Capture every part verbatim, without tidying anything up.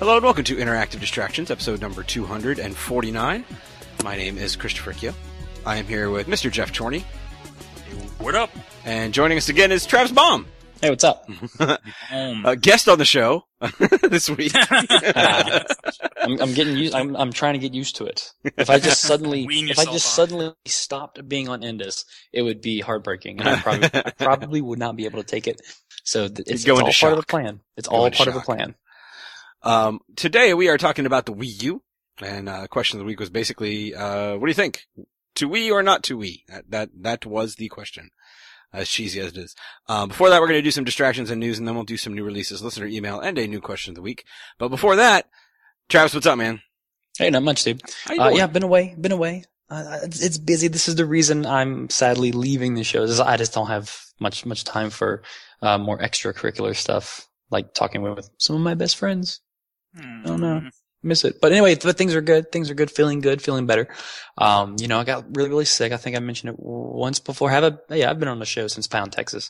Hello and welcome to Interactive Distractions, episode number two hundred forty-nine. My name is Christopher Kyo. I am here with Mister Jeff Chorney. What up? And joining us again is Travis Baum. Hey, what's up? A guest on the show this week. uh, I'm, I'm getting used. I'm, I'm trying to get used to it. If I just suddenly, if I just on. suddenly stopped being on Indus, it would be heartbreaking, and I probably, I probably would not be able to take it. So th- it's, it's all part shock. of the plan. It's all part shock. of the plan. Um, today we are talking about the Wii U, and uh, the question of the week was basically, uh, what do you think? To Wii or not to Wii? That that, that was the question. As cheesy as it is. Um, before that, we're going to do some distractions and news, and then we'll do some new releases, listener email, and a new question of the week. But before that, Travis, what's up, man? Hey, not much, dude. How you uh, doing? yeah, been away, been away. Uh, it's, it's busy. This is the reason I'm sadly leaving the show. Is I just don't have much much time for uh, more extracurricular stuff, like talking with some of my best friends. Hmm. I don't know. Miss it. But anyway, but things are good. Things are good. Feeling good. Feeling better. Um, you know, I got really, really sick. I think I mentioned it once before. Have a, yeah, I've been on the show since Pound, Texas.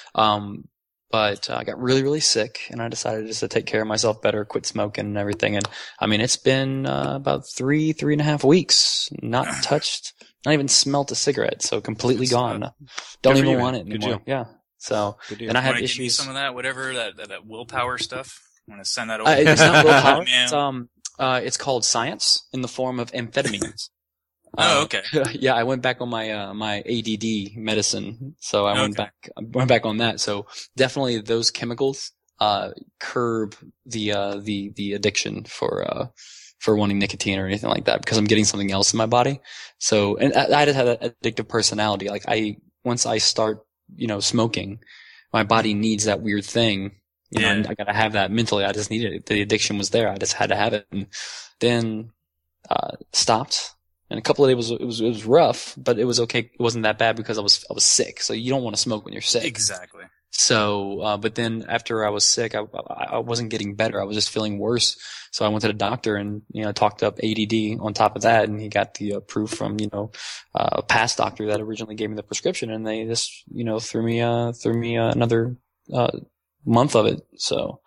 Um, but uh, I got really, really sick, and I decided just to take care of myself better, quit smoking and everything. And I mean, it's been uh, about three, three and a half weeks, not touched, not even smelt a cigarette. So completely gone. Don't even want it anymore. Yeah. So, and I have issues. Give me some of that, whatever, that, that, that willpower stuff. I want to send that over. Uh, it's not willpower. It's, um, Uh, it's called science in the form of amphetamines. Oh, okay. Uh, yeah, I went back on my, uh, my A D D medicine. So I okay. went back, I went back on that. So definitely those chemicals, uh, curb the, uh, the, the addiction for, uh, for wanting nicotine or anything like that, because I'm getting something else in my body. So, and I, I just have an addictive personality. Like I, once I start, you know, smoking, my body needs that weird thing. You know, yeah. I gotta have that mentally. I just needed it. The addiction was there. I just had to have it. And then, uh, stopped. And a couple of days was, it was, it was rough, but it was okay. It wasn't that bad because I was, I was sick. So you don't want to smoke when you're sick. Exactly. So, uh, but then after I was sick, I, I wasn't getting better. I was just feeling worse. So I went to the doctor and, you know, talked up A D D on top of that. And he got the uh, proof from, you know, uh, a past doctor that originally gave me the prescription. And they just, you know, threw me, uh, threw me uh, another, uh, month of it. So,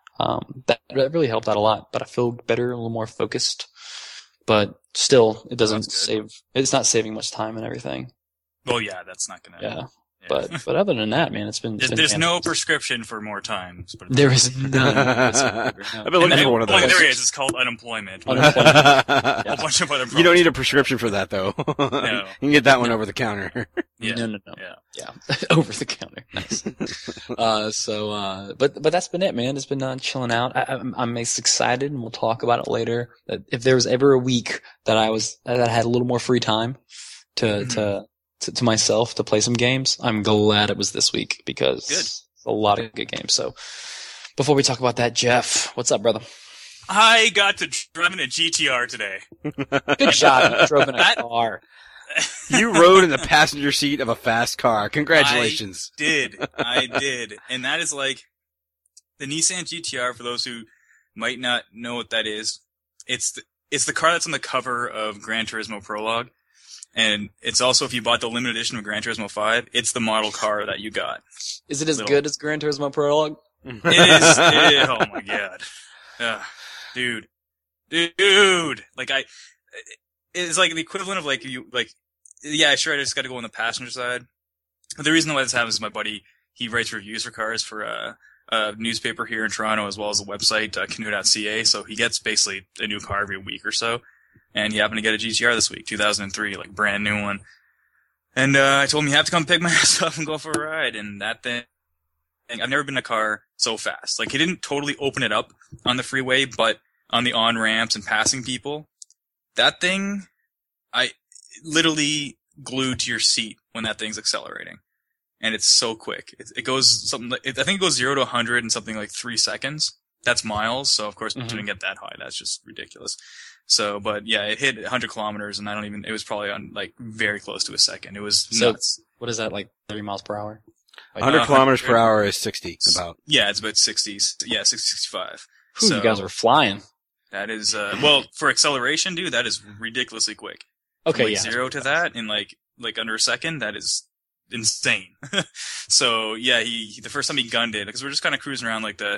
um, that, that really helped out a lot, but I feel better, a little more focused, but still it doesn't save, it's not saving much time and everything. Well, yeah, that's not gonna. Yeah. yeah. But, but other than that, man, it's been, it's there's, been there's no prescription for more time. There is none. I've been looking for one of those. Oh, there is. It's called unemployment. Unemployment. Yeah. A bunch of other you don't need a prescription for that, though. No. You can get that one no. over the counter. Yeah. No, no, no. Yeah. Yeah. Over the counter. Nice. uh, so, uh, but, but that's been it, man. It's been, uh, chilling out. I, I'm, I'm excited, and we'll talk about it later. That if there was ever a week that I was, that I had a little more free time to, mm-hmm. to, to, to myself to play some games, I'm glad it was this week, because good. a lot of good games. So before we talk about that, Jeff, what's up, brother? I got to drive in a G T R today. Good job. You drove in a car. You rode in the passenger seat of a fast car. Congratulations. I did. I did. And that is like the Nissan G T R, for those who might not know what that is. It's the, it's the car that's on the cover of Gran Turismo Prologue. And it's also, if you bought the limited edition of Gran Turismo five, it's the model car that you got. Is it as Little. good as Gran Turismo Prologue? It is. It is. Oh my god. Uh, dude. Dude. Like I, it's like the equivalent of like you, like, yeah, sure, I just got to go on the passenger side. But the reason why this happens is my buddy, he writes reviews for cars for a, a newspaper here in Toronto, as well as a website, uh, canoe dot c a. So he gets basically a new car every week or so. And he happened to get a G T R this week, two thousand three, like brand new one. And, uh, I told him, you have to come pick my ass up and go for a ride. And that thing, I've never been in a car so fast. Like, he didn't totally open it up on the freeway, but on the on-ramps and passing people, that thing, I literally glued to your seat when that thing's accelerating. And it's so quick. It, it goes something like, it, I think it goes zero to a hundred in something like three seconds. That's miles. So of course, mm-hmm. it didn't get that high. That's just ridiculous. So, but yeah, it hit one hundred kilometers, and I don't even, it was probably on like very close to a second. It was so nuts. What is that, like thirty miles per hour? Like, one hundred uh, kilometers per hour is sixty, about. Yeah, it's about sixty. Yeah, sixty, sixty-five. Ooh, so, you guys are flying. That is, uh, well, for acceleration, dude, that is ridiculously quick. Okay, From, like, yeah. Zero to that in like, like under a second, that is insane. So yeah, he, he, the first time he gunned it, because we're just kind of cruising around like the,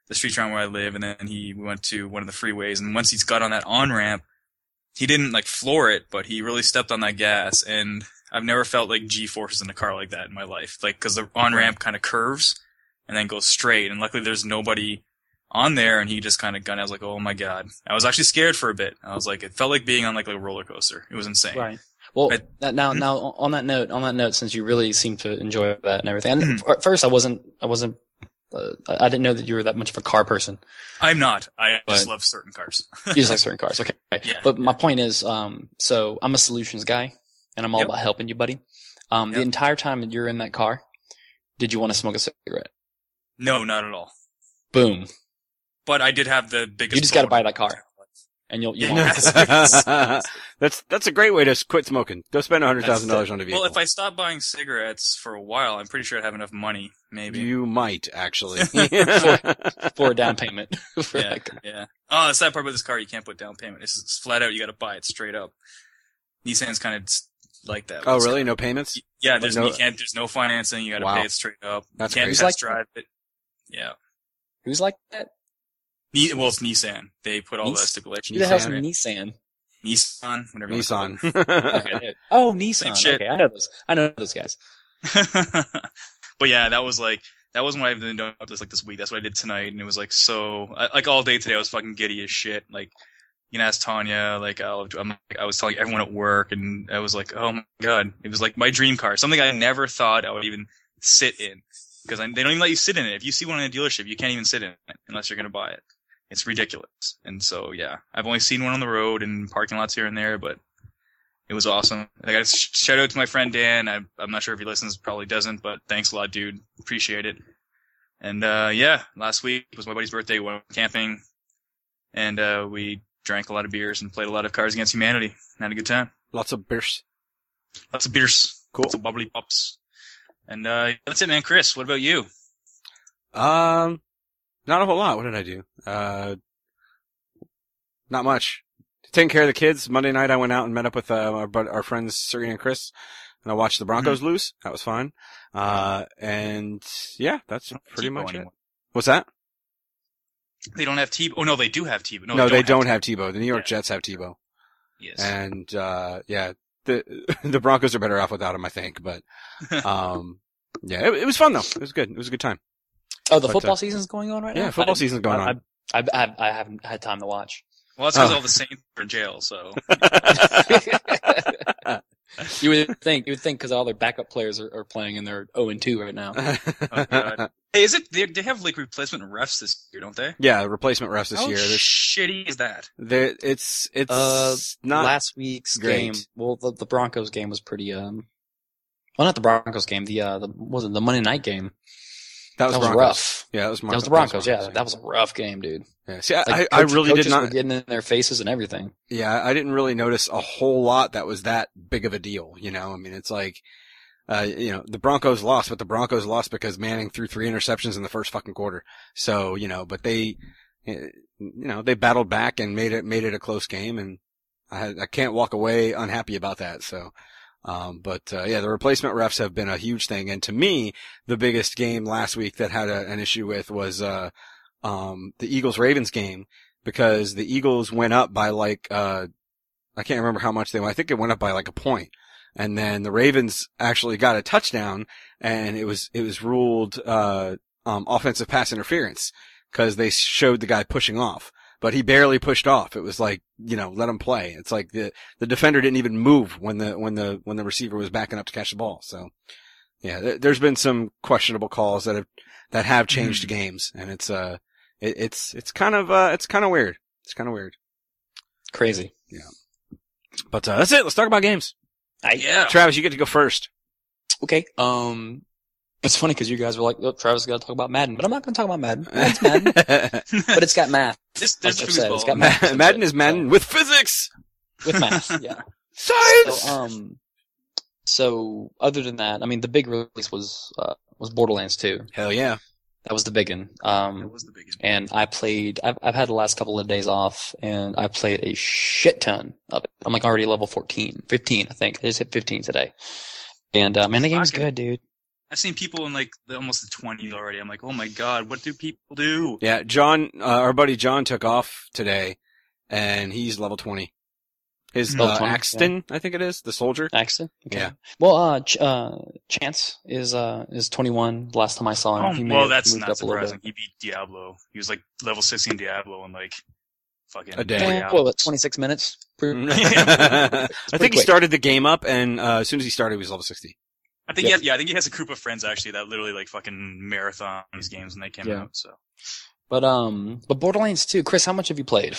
the streets around where I live, and then he went to one of the freeways. And once he's got on that on ramp, he didn't like floor it, but he really stepped on that gas. And I've never felt like G forces in a car like that in my life, like because the on ramp kind of curves and then goes straight. And luckily, there's nobody on there, and he just kind of gunned. I was like, oh my god! I was actually scared for a bit. I was like, it felt like being on like a roller coaster. It was insane. Right. Well, But- that, now, now on that note, on that note, since you really seem to enjoy that and everything, and at first I wasn't, I wasn't, uh, I didn't know that you were that much of a car person. I'm not. I just But- love certain cars. You just like certain cars, okay? Yeah, But my point is, um, so I'm a solutions guy, and I'm all Yep. about helping you, buddy. Um, the Yep. entire time that you're in that car, did you want to smoke a cigarette? No, not at all. Boom, But I did have the biggest. you just got to boner. buy that car, and you'll you Yeah. won't. that's that's a great way to quit smoking. Go spend a hundred thousand dollars on a vehicle. Well, if I stop buying cigarettes for a while, I'm pretty sure I'd have enough money. Maybe. you might actually. for a down payment. for yeah, that car. yeah. Oh, the sad part about this car, you can't put down payment. It's, it's flat out. You got to buy it straight up. Nissan's kind of like that. Oh, really? No payments? Yeah, there's No- you can't. There's no financing. You got to Wow. pay it straight up. That's you can't crazy. test drive it. Yeah. Who's like that? Ni- Well, it's Nissan. They put all the Nis- stipulations. Who the hell's in it. Nissan? Nissan, whatever. you wanna call Nissan. Okay. Oh, Nissan. shit. Okay, I know those. I know those guys. it. But yeah, that was like that wasn't what I've been doing this like this week. That's what I did tonight, and it was like so I, like all day today I was fucking giddy as shit. Like you can ask Tanya. Like I'll, I'm, I was telling everyone at work, and I was like, oh my god, it was like my dream car, something I never thought I would even sit in because I, they don't even let you sit in it. If you see one in a dealership, you can't even sit in it unless you're gonna buy it. It's ridiculous. And so yeah, I've only seen one on the road and parking lots here and there, but it was awesome. I got to sh- shout out to my friend Dan. I, I'm not sure if he listens, probably doesn't, but thanks a lot, dude. Appreciate it. And uh yeah, last week was my buddy's birthday. We went camping, and uh we drank a lot of beers and played a lot of Cards Against Humanity. And had a good time. Lots of beers. Lots of beers. Cool. Lots of bubbly pops. And uh that's it, man. Chris, what about you? Um, not a whole lot. What did I do? Uh, not much. Taking care of the kids. Monday night I went out and met up with uh, our, bud- our friends Serena and Chris, and I watched the Broncos Mm-hmm. lose. That was fun. Uh, and yeah, that's pretty Tebow much it. anymore. What's that? They don't have Tebow. Oh no, they do have Tebow. No, No, they don't have. have Tebow. The New York Yeah. Jets have Tebow. Yes. And, uh, yeah, the, the Broncos are better off without him, I think, but, um, yeah, it, it was fun though. It was good. It was a good time. Oh, the But, football uh, season's going on right now? Yeah, football I- season's going I, on. I, I, I haven't had time to watch. Well, that's because Oh. all the Saints are in jail. So You would think, you would think, because all their backup players are, are playing and they're zero and two right now. Oh, God. Hey, is it? They, they have like replacement refs this year, don't they? Yeah, replacement refs this How year. There's- shitty is that? there- it's, it's Uh, not, Last week's great. game, well, the, the Broncos game was pretty, um, well, not the Broncos game, the, uh, the, was it the Monday night game? that was, That was Broncos. rough. Yeah, that was, Mar- That was the Broncos, yeah. Broncos, That was a rough game, dude. Yeah. See, I, Like, I, I coach- really did coaches were not, getting in their faces and everything. yeah, I didn't really notice a whole lot that was that big of a deal, you know? I mean, it's like, uh, you know, the Broncos lost, but the Broncos lost because Manning threw three interceptions in the first fucking quarter. So, you know, but they, eh, you know, they battled back and made it, made it a close game, and I had, I can't walk away unhappy about that, so. Um, but, uh, yeah, the replacement refs have been a huge thing. And to me, the biggest game last week that had a, an issue with was, uh, um, the Eagles-Ravens game, because the Eagles went up by like, uh, I can't remember how much they went. I think it went up by like a point. And then the Ravens actually got a touchdown, and it was, it was ruled, uh, um, offensive pass interference, because they showed the guy pushing off. But he barely pushed off. It was like, you know, let him play. It's like the, the defender didn't even move when the, when the, when the receiver was backing up to catch the ball. So, yeah, th- there's been some questionable calls that have, that have changed games, and it's, uh, it, it's, it's kind of, uh, it's kind of weird. It's kind of weird. Crazy. But, uh, that's it. Let's talk about games. I, Yeah. Travis, you get to go first. Okay. Um, it's funny because you guys were like, "Oh, Travis got to talk about Madden," but I'm not going to talk about Madden. It's Madden, but it's got math. This, Like this I've is said, it's foosball. got math. Madden is Madden with physics! with math. Yeah. Science! So, um, so other than that, I mean, the big release was uh, was Borderlands two. Hell yeah. That was the big one. That Um, was the biggest. and I played. I've I've had the last couple of days off, and I played a shit ton of it. I'm like already level fourteen, fifteen, I think. I just hit fifteen today. And uh, man, the game's Fucking- good, dude. I've seen people in like the, almost the twenties already. I'm like, oh my god, what do people do? Yeah, John, uh, our buddy John took off today, and he's level twenty. His Level uh, twenty, Axton, I think it is, the soldier. Axton? Okay. Yeah. Well, uh, Ch- uh, Chance is, uh, is twenty-one. Last time I saw him, Oh, he may well, have that's moved not up a little surprising. bit. He beat Diablo. He was like level sixty in Diablo in like fucking A day. three Eh, hours. what, what, twenty-six minutes? Pretty- I think he quick. started the game up, and uh, as soon as he started, he was level sixty. I think Yeah. he has, yeah, I think he has a group of friends actually that literally like fucking marathon these games when they came Yeah. out. So But, um, but Borderlands two, Chris, how much have you played?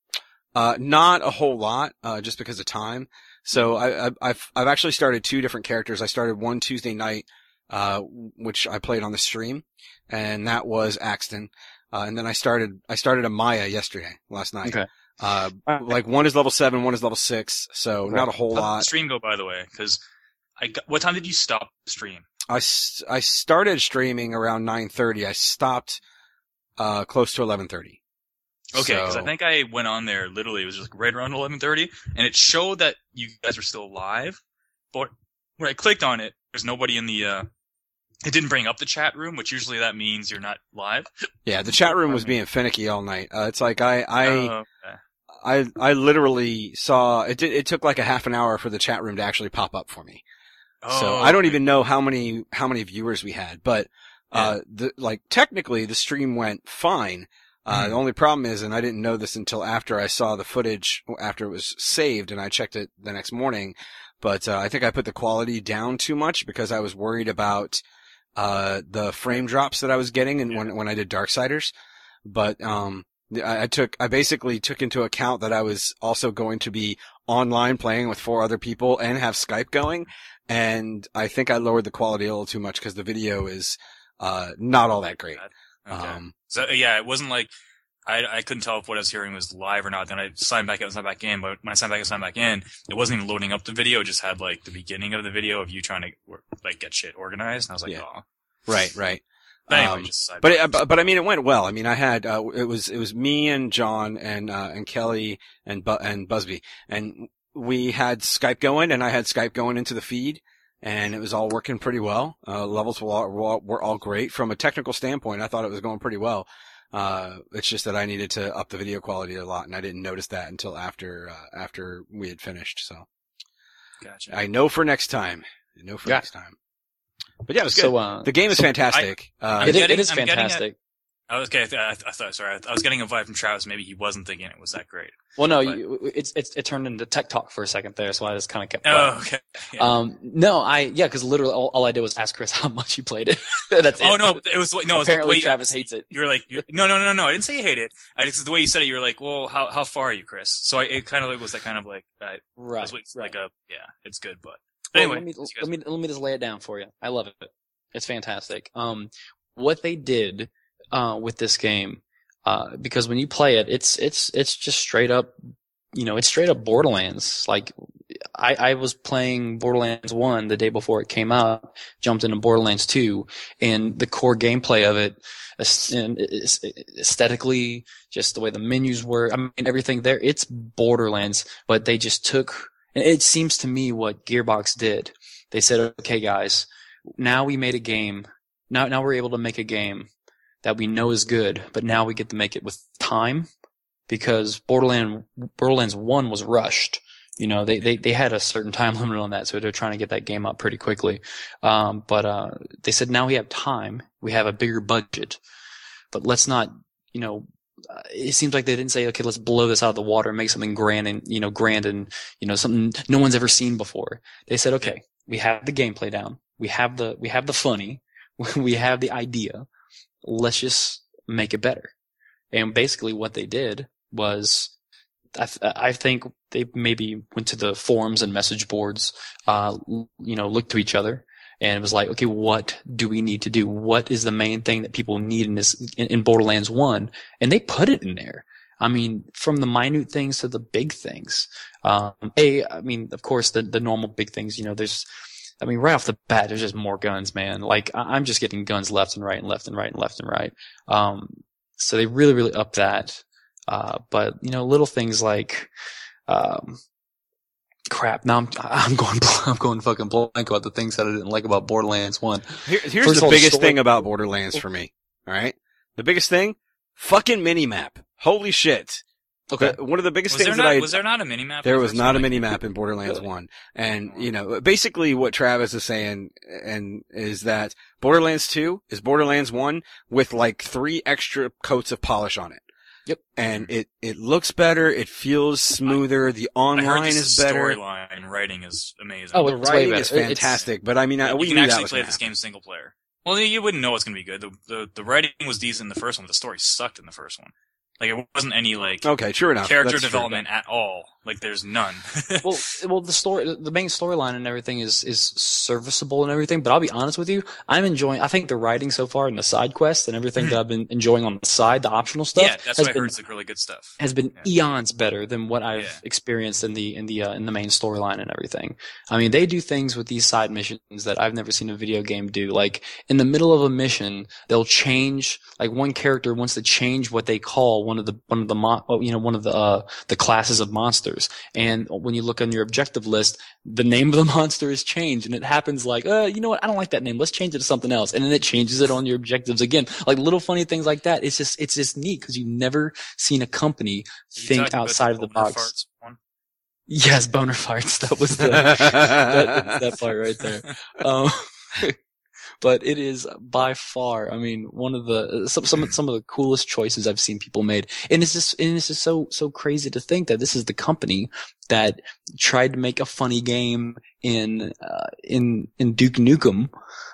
Uh, not a whole lot, uh, just because of time. So I, I, I've, I've actually started two different characters. I started one Tuesday night, uh, which I played on the stream, and that was Axton. Uh, and then I started, I started a Maya yesterday, last night. Okay. Uh, Alright. like one is level seven, one is level six, so Okay. not a whole how did the lot. stream go, by the way? Because I got, what time did you stop the stream? I, s- I started streaming around nine thirty. I stopped, uh, close to eleven thirty. Okay, because So- I think I went on there literally, it was just right around eleven thirty, and it showed that you guys were still live, but when I clicked on it, there's nobody in the, uh, it didn't bring up the chat room, which usually that means you're not live. Yeah, the chat room was being finicky all night. Uh, it's like I, I, Oh, okay. I, I literally saw, it did, it took like a half an hour for the chat room to actually pop up for me. So Oh, I don't okay. even know how many, how many viewers we had, but, uh, the, like technically the stream went fine. Uh, Mhm. the only problem is, and I didn't know this until after I saw the footage, after it was saved and I checked it the next morning, but, uh, I think I put the quality down too much because I was worried about, uh, the frame drops that I was getting and when, when I did Darksiders. But, um, I, I took, I basically took into account that I was also going to be online playing with four other people and have Skype going. And I think I lowered the quality a little too much because the video is, uh, not all that great. Okay. Um, So yeah, it wasn't like I I couldn't tell if what I was hearing was live or not. Then I signed back out, signed back in. But when I signed back out, signed back in, it wasn't even loading up the video. It just had like the beginning of the video of you trying to work, like get shit organized. And I was like, Yeah. oh. right, right. But anyway, Um, just side But it, but but I mean, it went well. I mean, I had uh, it was it was me and John and uh, and Kelly and Bu- and Busby, and we had Skype going, and I had Skype going into the feed, and it was all working pretty well. Uh, levels were all, were all were all great from a technical standpoint. I thought it was going pretty well. Uh, it's just that I needed to up the video quality a lot, and I didn't notice that until after uh, after we had finished. So gotcha. I know for next time. I know for Yeah. next time. But yeah, it was good. So, uh, The game is so fantastic. uh, I'm it, is- getting- it is I'm getting a- fantastic. I was okay. I, th- I, th- I thought sorry. I was getting a vibe from Travis. Maybe he wasn't thinking it was that great. Well, no, But- you, it's, it's, it turned into tech talk for a second there, so I just kind of kept Oh, quiet. okay. Yeah. Um, no, I, yeah, cause literally all, all I did was ask Chris how much he played it. That's oh it. no, it was no. It was the Apparently way Travis hates it. You were like, you're, no, no, no, no. I didn't say you hate it. I just the way you said it. You were like, well, how how far are you, Chris? So I, it kind of like was that kind of like uh, Right. was like, right. like a yeah, it's good, but, but Well, anyway. let me, you guys- let me, let me just lay it down for you. I love it. It's fantastic. Um, what they did, uh, with this game, uh, because when you play it, it's, it's, it's just straight up, you know, it's straight up Borderlands. Like, I, I was playing Borderlands one the day before it came out, jumped into Borderlands two, and the core gameplay of it, aes- and it's- aesthetically, just the way the menus were, I mean, everything there, it's Borderlands, but they just took, and it seems to me what Gearbox did. They said, okay, guys, now we made a game. Now, now we're able to make a game that we know is good, but now we get to make it with time because Borderland, Borderlands one was rushed. You know, they, they, they had a certain time limit on that, so they're trying to get that game out pretty quickly. Um, but, uh, they said now we have time. We have a bigger budget, but let's not, you know, uh, it seems like they didn't say, okay, let's blow this out of the water and make something grand and, you know, grand and, you know, something no one's ever seen before. They said, okay, we have the gameplay down. We have the, we have the funny. We have the idea. Let's just make it better. And basically what they did was, I, th- I think they maybe went to the forums and message boards, uh, you know, looked to each other and it was like, okay, what do we need to do? What is the main thing that people need in this, in, in Borderlands one? And they put it in there. I mean, from the minute things to the big things. Um, a, I mean, of course, the, the normal big things, you know, there's, I mean, right off the bat, there's just more guns, man. Like, I- I'm just getting guns left and right and left and right and left and right. Um, so they really, really up that. Uh, but, you know, little things like, um, Crap. Now I'm I'm going I'm going fucking blank about the things that I didn't like about Borderlands One. Here, here's First of the all, the biggest story- thing about Borderlands for me. All right, the biggest thing, fucking minimap. Holy shit! Okay. The- one of the biggest Was there things that not I was there not a mini map? there was not a mini map in Borderlands One, and you know, basically what Travis is saying, and is that Borderlands Two is Borderlands One with like three extra coats of polish on it. Yep. And it, it looks better, it feels smoother, the I heard online this is better. storyline writing is amazing. Oh, The it's way writing better. is It's- fantastic, but I mean, I, you we can knew actually that was play gonna this happen. game single player. Well, you wouldn't know it's going to be good. The, the the writing was decent in the first one, but the story sucked in the first one. Like it wasn't any like Okay, true enough. character That's true. development at all. Like there's none. well, well, the story, the main storyline and everything is is serviceable and everything. But I'll be honest with you, I'm enjoying. I think the writing so far and the side quests and everything that I've been enjoying on the side, the optional stuff, yeah, that's has what I been heard. It's like really good stuff. has been Yeah. eons better than what I've Yeah. experienced in the in the uh, in the main storyline and everything. I mean, they do things with these side missions that I've never seen a video game do. Like in the middle of a mission, they'll change. Like one character wants to change what they call one of the one of the mon- oh, you know one of the uh, the classes of monsters. And when you look on your objective list, the name of the monster is changed, and it happens like, uh, you know what? I don't like that name. Let's change it to something else. And then it changes it on your objectives again. Like little funny things like that. It's just it's just neat because you've never seen a company Are you think talking about outside of the boner box. farts one? Yes, boner farts. That was the that, that part right there. Um, but it is by far, I mean, one of the some some some of the coolest choices I've seen people made, and it's just and it's just so so crazy to think that this is the company that tried to make a funny game in uh, in in Duke Nukem,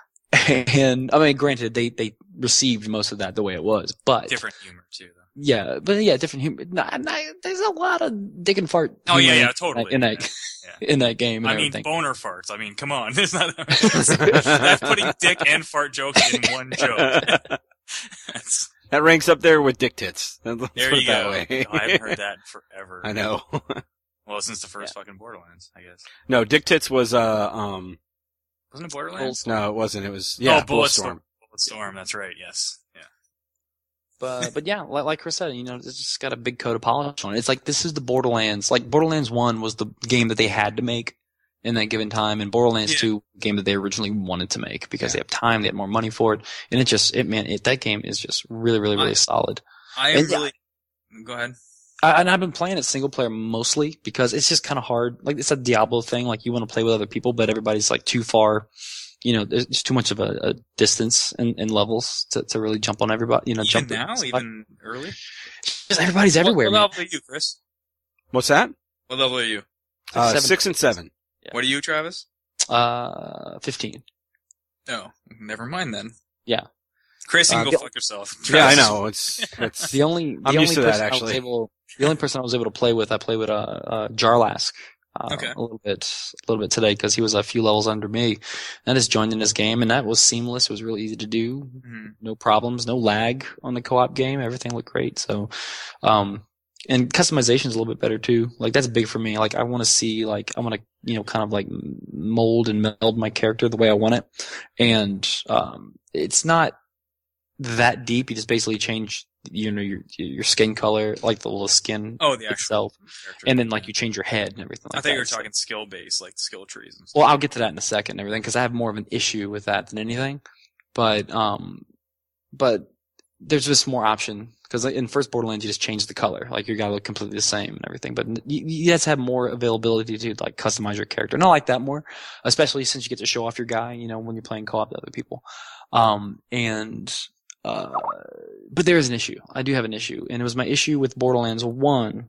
and I mean, granted, they they received most of that the way it was, but Different humor too, though. yeah, but yeah, different humor. Nah, nah, there's a lot of dick and fart. Oh yeah, humor yeah, totally. In that, Yeah. in that game and I mean, everything. boner farts. I mean, come on. It's not. That's putting dick and fart jokes in one joke. That's, That ranks up there with dick tits. Let's there put you it that go. way. I haven't heard that in forever. I know. Well, since the first fucking Borderlands, I guess. No, dick tits was, uh, um, Wasn't it Borderlands? no, it wasn't. It was, yeah, oh, Bulletstorm. Bulletstorm. That's right. Yes. Yeah. But but yeah, like, like Chris said, you know, it's just got a big coat of polish on it. It's like this is the Borderlands. Like Borderlands One was the game that they had to make in that given time, and Borderlands Yeah. Two, game that they originally wanted to make because Yeah. they have time, they have more money for it, and it just it man, it, that game is just really really really I- solid. I am And yeah. really. Go ahead. I, and I've been playing it single player mostly because it's just kind of hard. Like it's a Diablo thing. Like you want to play with other people, but everybody's like too far. You know, there's just too much of a, a distance in, in levels to, to really jump on everybody. You know, Even jump now, in- even early. Just everybody's everywhere. What, man. what level are you, Chris? What's that? What level are you? Uh, Seven. six and seven. Yeah. What are you, Travis? Uh, fifteen. No, never mind then. Yeah. Chris, you Uh, can go the- fuck yourself. Yeah, I Travis. know. It's, it's, The only, the I'm only used to that, person I was actually. able, the only person I was able to play with, I played with, uh, uh, Jarlask. Uh, Okay. a little bit, a little bit today because he was a few levels under me. And I just joined in this game and that was seamless. It was really easy to do. Mhm. No problems, no lag on the co-op game. Everything looked great. So, um, and customization is a little bit better too. Like that's big for me. Like I want to see, like I want to, you know, kind of like mold and meld my character the way I want it. And um, it's not that deep. You just basically change, you know, your your skin color, like the little skin Oh, the actual itself, character. and then like you change your head and everything. Like I think that. you were So- talking skill based, like skill trees and stuff. well, I'll get to that in a second and everything because I have more of an issue with that than anything. But um, but there's just more option because in first Borderlands you just change the color, like you gotta look completely the same and everything. But you, you guys have more availability to like customize your character, and I like that more, especially since you get to show off your guy, you know, when you're playing co-op with other people. Um, and uh, but there is an issue. I do have an issue, and it was my issue with Borderlands One,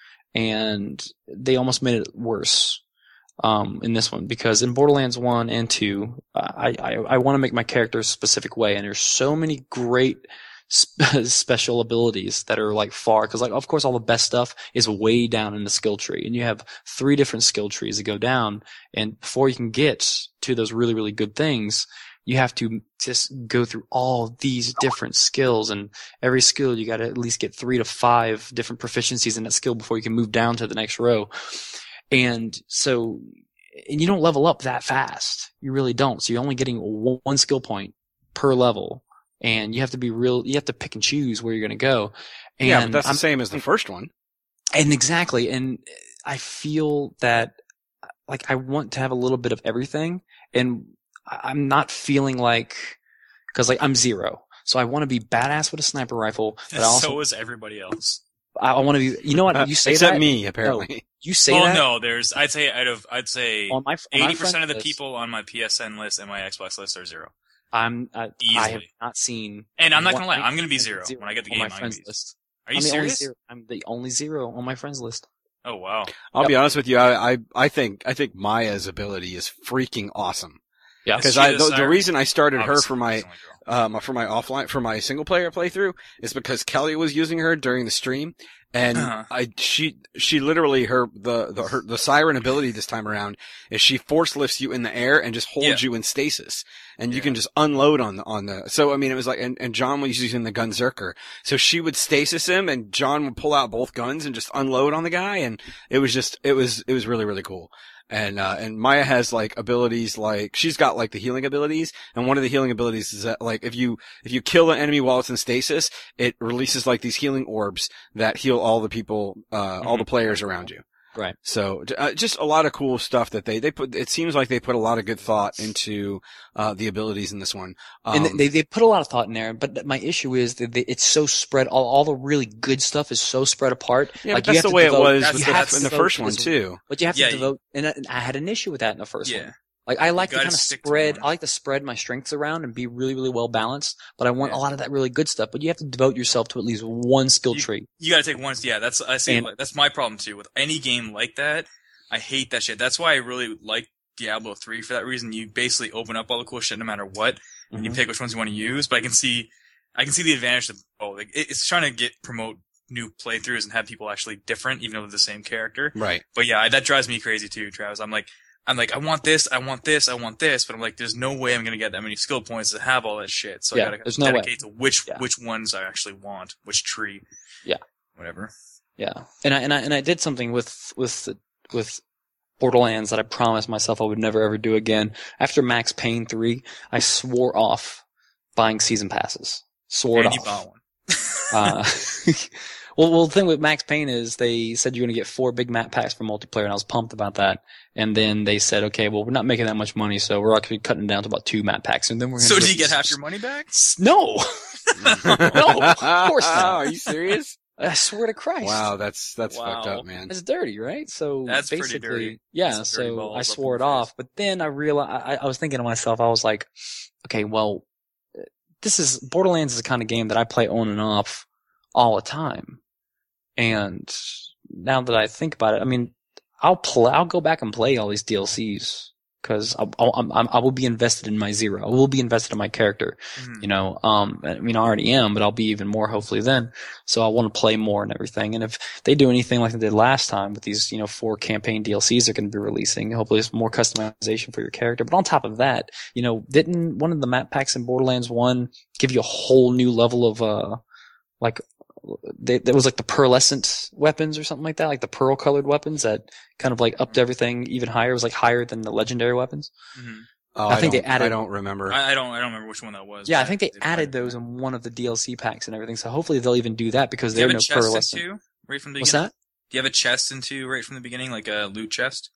and they almost made it worse. Um, in this one, because in Borderlands one and two, uh, I, I, I want to make my character a specific way, and there's so many great sp- special abilities that are like far, because like, of course, all the best stuff is way down in the skill tree, and you have three different skill trees that go down, and before you can get to those really, really good things, you have to just go through all these different skills, and every skill you got to at least get three to five different proficiencies in that skill before you can move down to the next row. And so, and you don't level up that fast. You really don't. So you're only getting one, one skill point per level, and you have to be real. You have to pick and choose where you're going to go. And yeah, but that's I'm- the same as the first one. and exactly. And I feel that like I want to have a little bit of everything, and I- I'm not feeling like because like I'm zero, so I want to be badass with a sniper rifle, but I also so is everybody else. I, I want to be. You know what? You say Except that. me, apparently. You say well, that. no, there's. I'd say out of. I'd say On my on my eighty percent of the friends list, people on my P S N list and my Xbox list are zero. I'm I, I have Easily. not seen. And I'm not one- gonna lie, I'm gonna be zero, when I get the on game. my I'm gonna friends be. list. Are you I'm the only serious? zero. I'm the only zero on my friends list. Oh wow. I'll Yep. be honest with you. I, I, I think, I think Maya's ability is freaking awesome. Yeah, Because She I, the the, the siren? reason I started her Obviously, for my, she's the only girl. um, for my offline, for my single player playthrough is because Kelly was using her during the stream. And Uh-huh. I, she, she literally, her, the, the, her, the siren ability this time around is she force lifts you in the air and just holds Yeah. you in stasis. And you Yeah. can just unload on the, on the, so I mean, it was like, and, and John was using the Gunzerker. So she would stasis him and John would pull out both guns and just unload on the guy. And it was just, it was, it was really, really cool. And, uh, and Maya has like abilities like, she's got like the healing abilities. And one of the healing abilities is that like, if you, if you kill an enemy while it's in stasis, it releases like these healing orbs that heal all the people, uh, all the players around you. Right. So, uh, just a lot of cool stuff that they, they put, it seems like they put a lot of good thought into, uh, the abilities in this one. Um, and they they put a lot of thought in there, but my issue is that they, it's so spread. All all the really good stuff is so spread apart. yeah, like but you that's have the way to it devote, was that's- with you the, have to in the devote first to one this- too. But you have Yeah, to you- devote, and I, I had an issue with that in the first Yeah. one. Like I like to gotta kind of stick to spread. one. I like to spread my strengths around and be really, really well balanced. But I want Yeah. a lot of that really good stuff. But you have to devote yourself to at least one skill You- tree. You gotta take one. Yeah, that's I see. And- like, that's my problem too with any game like that. I hate that shit. That's why I really like Diablo three for that reason. You basically open up all the cool shit no matter what, and you Mhm. pick which ones you want to use. But I can see, I can see the advantage of oh, like it, it's trying to get promote new playthroughs and have people actually different, even though they're the same character. Right. But yeah, that drives me crazy too, Travis. I'm like, I'm like, I want this, I want this, I want this, but I'm like, there's no way I'm gonna get that many skill points to have all that shit. So Yeah, I gotta there's no way. dedicate to which Yeah. which ones I actually want, which tree. Yeah. Whatever. Yeah, and I and I and I did something with with with Borderlands that I promised myself I would never ever do again. After Max Payne three, I swore off buying season passes. Swore it And you off. bought one. Uh, well, well, the thing with Max Payne is they said you're going to get four big map packs for multiplayer, and I was pumped about that. And then they said, okay, well, we're not making that much money, so we're actually cutting down to about two map packs, and then we're going So do you get half your money back? No, no, of course not. Are you serious? I swear to Christ. Wow, that's that's Wow. fucked up, man. It's dirty, right? So That's pretty basically, dirty. yeah. That's dirty So balls I up swore in it your off, face. but then I realized I, I was thinking to myself, I was like, okay, well, this is Borderlands is the kind of game that I play on and off all the time, and now that I think about it, I mean, I'll play, I'll go back and play all these D L Cs because I'll, I'll, I'm, I will be invested in my Zero. I will be invested in my character. Mhm. You know, um, I mean, I already am, but I'll be even more hopefully then. So I want to play more and everything. And if they do anything like they did last time with these, you know, four campaign D L Cs they're going to be releasing, hopefully it's more customization for your character. But on top of that, you know, didn't one of the map packs in Borderlands one give you a whole new level of, uh, like, they, there was like the pearlescent weapons or something like that, like the pearl colored weapons that kind of like upped everything even higher. It was like higher than the legendary weapons. Mhm. Oh, I think they don't- added- I don't remember. I, I don't. I don't remember which one that was. Yeah, I but think they did added find- those in one of the D L C packs and everything. So hopefully they'll even do that because Do you they're have no a chest in pearlescent. two right from the What's beginning? that? Do you have a chest in two right from the beginning, like a loot chest?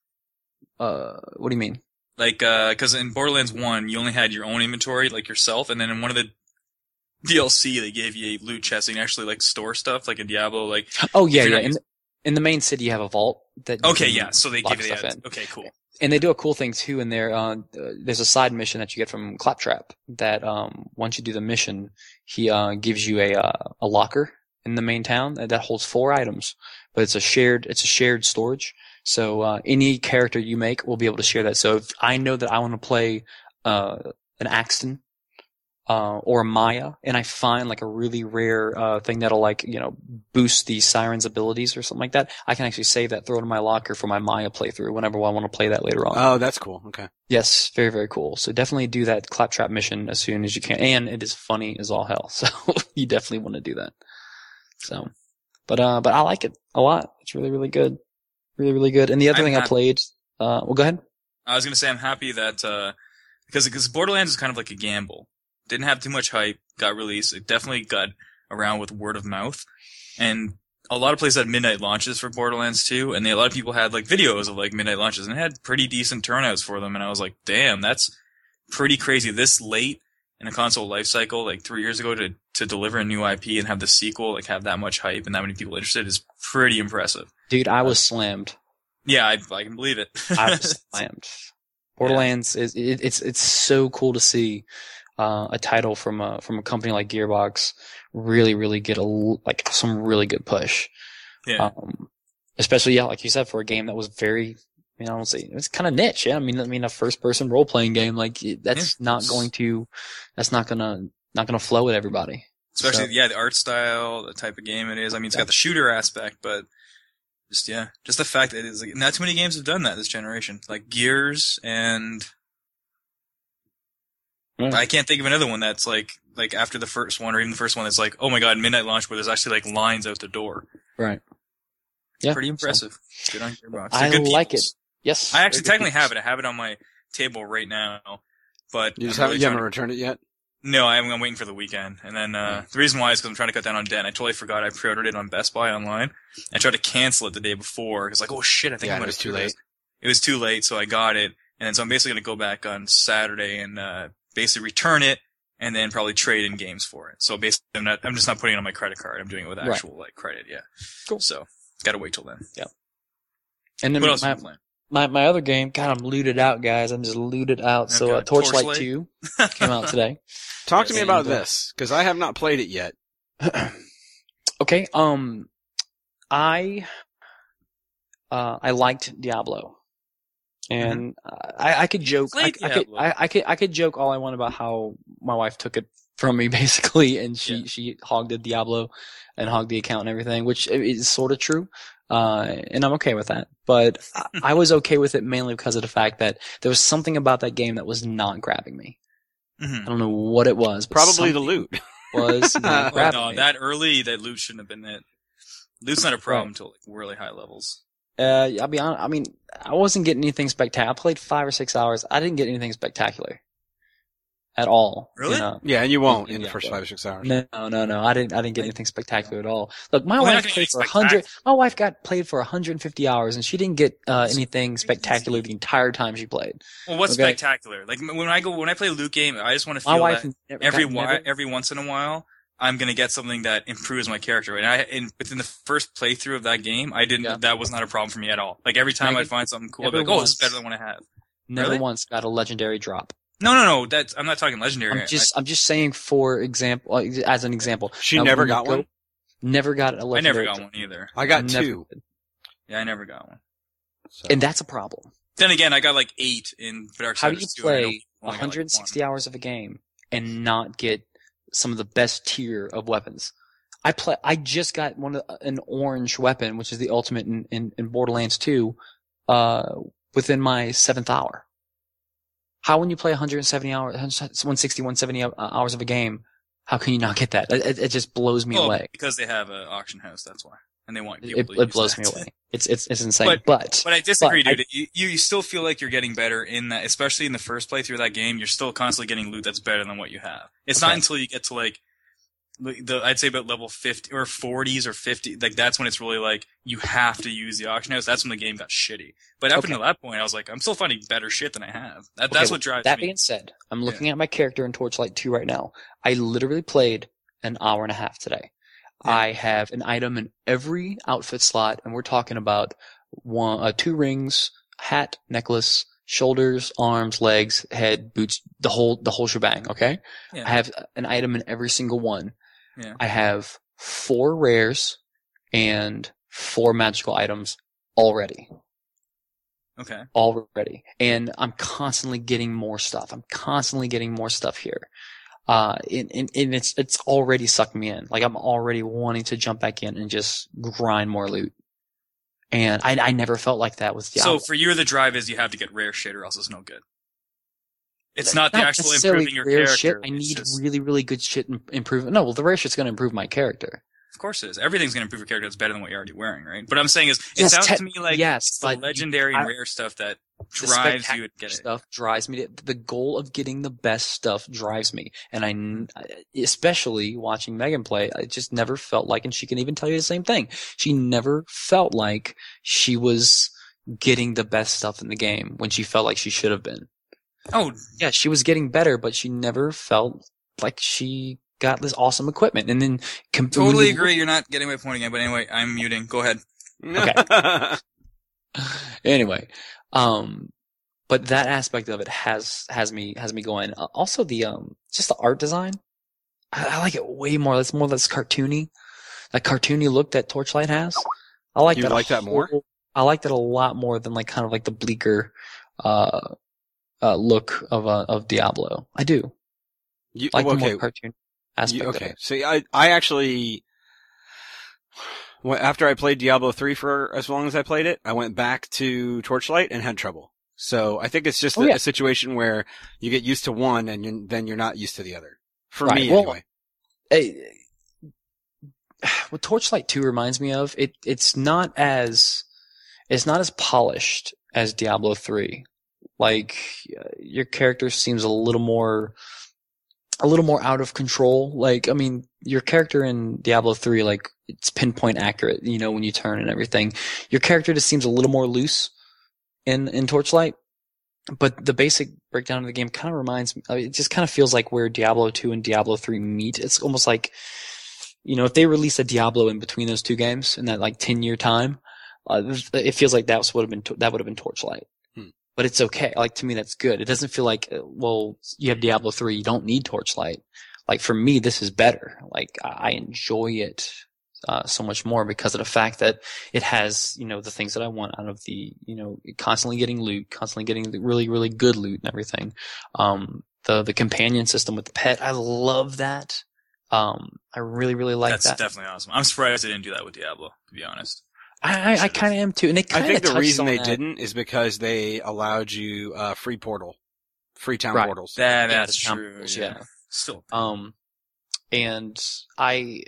Uh, what do you mean? Like, uh 'cause in Borderlands one, you only had your own inventory, like yourself, and then in one of the D L C, they gave you a loot chest, and you can actually like store stuff, like in Diablo. Like, Oh yeah, you're yeah. not In the, in the main city, you have a vault that. you okay, can yeah, so they lock give you stuff that. in. Okay, cool. And they do a cool thing too in there. Uh, uh, there's a side mission that you get from Claptrap that um, once you do the mission, he uh, gives you a uh, a locker in the main town that that holds four items, but it's a shared it's a shared storage. So uh, any character you make will be able to share that. So if I know that I want to play uh, an Axton uh, or a Maya, and I find like a really rare uh, thing that'll like you know boost the Siren's abilities or something like that, I can actually save that, throw it in my locker for my Maya playthrough whenever I want to play that later on. Oh, that's cool. Okay. Yes, very, very cool. So definitely do that Claptrap mission as soon as you can. And it is funny as all hell. So you definitely want to do that. So, but, uh, but I like it a lot. It's really, really good. Really, really good. And the other I'm thing I happy. played, uh, well, go ahead. I was gonna say I'm happy that uh, because because Borderlands is kind of like a gamble. Didn't have too much hype. Got released. It definitely got around with word of mouth, and a lot of places had midnight launches for Borderlands two, and they, a lot of people had like videos of like midnight launches, and it had pretty decent turnouts for them. And I was like, damn, that's pretty crazy. This late in a console life cycle, like three years ago, to to deliver a new I P and have the sequel like have that much hype and that many people interested is pretty impressive. Dude, I was slammed. Yeah, I, I can believe it. I was slammed. Borderlands is it, it's it's so cool to see uh, a title from a from a company like Gearbox really really get a like some really good push. Yeah. Um, especially yeah, like you said, for a game that was very, you know, I don't say it's kind of niche. Yeah, I mean, I mean, a first-person role-playing game like that's Yeah. not going to, that's not gonna, not gonna flow with everybody. Especially, So- yeah, the art style, the type of game it is. I mean, it's got the shooter aspect, but just, yeah, just the fact that it's like, not too many games have done that this generation. Like Gears and Yeah. I can't think of another one that's like, like after the first one or even the first one that's like, oh my god, midnight launch where there's actually like lines out the door. Right. Yeah. Pretty so- impressive. Good on Gearbox. I They're good like peoples. it. Yes. I actually they're good technically have peoples. it. I have it on my table right now, but You just I'm haven't, really you haven't trying returned it yet? to- no, I'm, I'm waiting for the weekend. And then, uh, the reason why is because I'm trying to cut down on debt. And I totally forgot I pre-ordered it on Best Buy online. I tried to cancel it the day before. Cause like, oh shit, I think Yeah, I'm it gonna was too do this. late. It was too late, so I got it. And then so I'm basically gonna go back on Saturday and, uh, basically return it and then probably trade in games for it. So basically I'm not, I'm just not putting it on my credit card. I'm doing it with Right. actual, like, credit, yeah. Cool. So, gotta wait till then. And then What else my, have you playing? my my other game, God, I'm looted out, guys. I'm just looted out. So Okay. uh, Torchlight, Torchlight? two came out today. Talk to me And, about uh, this, because I have not played it yet. Okay. Um, I uh I liked Diablo, and uh, I I could joke. I, played I could Diablo. I, I could I could joke all I want about how my wife took it from me basically, and she Yeah. she hogged the Diablo and hogged the account and everything, which is sort of true. Uh, and I'm okay with that, but I, I was okay with it mainly because of the fact that there was something about that game that was not grabbing me. Mhm. I don't know what it was, but Probably the something loot. was not Well, Well, grabbing no, me. that early, that loot shouldn't have been it. Loot's not a problem until like really high levels. Uh, I'll be honest. I mean, I wasn't getting anything spectacular. I played five or six hours. I didn't get anything spectacular at all. you Really? know? Yeah, and you won't in the Yeah, first but- five or six hours. No, no, no. I didn't. I didn't get anything spectacular at all. Look, my Well, you're not wife gonna played get for a hundred. spectacular. My wife got played for one hundred fifty hours, and she didn't get uh, anything spectacular the entire time she played. Well, what's Okay. spectacular? Like m- when I go, when I play a loot game, I just want to My feel wife that never, every got, whi- never, every once in a while, I'm gonna get something that improves my character. And I, in, within the first playthrough of that game, I didn't. Yeah. That was not a problem for me at all. Like every time Never- I'd find something cool, I'd never be like, "Oh, this is once. better than what I have." never really? once got a legendary drop. No, no, no. That's I'm not talking legendary. I'm just. I'm just saying for example, uh, as an example. She Now, never when you got go- one? Never got a I, I legendary. never got drop. one either. I got Never two. did. Yeah, I never got one. So. And that's a problem. Then again, I got like eight in Darksiders How do you two, and I know play I only got, like, one hundred sixty hours of a game and not get some of the best tier of weapons? I play. I just got one of an orange weapon, which is the ultimate in, in, in Borderlands two, uh, within my seventh hour. How, when you play one hundred seventy hours, one sixty, one seventy hours of a game, how can you not get that? It, it, it just blows me Well, away. because they have an auction house. That's why, and they want It, people it, to it use blows that. me away. It's it's it's insane. But- But, But I disagree, But I- dude. You, you still feel like you're getting better in that, especially in the first playthrough of that game. You're still constantly getting loot that's better than what you have. It's not Okay. until you get to like, the I'd say about level fifty or forties or fifty, like that's when it's really like you have to use the auction house. That's when the game got shitty. But up Okay. until that point, I was like, I'm still finding better shit than I have. That, Okay, that's well, what drives that me. being said, I'm looking at my character in Torchlight two right now. I literally played an hour and a half today. Yeah. I have an item in every outfit slot, and we're talking about one, uh, two rings, hat, necklace, shoulders, arms, legs, head, boots, the whole, the whole shebang. Okay. Yeah. I have an item in every single one. Yeah. I have four rares and four magical items already. Okay. Already. And I'm constantly getting more stuff. I'm constantly getting more stuff here. Uh, and, and, and it's, it's already sucked me in. Like I'm already wanting to jump back in and just grind more loot. And I, I never felt like that with Diablo. So for you, the drive is you have to get rare shit or else it's no good. It's not the Not actual necessarily improving your rare character. shit. I it's need just- really, really good shit and improve. No, well, the rare shit's going to improve my character. Of course it is. Everything's going to improve your character that's better than what you're already wearing, right? But I'm saying is, it Yes, sounds te- to me like yes, it's the but legendary I- and rare stuff that the drives spectacular you to get it. stuff drives me to, the goal of getting the best stuff drives me. And I, n- especially watching Megan play, I just never felt like, and she can even tell you the same thing, she never felt like she was getting the best stuff in the game when she felt like she should have been. Oh, Yeah, she was getting better, but she never felt like she got this awesome equipment. And then com- totally when you agree. You're not getting my point again, but anyway, I'm muting. Go ahead. Okay. Anyway, um, but that aspect of it has has me has me going. Uh, also, the um, just the art design, I, I like it way more. It's more less cartoony, that cartoony look that Torchlight has. I like You that. a like that more? whole- I like that a lot more than like kind of like the bleaker, uh, uh look of uh, of Diablo. I do. You, I like okay. the more cartoon aspect. You, Of okay. it. See, I, I actually, well, after I played Diablo three for as long as I played it, I went back to Torchlight and had trouble. So I think it's just Oh, a, yeah. a situation where you get used to one and you, then you're not used to the other. For Right. me, Well, anyway. Hey, what Torchlight two reminds me of, it it's not as it's not as polished as Diablo three. Like uh, your character seems a little more a little more out of control. Like I mean, your character in Diablo three, like it's pinpoint accurate, you know, when you turn and everything. Your character just seems a little more loose in in Torchlight. But the basic breakdown of the game kind of reminds me, I mean, it just kind of feels like where Diablo two and Diablo three meet. It's almost like, you know, if they release a Diablo in between those two games in that like ten year time, uh, it feels like that would have been, that would have been Torchlight. Hmm. But it's okay. Like to me, that's good. It doesn't feel like, uh, well, you have Diablo three, you don't need Torchlight. Like for me, this is better. Like I enjoy it. Uh, so much more because of the fact that it has, you know, the things that I want out of the, you know, constantly getting loot, constantly getting the really, really good loot and everything. Um, the, the companion system with the pet, I love that. Um, I really, really like That's that. definitely awesome. I'm surprised they didn't do that with Diablo, to be honest. I, I, I kind of am too. And they I kind of think the reason they didn't is because they allowed you, uh, free portal. Free town Right. That, Yeah, portals. that's the town true. portals, yeah. yeah. Still. Um, and I,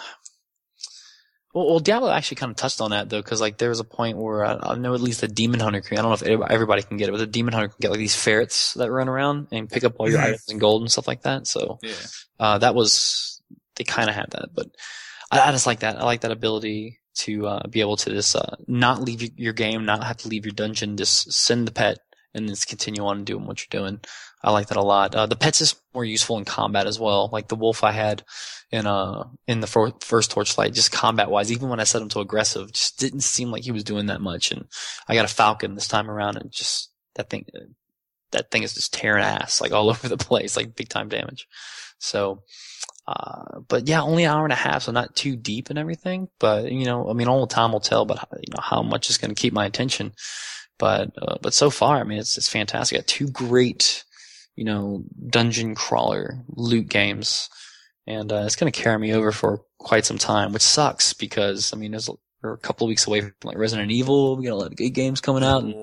Well, well, Diablo actually kind of touched on that though, because like there was a point where I, I know at least the Demon Hunter can. I don't know if everybody, everybody can get it, but the Demon Hunter can get like these ferrets that run around and pick up all your Mhm. items and gold and stuff like that. So Yeah. uh, that was they kind of had that, but I, I just like that. I like that ability to uh, be able to just uh, not leave your, your game, not have to leave your dungeon, just send the pet and just continue on doing what you're doing. I like that a lot. Uh, the pet's is more useful in combat as well. Like the wolf I had in uh in the for- first Torchlight, just combat wise, even when I set him to aggressive, just didn't seem like he was doing that much. And I got a falcon this time around, and just that thing, that thing is just tearing ass like all over the place, like big time damage. So, uh, but yeah, only an hour and a half, so not too deep and everything. But you know, I mean, only time will tell. But you know, how much is going to keep my attention. But uh, but so far, I mean, it's it's fantastic. I got two great, you know, dungeon crawler loot games, and uh, it's going to carry me over for quite some time, which sucks because I mean, there's we're a couple of weeks away from like Resident Evil. We got a lot of good games coming out, and Oh.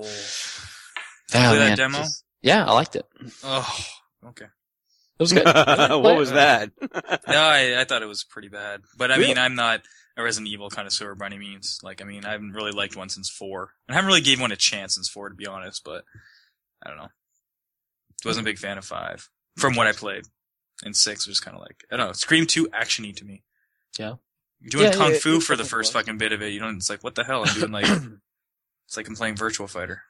oh, Play that man, demo? just- yeah, I liked it. It Oh, okay. was good. What was that? No, I, I thought it was pretty bad. But I Really? mean, I'm not a Resident Evil connoisseur by any means. Like, I mean, I haven't really liked one since four. And I haven't really gave one a chance since four, to be honest, but I don't know. Wasn't a big fan of five. From what I played. And six was kind of like, I don't know, Scream two action-y to me. Yeah. You're doing Yeah, Kung yeah, Fu it for the definitely first was. fucking bit of it. You don't, it's like, what the hell? I'm doing like, it's like I'm playing Virtual Fighter.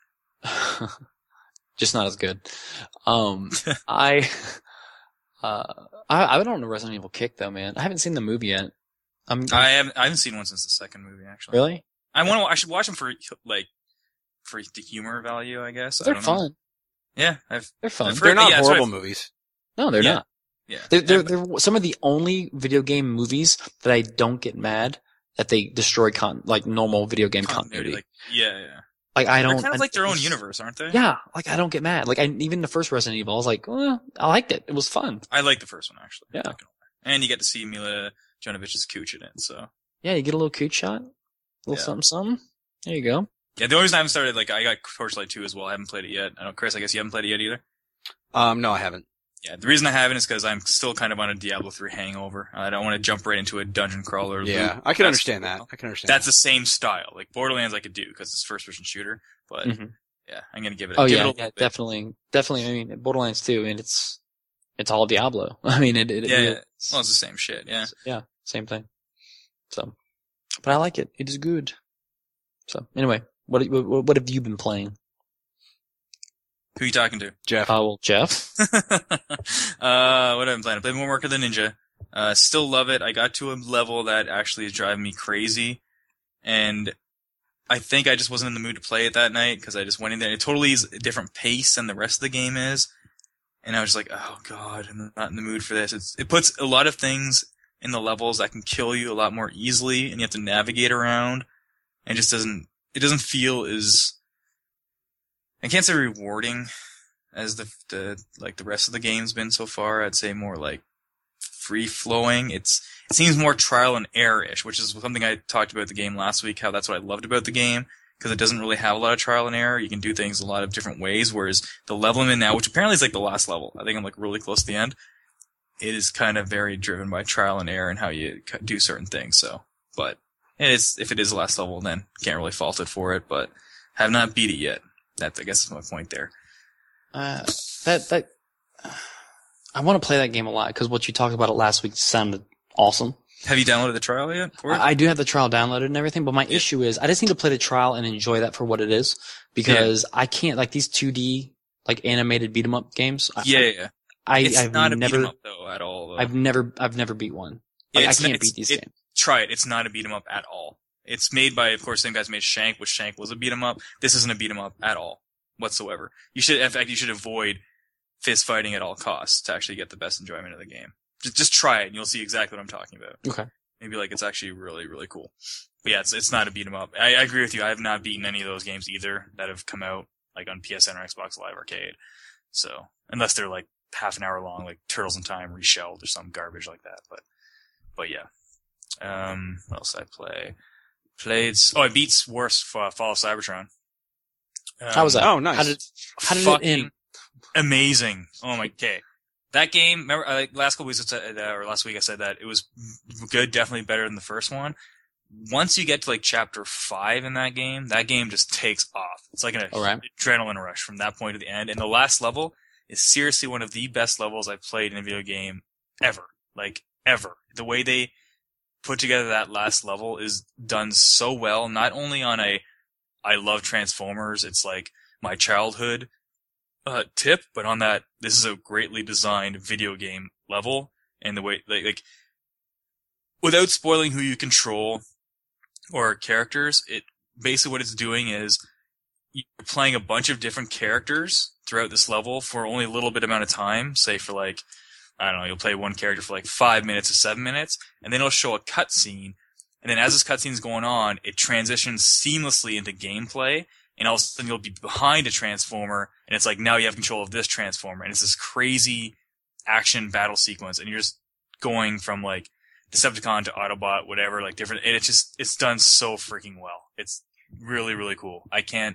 Just not as good. Um, I, uh, I, I don't know Resident Evil Kick though, man. I haven't seen the movie yet. I'm, I haven't, I haven't seen one since the second movie, actually. really? I want to, I should watch them for, like, for the humor value, I guess. I They're don't know. fun. Yeah, I've, They're fun. I've They're not Yeah, that's horrible what movies. No, they're Yeah. not. yeah. They're, they're, And- they're some of the only video game movies that I don't get mad that they destroy con, like normal video game continuity. Like, yeah, yeah. Like I don't. They're kind of I- like their own it's- universe, aren't they? Yeah, like I don't get mad. Like I even the first Resident Evil, I was like, well, I liked it. It was fun. I like the first one, actually. Yeah. Not gonna lie. And you get to see Mila Jovovich's cooch in it, so. Yeah, you get a little cute shot, a little Yeah. something, something. There you go. Yeah, the only reason I haven't started, like, I got Torchlight two as well. I haven't played it yet. I don't, Chris, I guess you haven't played it yet either? Um, no, I haven't. Yeah, the reason I haven't is because I'm still kind of on a Diablo three hangover. I don't want to jump right into a dungeon crawler. Yeah, loot. I can That's- understand that. I can understand. That's the same style. Like, Borderlands I could do because it's first person shooter, but Mhm. Yeah, I'm gonna give it. Oh give yeah, it a yeah, bit. definitely, definitely. I mean, Borderlands two, and it's it's all Diablo. I mean, it, it, Yeah, it yeah. is- Well, it's the same shit. Yeah. yeah, same thing. So, but I like it. It is good. So anyway, what what, what have you been playing? Who are you talking to? Jeff. Uh, well, Jeff. uh, what have I been playing? I played more Mark of the Ninja. Uh, still love it. I got to a level that actually is driving me crazy, and I think I just wasn't in the mood to play it that night because I just went in there. It totally is a different pace than the rest of the game is, and I was just like, oh god, I'm not in the mood for this. It's, it puts a lot of things in the levels that can kill you a lot more easily, and you have to navigate around, and it just doesn't. It doesn't feel as I can't say rewarding as the the like the rest of the game's been so far. I'd say more like free flowing. It's it seems more trial and error ish, which is something I talked about the game last week. How that's what I loved about the game because it doesn't really have a lot of trial and error. You can do things a lot of different ways. Whereas the level I'm in now, which apparently is like the last level, I think I'm like really close to the end. It is kind of very driven by trial and error and how you do certain things. So, but it's if it is the last level, then can't really fault it for it. But have not beat it yet. That's I guess is my point there. Uh, that that I want to play that game a lot because what you talked about it last week sounded awesome. Have you downloaded the trial yet? For it? I, I do have the trial downloaded and everything, but my Yeah. issue is I just need to play the trial and enjoy that for what it is because I can't like these two D like animated beat 'em up games. I- Yeah, I, yeah. I, It's I've not a never, beat 'em up though at all. Though. I've never, I've never beat one. Yeah, Like, I it's can't not- beat these it- games. Try it. It's not a beat 'em up at all. It's made by, of course, the same guys who made Shank, which Shank was a beat 'em up. This isn't a beat 'em up at all whatsoever. You should, in fact, you should avoid fist fighting at all costs to actually get the best enjoyment of the game. Just, just try it, and you'll see exactly what I'm talking about. Okay. Maybe like it's actually really, really cool. But yeah, it's it's not a beat 'em up. I, I agree with you. I have not beaten any of those games either that have come out like on P S N or Xbox Live Arcade. So unless they're like half an hour long, like Turtles in Time reshelled or some garbage like that. But but yeah. Um, what else did I play? Played. Oh, I beat worse for Fall of Cybertron. Um, How was that? Oh, nice. How did, how did it fucking end? Amazing. Oh my, okay. That game, remember, uh, last couple weeks, I said, uh, or last week I said that it was good, definitely better than the first one. Once you get to like chapter five in that game, that game just takes off. It's like an All right. adrenaline rush from that point to the end. And the last level is seriously one of the best levels I've played in a video game ever. Like, ever. The way they put together that last level is done so well, not only on a, I love Transformers, it's like my childhood, uh, tip, but on that, this is a greatly designed video game level, and the way, like, like, without spoiling who you control or characters, it, basically what it's doing is, you're playing a bunch of different characters throughout this level for only a little bit amount of time, say for like, I don't know, you'll play one character for like five minutes or seven minutes, and then it'll show a cutscene, and then as this cutscene's going on, it transitions seamlessly into gameplay, and all of a sudden you'll be behind a transformer, and it's like, now you have control of this transformer, and it's this crazy action battle sequence, and you're just going from like Decepticon to Autobot, whatever, like different, and it's just, it's done so freaking well. It's really, really cool. I can't,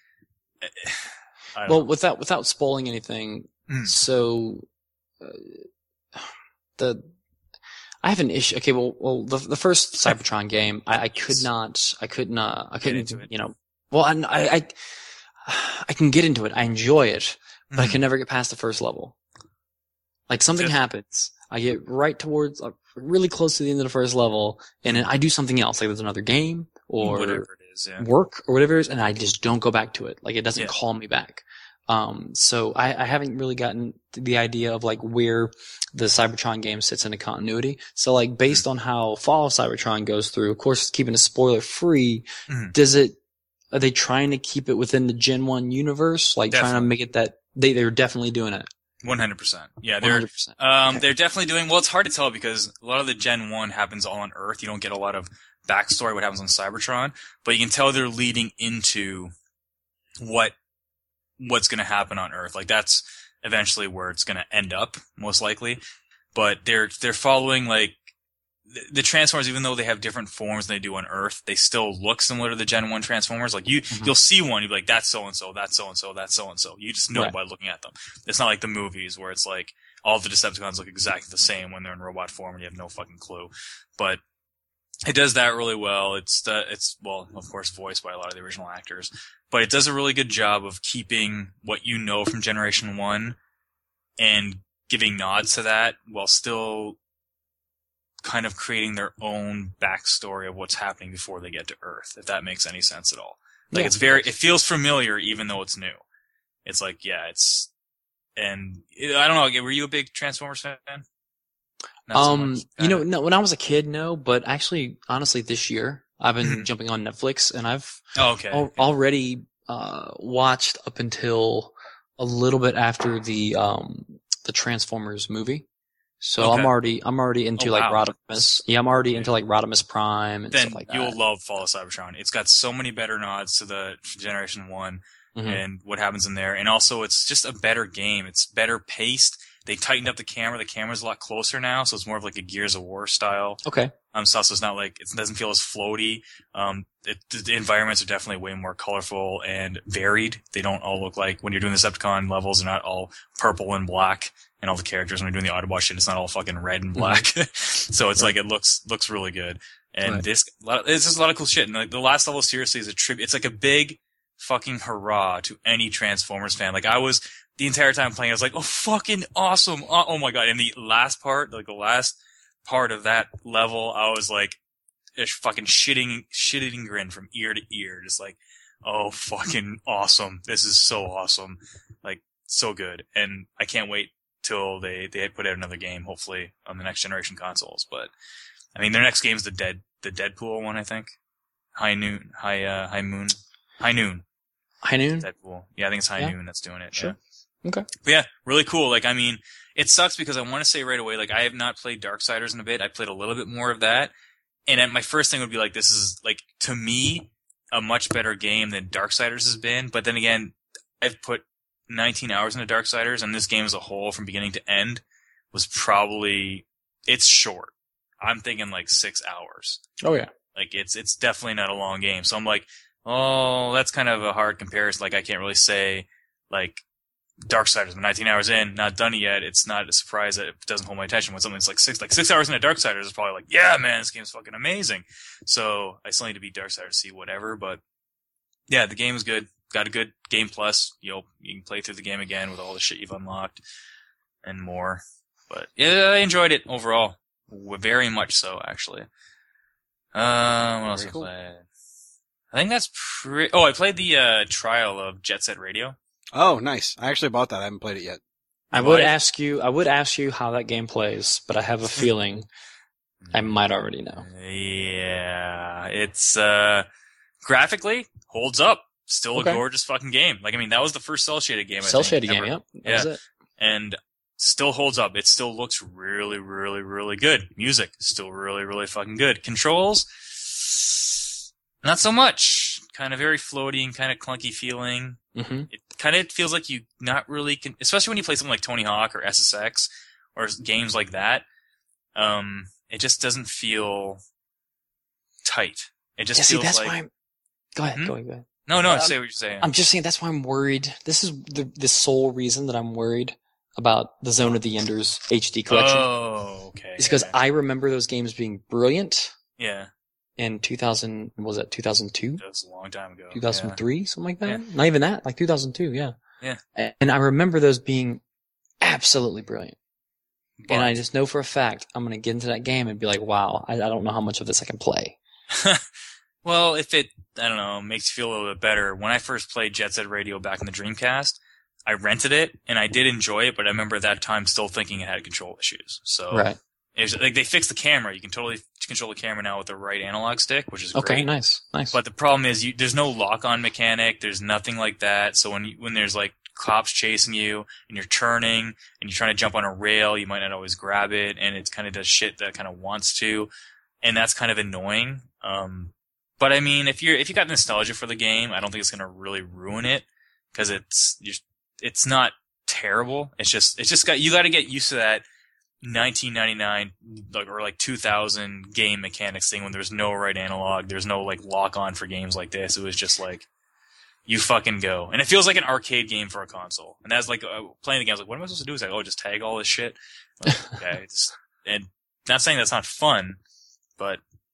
I don't Well, know. without, without spoiling anything, Mm. so, uh, the, I have an issue. Okay, well, well, the the first Cybertron game, I, I could not, I couldn't, uh, I couldn't, into it. you know, well, I, I, I, I can get into it. I enjoy it, but I Mhm. can never get past the first level. Like something Good. happens. I get right towards, uh, really close to the end of the first level, and then I do something else. Like there's another game or whatever it is, yeah. work or whatever it is, and I just don't go back to it. Like it doesn't Yeah. call me back. Um, so I, I haven't really gotten the idea of like where the Cybertron game sits into continuity. So like based on how Fall of Cybertron goes through, of course, keeping it spoiler free, Mhm. does it, are they trying to keep it within the Gen one universe? Like trying to Definitely. make it that they, they're definitely doing it. one hundred percent. Yeah, one they're, hundred percent. um, Okay. they're definitely doing, well, it's hard to tell because a lot of the Gen one happens all on Earth. You don't get a lot of backstory what happens on Cybertron, but you can tell they're leading into what, what's going to happen on Earth. Like that's eventually where it's going to end up, most likely. But they're, they're following like, the, the Transformers, even though they have different forms than they do on Earth, they still look similar to the Gen one Transformers. Like you, Mhm. you'll see one, you'll be like, that's so-and-so, that's so-and-so, that's so-and-so. You just know Right. by looking at them. It's not like the movies where it's like, all the Decepticons look exactly the same when they're in robot form and you have no fucking clue. But It does that really well. It's uh, it's well, of course, voiced by a lot of the original actors, but it does a really good job of keeping what you know from Generation One and giving nods to that while still kind of creating their own backstory of what's happening before they get to Earth, if that makes any sense at all. Like Yeah. it's very, it feels familiar even though it's new. It's like, yeah, it's, and it, I don't know, were you a big Transformers fan? Not so Um, much. you know, no, when I was a kid, no, but actually, honestly, this year I've been jumping on Netflix, and I've Oh, okay. al- already uh watched up until a little bit after the um the Transformers movie. So Okay. I'm already I'm already into Oh, like wow. Rodimus. Yeah, I'm already into like Rodimus Prime and Then stuff like you'll that. love Fall of Cybertron. It's got so many better nods to the Generation One Mhm. and what happens in there. And also, it's just a better game. It's better paced. They tightened up the camera. The camera's a lot closer now, so it's more of like a Gears of War style. Okay. Um, so it's not like, it doesn't feel as floaty. Um, it, the environments are definitely way more colorful and varied. They don't all look like, when you're doing the Decepticon levels, they're not all purple and black. And all the characters, when you're doing the Autobot shit, it's not all fucking red and black. So it's Right. like, it looks, looks really good. And Right. this, a lot of- it's just a lot of cool shit. And like, the last level seriously is a tribute. It's like a big fucking hurrah to any Transformers fan. Like I was, the entire time playing, I was like, oh, fucking awesome. Oh, oh my God. And the last part, like the last part of that level, I was like, a fucking shitting, shitting grin from ear to ear. Just like, oh, fucking awesome. This is so awesome. Like, so good. And I can't wait till they, they put out another game, hopefully on the next generation consoles. But I mean, their next game's the Dead, the Deadpool one, I think. High Noon, High, uh, High Moon, High Noon. High Noon. Deadpool. Yeah, I think it's High Yeah. Noon that's doing it. Sure. Yeah. Okay. But yeah, really cool. Like, I mean, it sucks because I want to say right away, like, I have not played Darksiders in a bit. I played a little bit more of that. And then my first thing would be like, this is, like, to me, a much better game than Darksiders has been. But then again, I've put nineteen hours into Darksiders, and this game as a whole, from beginning to end, was probably, it's short. I'm thinking like six hours. Oh yeah. Like, it's, it's definitely not a long game. So I'm like, oh, that's kind of a hard comparison. Like, I can't really say, like, Darksiders, I'm nineteen hours in, not done it yet. It's not a surprise that it doesn't hold my attention. When something's like six, like six hours into Darksiders is probably like, yeah, man, this game's fucking amazing. So I still need to beat Darksiders to see whatever, but yeah, the game is good. Got a good Game Plus. You know, you can play through the game again with all the shit you've unlocked and more. But yeah, I enjoyed it overall. Very much so, actually. Uh, what else Very I cool. played? I think that's pretty, oh, I played the, uh, trial of Jet Set Radio. Oh, nice. I actually bought that. I haven't played it yet. I would Right. ask you. I would ask you how that game plays, but I have a feeling I might already know. Yeah, it's, uh, graphically holds up. Still Okay. a gorgeous fucking game. Like, I mean, that was the first cell shaded game. I Cell think, shaded game. ever. Yep. That Yeah. was it. And still holds up. It still looks really, really, really good. Music, still really, really fucking good. Controls, not so much. Kind of very floaty and kind of clunky feeling. Mm-hmm. It kind of feels like you not really can, especially when you play something like Tony Hawk or S S X or games like that. Um, it just doesn't feel tight. It just Yeah, see, feels that's like, why I'm. Go ahead. Hmm? Go ahead. Go ahead. no, no, Um, say what you're saying. I'm just saying that's why I'm worried. This is the the sole reason that I'm worried about the Zone of the Enders H D collection. Oh, okay. It's because okay. I remember those games being brilliant yeah, in two thousand. Was that two thousand two? that was a long time ago. two thousand three, something like that. Yeah. Not even that, like two thousand two. Yeah. Yeah. And I remember those being absolutely brilliant. Yeah. And I just know for a fact I'm gonna get into that game and be like, wow, I, I don't know how much of this I can play. Well, if it, I don't know, makes you feel a little bit better. When I first played Jet Set Radio back in the Dreamcast, I rented it and I did enjoy it, but I remember at that time still thinking it had control issues. So Right. it was, like, they fixed the camera. You can totally control the camera now with the right analog stick, which is great. Okay. Nice. Nice. But the problem is, you, there's no lock-on mechanic. There's nothing like that. So when you, when there's like cops chasing you and you're turning and you're trying to jump on a rail, you might not always grab it, and it kind of does shit that it kind of wants to, and that's kind of annoying. Um, but I mean, if you're if you got nostalgia for the game, I don't think it's gonna really ruin it because it's you're, it's not terrible. It's just it's just got you got to get used to that nineteen ninety-nine like or like two thousand game mechanics thing when there's no right analog, there's no like lock on for games like this. It was just like you fucking go, and it feels like an arcade game for a console. And that's like uh, playing the game. I was like, what am I supposed to do? Is like, oh, just tag all this shit. Like, okay, just, and not saying that's not fun, but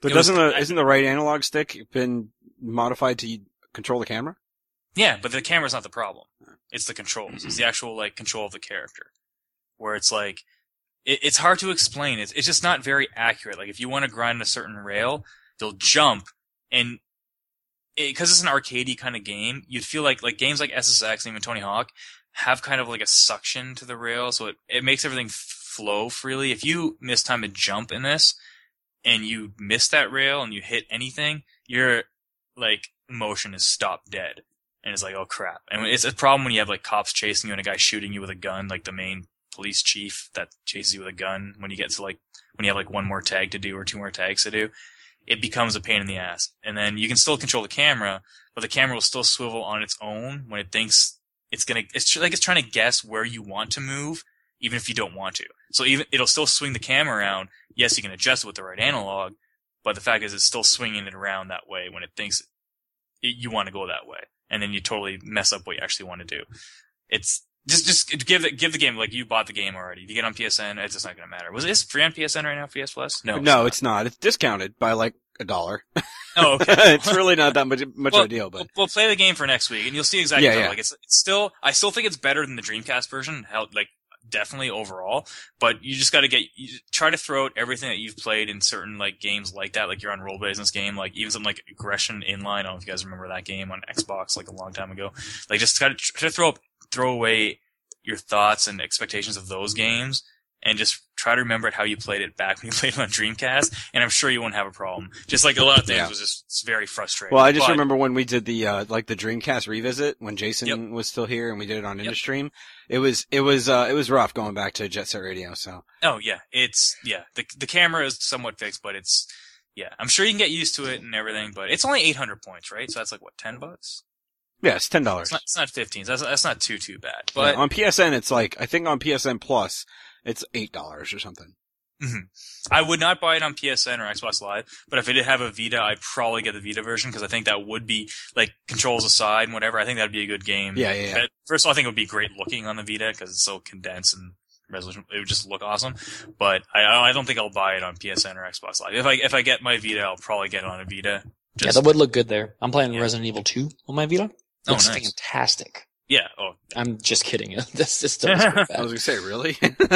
But It was- doesn't the, isn't the right analog stick been modified to control the camera? Yeah, but the camera's not the problem. It's the controls. It's the actual like control of the character, where it's like it, it's hard to explain. It's it's just not very accurate. Like if you want to grind a certain rail, they'll jump, and because it, it's an arcadey kind of game, you'd feel like like games like S S X and even Tony Hawk have kind of like a suction to the rail, so it it makes everything flow freely. If you mistime a jump in this, and you miss that rail and you hit anything, your like motion is stopped dead. And it's like, oh crap. And it's a problem when you have like cops chasing you and a guy shooting you with a gun, like the main police chief that chases you with a gun when you get to like, when you have like one more tag to do or two more tags to do. It becomes a pain in the ass. And then you can still control the camera, but the camera will still swivel on its own when it thinks it's gonna, it's like it's trying to guess where you want to move, even if you don't want to. So even, it'll still swing the camera around. Yes, you can adjust it with the right analog, but the fact is it's still swinging it around that way when it thinks it, you want to go that way. And then you totally mess up what you actually want to do. It's just, just give it, give the game, like you bought the game already. If you get on P S N, it's just not going to matter. Was it free on P S N right now, P S Plus? No. No, it's not. It's discounted by like a dollar. Oh, okay. It's really not that much, much well, of a deal, but. We'll, we'll play the game for next week and you'll see exactly Yeah, how, yeah. like it's, it's still, I still think it's better than the Dreamcast version. How, like, definitely overall, but you just got to get, you try to throw out everything that you've played in certain like games like that, like you're on Roll Business game, like even something like Aggression Inline. I don't know if you guys remember that game on Xbox like a long time ago. Like just try to, try to throw up, throw away your thoughts and expectations of those games and just try to remember how you played it back when you played it on Dreamcast, and I'm sure you won't have a problem. Just like a lot of things Yeah. was just it's very frustrating. Well, I just But- remember when we did the, uh, like the Dreamcast revisit when Jason Yep. was still here and we did it on Yep. Industream. It was, it was, uh, it was rough going back to Jet Set Radio, so. Oh yeah, it's yeah. The the camera is somewhat fixed, but it's yeah. I'm sure you can get used to it and everything, but it's only eight hundred points, right? So that's like what ten bucks. Yeah, it's ten dollars. It's not it's not fifteen. So that's that's not too too bad. But on P S N, it's like, I think on P S N Plus, it's eight dollars or something. mhm. I would not buy it on P S N or Xbox Live, but if I did have a Vita, I'd probably get the Vita version because I think that would be like controls aside and whatever. I think that'd be a good game. Yeah, yeah, yeah. But First of all, I think it would be great looking on the Vita because it's so condensed and resolution. It would just look awesome. But I I don't think I'll buy it on P S N or Xbox Live. If I if I get my Vita, I'll probably get it on a Vita. Yeah, Just, that would look good there. I'm playing Yeah. Resident Evil two on my Vita. Oh, Looks nice. fantastic. yeah. Oh, I'm just kidding. this this does look I was bad. gonna say, really?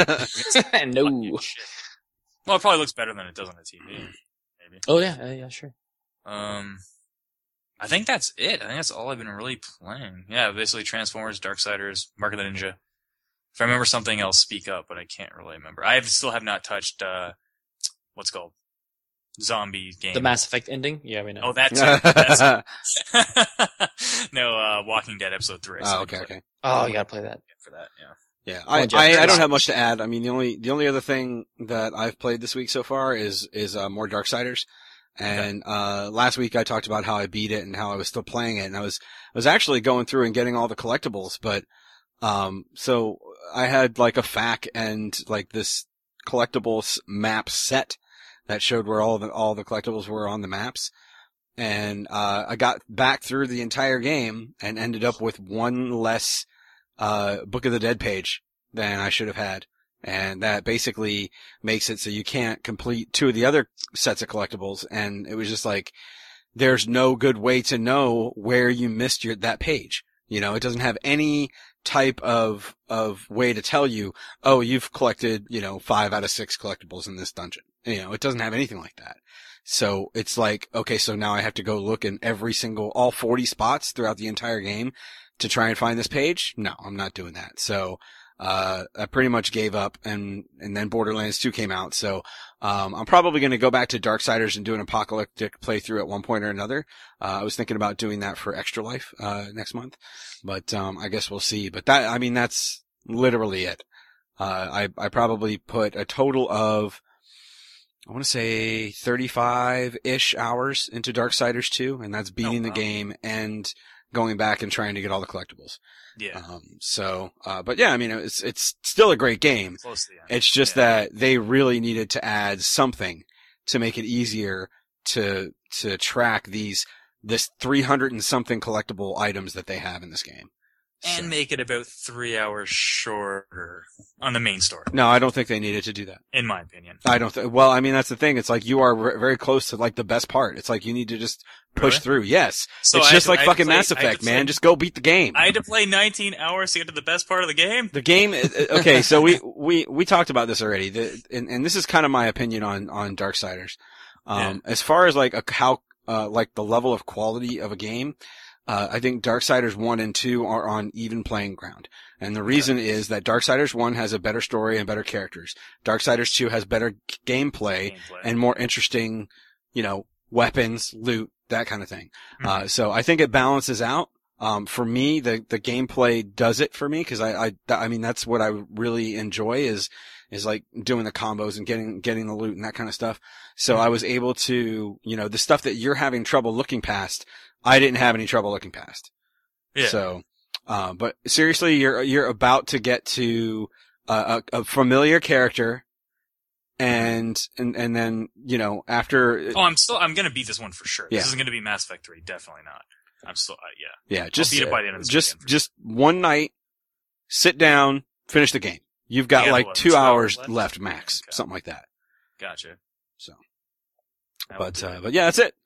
No. shit. Well, it probably looks better than it does on the T V. Maybe. Oh yeah, uh, yeah, sure. Um, I think that's it. I think that's all I've been really playing. Yeah, basically Transformers, Darksiders, Mark of the Ninja. If I remember something else, speak up, but I can't really remember. I have, still have not touched, uh, what's it called? Zombie game. The Mass Effect ending. Yeah, we know. Oh, that too. That's... no, uh, Walking Dead episode three. So Oh, I okay, can okay. Oh, you gotta play that. play For that, yeah. Yeah, Come on, I, Jeff. I, I don't Come have much to add. I mean, the only, the only other thing that I've played this week so far is, is, uh, more Darksiders. And, uh, last week I talked about how I beat it and how I was still playing it. And I was, I was actually going through and getting all the collectibles, but, um, so I had like a F A Q and like this collectibles map set that showed where all the, all the collectibles were on the maps. And, uh, I got back through the entire game and ended up with one less, uh, Book of the Dead page than I should have had. And that basically makes it so you can't complete two of the other sets of collectibles. And it was just like, there's no good way to know where you missed your, that page. You know, it doesn't have any type of, of way to tell you, oh, you've collected, you know, five out of six collectibles in this dungeon. You know, it doesn't have anything like that. So it's like, okay, so now I have to go look in every single, all forty spots throughout the entire game to try and find this page. No, I'm not doing that. So, uh, I pretty much gave up, and, and then Borderlands two came out. So, um, I'm probably going to go back to Darksiders and do an apocalyptic playthrough at one point or another. Uh, I was thinking about doing that for Extra Life, uh, next month, but, um, I guess we'll see. But that, I mean, that's literally it. Uh, I, I probably put a total of, I want to say thirty-five-ish hours into Darksiders two, and that's beating Oh, the wow. game and going back and trying to get all the collectibles. Yeah. Um, so, uh, but yeah, I mean, it's, it's still a great game. Close to the end. It's just Yeah. that they really needed to add something to make it easier to, to track these, this three hundred and something collectible items that they have in this game. And So- make it about three hours shorter on the main story, No, I don't think they needed to do that. in my opinion. I don't think, well, I mean, that's the thing. It's like you are re- very close to like the best part. It's like you need to just push Really? through. Yes. So it's I had just to- like I had to fucking play- Mass I had to Effect, play- man. Just go beat the game. I had to play nineteen hours to get to the best part of the game. The game, is- okay, so we, we, we talked about this already, the, and, and this is kind of my opinion on, on Darksiders. Um, as far as like a, how, uh, like the level of quality of a game, uh, I think Darksiders one and two are on even playing ground. And the reason is that Darksiders one has a better story and better characters. Darksiders two has better g- gameplay Gameplay. and more interesting, you know, weapons, loot, that kind of thing. Mhm. Uh, so I think it balances out. Um, for me, the, the gameplay does it for me because I, I, I mean, that's what I really enjoy is, is like doing the combos and getting, getting the loot and that kind of stuff. So I was able to, you know, the stuff that you're having trouble looking past, I didn't have any trouble looking past. Yeah. So, uh, but seriously, you're, you're about to get to a, a, a familiar character and, and, and then, you know, after, Oh, I'm still. I'm gonna beat this one for sure. Yeah. This isn't gonna be Mass Effect three. Definitely not. I'm still. Uh, yeah. yeah, just, beat it by the end of this just, weekend. just one night, sit down, finish the game. You've got You got like what, two, two hours hours left, left? max, Okay. something like that. Gotcha. So, That would but, be uh, it. but yeah, that's it.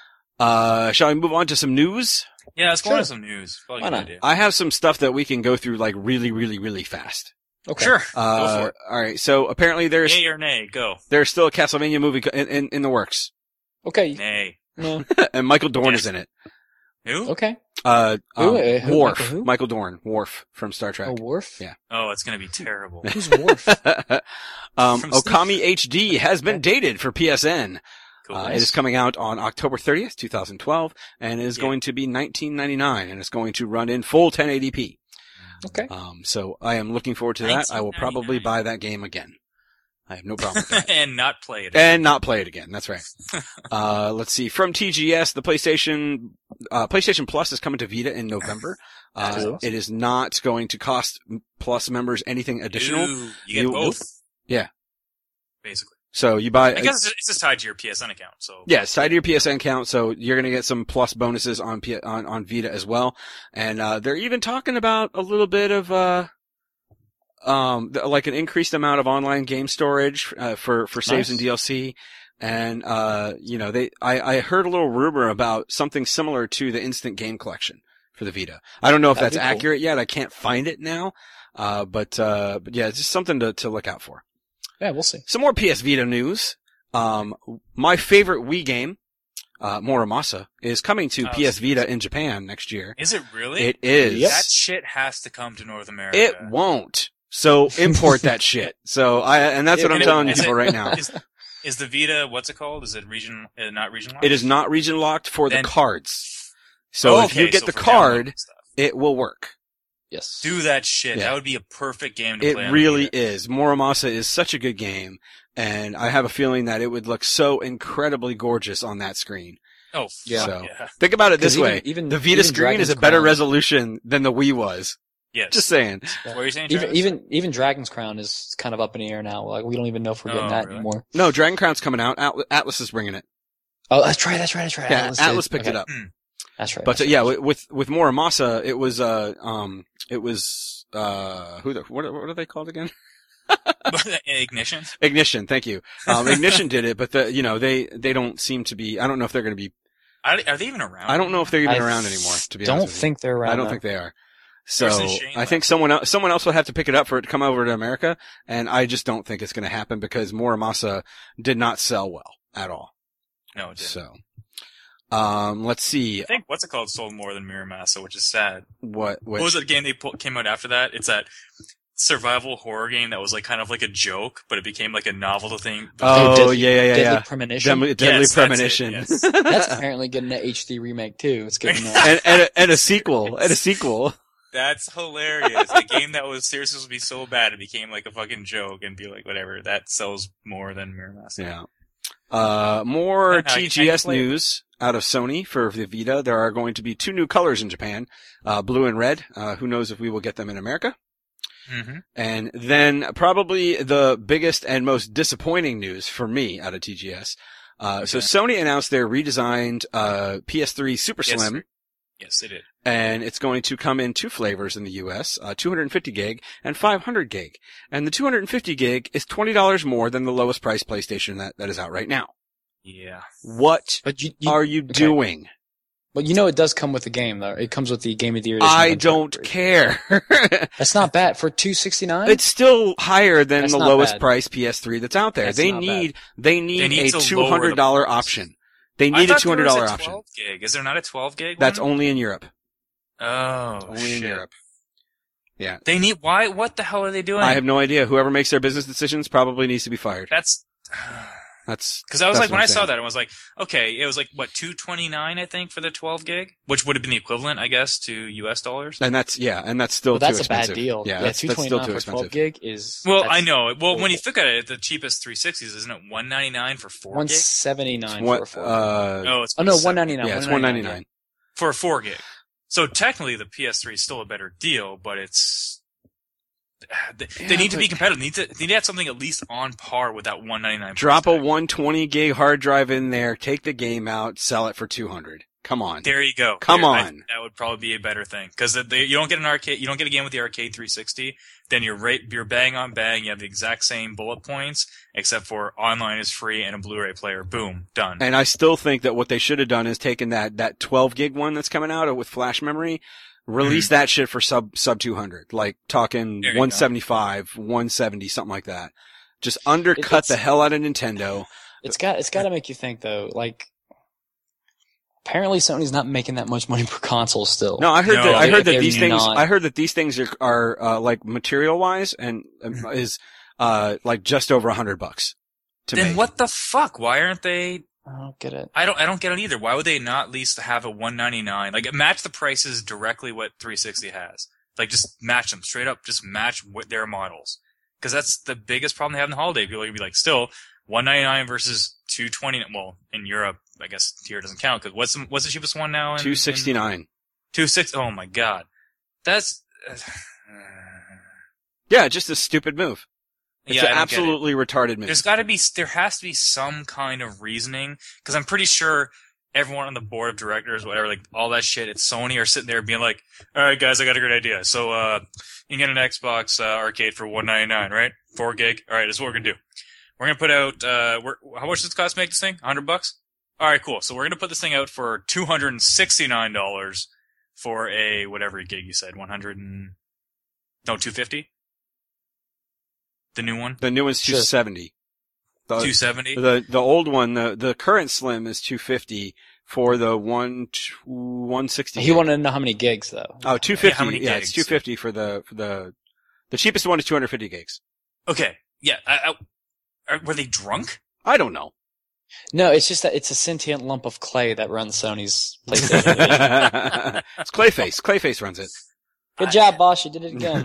Uh, shall we move on to some news? yeah, let's go Sure. on to some news. Probably a Why good not? idea. I have some stuff that we can go through like really, really, really fast. Okay. Sure. Uh, go for it. all right. So apparently there's, Yay or nay? Go. there's still a Castlevania movie co- in, in, in the works. Okay. Nay. No. And Michael Dorn Yes. is in it. Who? Okay. Uh, Who, um, uh, who, Worf. Michael who? Michael Dorn. Worf from Star Trek. A Worf? Yeah. Oh, it's gonna be terrible. Who's Worf? um, From Okami H D has been dated for P S N. Cool. Uh, it is coming out on October thirtieth, twenty twelve, and is Yeah. going to be nineteen ninety-nine, and it's going to run in full ten eighty p. Okay. Um, so I am looking forward to that. I will probably nineteen ninety-nine. buy that game again. I have no problem with that. and not play it. And not play it again. That's right. uh, let's see. From T G S, the PlayStation, uh, PlayStation Plus is coming to Vita in November. Uh, Cool. it is not going to cost Plus members anything additional. Ooh, you get You- both. Yeah. Basically. So you buy, I guess it's just, it's just tied to your P S N account. So yeah, it's tied to your P S N account, so you're gonna get some Plus bonuses on P- on, on Vita as well. And, uh, they're even talking about a little bit of, uh, um, th- like an increased amount of online game storage, uh, for, for saves Nice. and D L C. And, uh, you know, they, I, I heard a little rumor about something similar to the Instant Game Collection for the Vita. I don't know if That'd that's be cool. accurate yet. I can't find it now. Uh, but, uh, but yeah, it's just something to, to look out for. Yeah, we'll see. Some more P S Vita news. Um, my favorite Wii game, uh, Muramasa, is coming to Oh, P S Vita in Japan next year. is it really? It is. Yep. That shit has to come to North America. It won't. So import that shit. So I, and that's what I'm And it- telling is people it- right now. Is, is the Vita, what's it called? Is it region, uh, not region locked? It is not region locked for the Then- cards. So Oh, if you okay, get so the for card, downloading stuff. it will work. Yes. Do that shit. Yeah. That would be a perfect game to It play on really the Vita. is. Muramasa is such a good game, and I have a feeling that it would look so incredibly gorgeous on that screen. Oh, Yeah. fuck So- yeah. Think about it 'Cause this even- way. even- the Vita even screen is Dragon's a better Crown- resolution than the Wii was. Yes. Just saying. Yeah. What were you saying, Even Travis? even even Dragon's Crown is kind of up in the air now. Like we don't even know if we're getting Oh, that really? anymore. No, Dragon Crown's coming out. Atlas, Atlas is bringing it. Oh, that's right. That's right. That's right. Yeah, Atlas, Atlas, did. picked Okay. it up. That's right. But that's uh, right. yeah, with with with Muramasa, it was uh um it was uh who the what are- what are they called again? Ignition. Ignition. Thank you. Um, Ignition did it, but the you know they they don't seem to be. I don't know if they're going to be. Are, are they even around? I don't know if they're even I around anymore. To be don't honest with you. think they're around. I don't now. think they are. So Ever since Shane I think left. someone else, someone else will have to pick it up for it to come over to America, and I just don't think it's going to happen because Muramasa did not sell well at all. No, it didn't. So, um, let's see I think what's it called sold more than Miramasa, which is sad. what What was that game they put, came out after that? It's that survival horror game that was like kind of like a joke, but it became like a novel thing. Oh Deadly- yeah, yeah, yeah, Deadly yeah. Premonition. Deadly, Deadly Yes, that's it, Premonition. yes. That's apparently getting an H D remake too. It's getting uh, and and a, and a sequel, and a sequel. That's hilarious. A game that was seriously supposed to be so bad it became like a fucking joke and be like whatever. That sells more than Miramasa. Yeah. Uh, more Yeah, I- I T G S can play it. news out of Sony for the Vita. There are going to be two new colors in Japan, uh, blue and red. Uh, who knows if we will get them in America? Mm-hmm. And then probably the biggest and most disappointing news for me out of T G S. Uh, so Okay. Sony announced their redesigned, uh, P S three Super Yes, Slim. Yes, they did. And it's going to come in two flavors in the U S, uh, two hundred fifty gig and five hundred gig. And the two hundred fifty gig is twenty dollars more than the lowest price PlayStation that, that is out right now. Yeah. What But you, you are you okay. doing? But you know it does come with the game though. It comes with the Game of the Year edition. I don't care. That's not bad for two sixty-nine. It's still higher than That's the not lowest bad. price P S three that's out there. That's They not need, bad. they need, They need a to two hundred dollars lower the price. option. They I need a thought two hundred there was dollars a option. twelve gig. Is there not a twelve gig That's one? only in Europe. Oh, Only shit. in Europe. Yeah. They need, why, what the hell are they doing? I have no idea. Whoever makes their business decisions probably needs to be fired. That's, That's, cause I was that's like, what when I'm I saw saying. that, I was like, okay, it was like, what, two twenty-nine, I think, for the twelve gig? Which would have been the equivalent, I guess, to U S dollars. And that's, yeah, and that's still But that's too a bad expensive. deal. Yeah, Yeah, that's, two that's twenty still nine too for expensive. twelve gig is. Well, that's I know. Well, when you horrible. look at it, the cheapest three sixties, isn't it one ninety-nine for four one gig? seventy nine for a What, four. uh, No, it's oh no, seven- one ninety nine. yeah, it's one ninety-nine. for a four gig. So technically, the P S three is still a better deal, but it's they, Yeah, they need to but- be competitive. They need to, they need to have something at least on par with that one ninety-nine. Drop a price tag. one twenty gig hard drive in there, take the game out, sell it for two hundred. Come on. There you go. Come There- I on. think that would probably be a better thing because you don't get an arcade, you don't get a game with the arcade three sixty. Then you're right, you're bang on bang. You have the exact same bullet points, except for online is free and a Blu-ray player. Boom, done. And I still think that what they should have done is taken that, that twelve gig one that's coming out with flash memory, release Mm-hmm. that shit for sub, sub two hundred. Like talking There you one seventy-five, one seventy, something like that. Just undercut it's- the hell out of Nintendo. It's got it's got to make you think though. Like, apparently Sony's not making that much money per console still. No, I heard No, that, I they- heard that they're these things, not. I heard that these things are, are, uh, like material wise and um, is, uh, like just over a hundred bucks to Then make. what the fuck? Why aren't they? I don't get it. I don't. I don't get it either. Why would they not at least have a one ninety-nine? Like match the prices directly what three sixty has. Like just match them straight up. Just match what their models. Because that's the biggest problem they have in the holiday. People are gonna be like, still one ninety-nine versus two twenty. Well, in Europe, I guess here doesn't count. Because what's the, what's the cheapest one now? In, two sixty-nine. Two six. Oh my god, that's. Uh, Yeah, just a stupid move. It's yeah, an I don't get it. absolutely retarded move. There's got to be, there has to be some kind of reasoning, because I'm pretty sure everyone on the board of directors, whatever, like all that shit at Sony are sitting there being like, "All right, guys, I got a great idea. So, uh, you can get an Xbox uh, arcade for one ninety-nine, right? Four gig. All right, that's what we're gonna do. We're gonna put out. Uh, we're, how much does it cost to make this thing? Hundred bucks. All right, cool. So we're gonna put this thing out for two hundred and sixty-nine dollars for a whatever gig you said, one hundred and no two fifty. The new one, The new one's Sure. two seventy. The, two seventy. the the old one, the the current Slim is two fifty for the one one sixty. He wanted to know how many gigs though. Oh, two fifty. Yeah, how many Yeah, it's gigs? two fifty for the for the the cheapest one is two hundred fifty gigs. Okay, yeah. I, I, are, were they drunk? I don't know. No, it's just that it's a sentient lump of clay that runs Sony's PlayStation division. It's Clayface. Clayface runs it. Good job, boss. You did it again.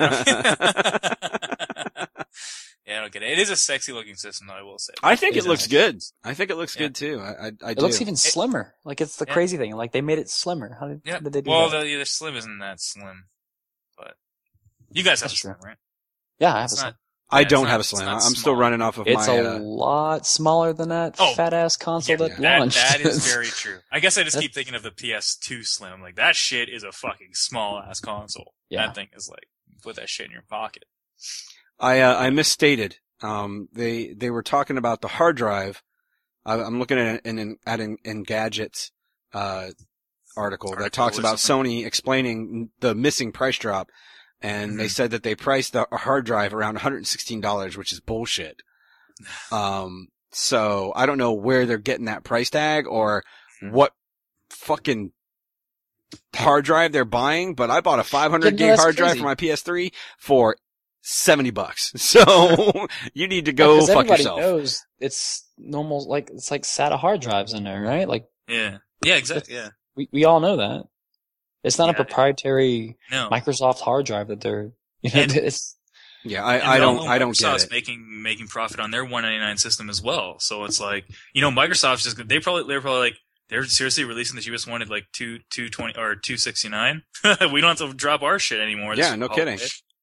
Yeah, I don't get it. It is a sexy looking system, though, I will say. I think it It's looks nice. good. I think it looks Yeah. good too. I I, I It do. looks even slimmer. Like it's the Yeah. crazy thing. Like they made it slimmer. How did, Yeah. how did they do Well, that? the, the Slim isn't that slim, but you guys have That's a Slim, true. right? yeah, I have It's a slim. not. I yeah, it's don't not- have a it's Slim. not I'm still small. running off of It's my. a Uh, lot smaller than that Oh, fat ass console Yeah, that that, launched. that is very true. I guess I just That's- keep thinking of the P S two Slim. Like that shit is a fucking small ass console. Yeah. That thing is like put that shit in your pocket. I uh, I misstated. Um, they they were talking about the hard drive. I, I'm looking at an in, at an Engadget's uh article that Article talks or about something. Sony explaining the missing price drop, and they Mhm. said that they priced the hard drive around one hundred sixteen dollars, which is bullshit. Um, so I don't know where they're getting that price tag or Mhm. what fucking hard drive they're buying, but I bought a five hundred Yeah, no, gig that's hard drive crazy. for my P S three for seventy bucks. So you need to go Because fuck everybody yourself. knows it's normal. Like it's like SATA hard drives in there, right? Like Yeah. Yeah, exactly. Yeah. we we all know that. It's not Yeah. a proprietary No. Microsoft hard drive that they're. You know, And- it's Yeah, I, And I we all don't, know I don't get Microsoft's it. making making profit on their one ninety-nine system as well. So it's like, you know, Microsoft's just they probably they're probably like they're seriously releasing the cheapest one at like two two twenty or two sixty nine. We don't have to drop our shit anymore. this Yeah, no holiday. kidding.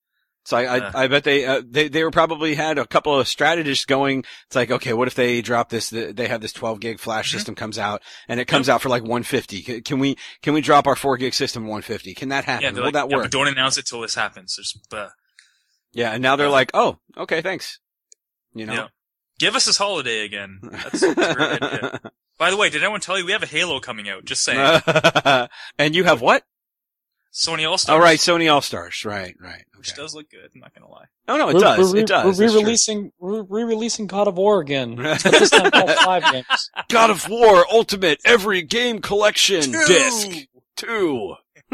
So I, Uh. I, I bet they, uh, they, they were probably had a couple of strategists going, it's like, okay, what if they drop this, they have this twelve gig flash Mm-hmm. system comes out and it comes out for like one fifty. Can, can we, can we drop our four gig system one fifty? Can that happen? Yeah, they're Will like, that yeah, work? but don't announce it till this happens. There's, uh, Yeah. And now they're Uh. like, oh, okay, thanks. You know? yeah. Give us this holiday again. That's, that's a great idea. By the way, did anyone tell you we have a Halo coming out? Just saying. And you have what? Sony All-Stars. Oh, right. Sony All-Stars. Right, right. Which Okay. does look good. I'm not gonna lie. Oh, no, it We're- does. We're, re- It does. We're It's true. re-releasing, we're re-releasing God of War again. But this time all five games. God of War Ultimate Every Game Collection Two! Disc two.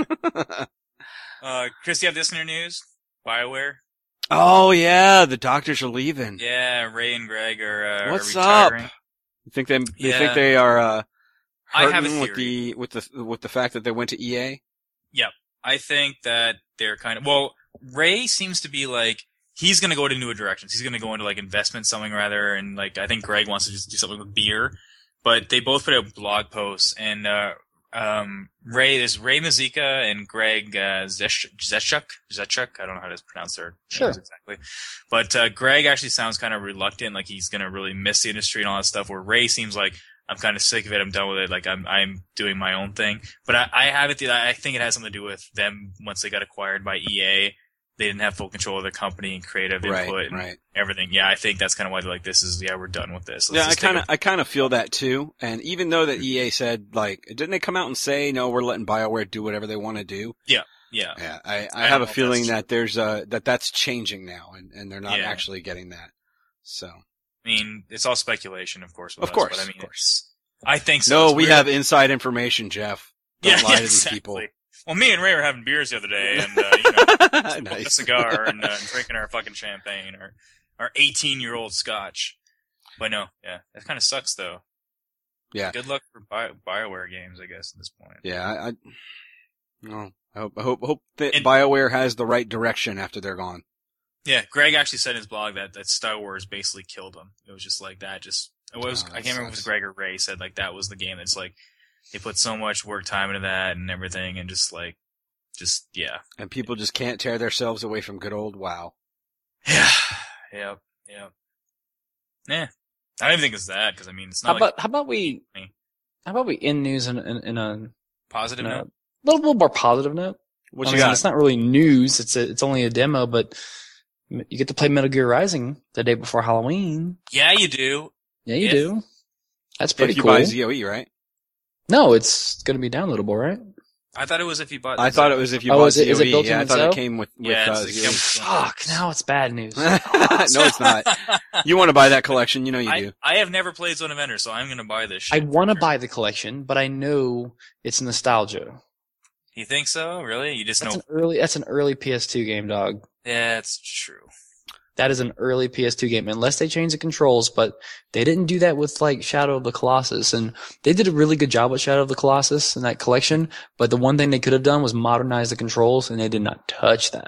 Uh, Chris, you have this in your news? BioWare? Oh yeah, the doctors are leaving. Yeah, Ray and Greg are, uh, What's are up? retiring. You think they? You Yeah. think they are uh, I have a hurting with theory. the with the with the fact that they went to E A? I think that they're kind of, well, Ray seems to be like, he's gonna go into newer directions. He's gonna go into like investment something rather, and like, I think Greg wants to just do something with beer. But they both put out blog posts, and, uh, um, Ray, there's Ray Mazika and Greg, uh, Zesh- Zechuk, Zechuk, I don't know how to pronounce their Sure. names exactly. But, uh, Greg actually sounds kind of reluctant, like he's gonna really miss the industry and all that stuff, where Ray seems like, I'm kind of sick of it. I'm done with it. Like I'm, I'm doing my own thing. But I, I have it. I think it has something to do with them once they got acquired by E A. They didn't have full control of their company and creative Right, input and right. everything. Yeah, I think that's kind of why they're like, this is, yeah, we're done with this. Let's Yeah, I just take kind of a- I kind of feel that too. And even though that E A said like, didn't they come out and say no, we're letting BioWare do whatever they want to do? yeah. Yeah, I, I, I have don't a know if feeling that's that there's uh that that's changing now, and and they're not Yeah. actually getting that. So I mean, it's all speculation, of course. With Of us, course, but I mean, of course. it's- I think so. no, It's we weird. have inside information, Jeff. Don't yeah, lie yeah, to these exactly. people. Well, me and Ray were having beers the other day, and uh, you know, smoking a Nice. cigar and, uh, and drinking our fucking champagne, or our eighteen-year-old scotch. But no, yeah, that kind of sucks, though. Yeah. Good luck for Bio- BioWare games, I guess, at this point. Yeah, I, I no, I hope I hope, hope that And- BioWare has the right direction after they're gone. Yeah, Greg actually said in his blog that, that Star Wars basically killed him. It was just like that. Just it was. Oh, I that can't remember if it was sucks. Greg or Ray said like that was the game. That's like they put so much work time into that and everything, and just like, just yeah, And people just can't tear themselves away from good old WoW. yeah, yeah, yeah. Yeah, I don't even think it's that because I mean it's How not like about, how about we, me. how about we end news in, in, in a, positive in a note. little, little more positive note? What I you mean, got? It's not really news. It's a, it's only a demo, but you get to play Metal Gear Rising the day before Halloween. Yeah, you do. Yeah, you If- do. That's pretty If you cool. buy Z O E, right? No, it's going to be downloadable, right? I thought it was if you bought. I thought it was if you Oh, bought is it- is it Z O E. built Yeah, I in thought itself? it came with, with Yeah, uh, it's- it Z O E. comes- Fuck, now it's bad news. No, it's not. You want to buy that collection? You know you I, do. I have never played Zone of Ender, so I'm gonna buy this shit. I want to for sure. buy the collection, but I know it's nostalgia. You think so? Really? You just That's know? an early, that's an early P S two game, dog. Yeah, it's true. That is an early P S two game, unless they change the controls, but they didn't do that with like Shadow of the Colossus, and they did a really good job with Shadow of the Colossus in that collection, but the one thing they could have done was modernize the controls, and they did not touch that.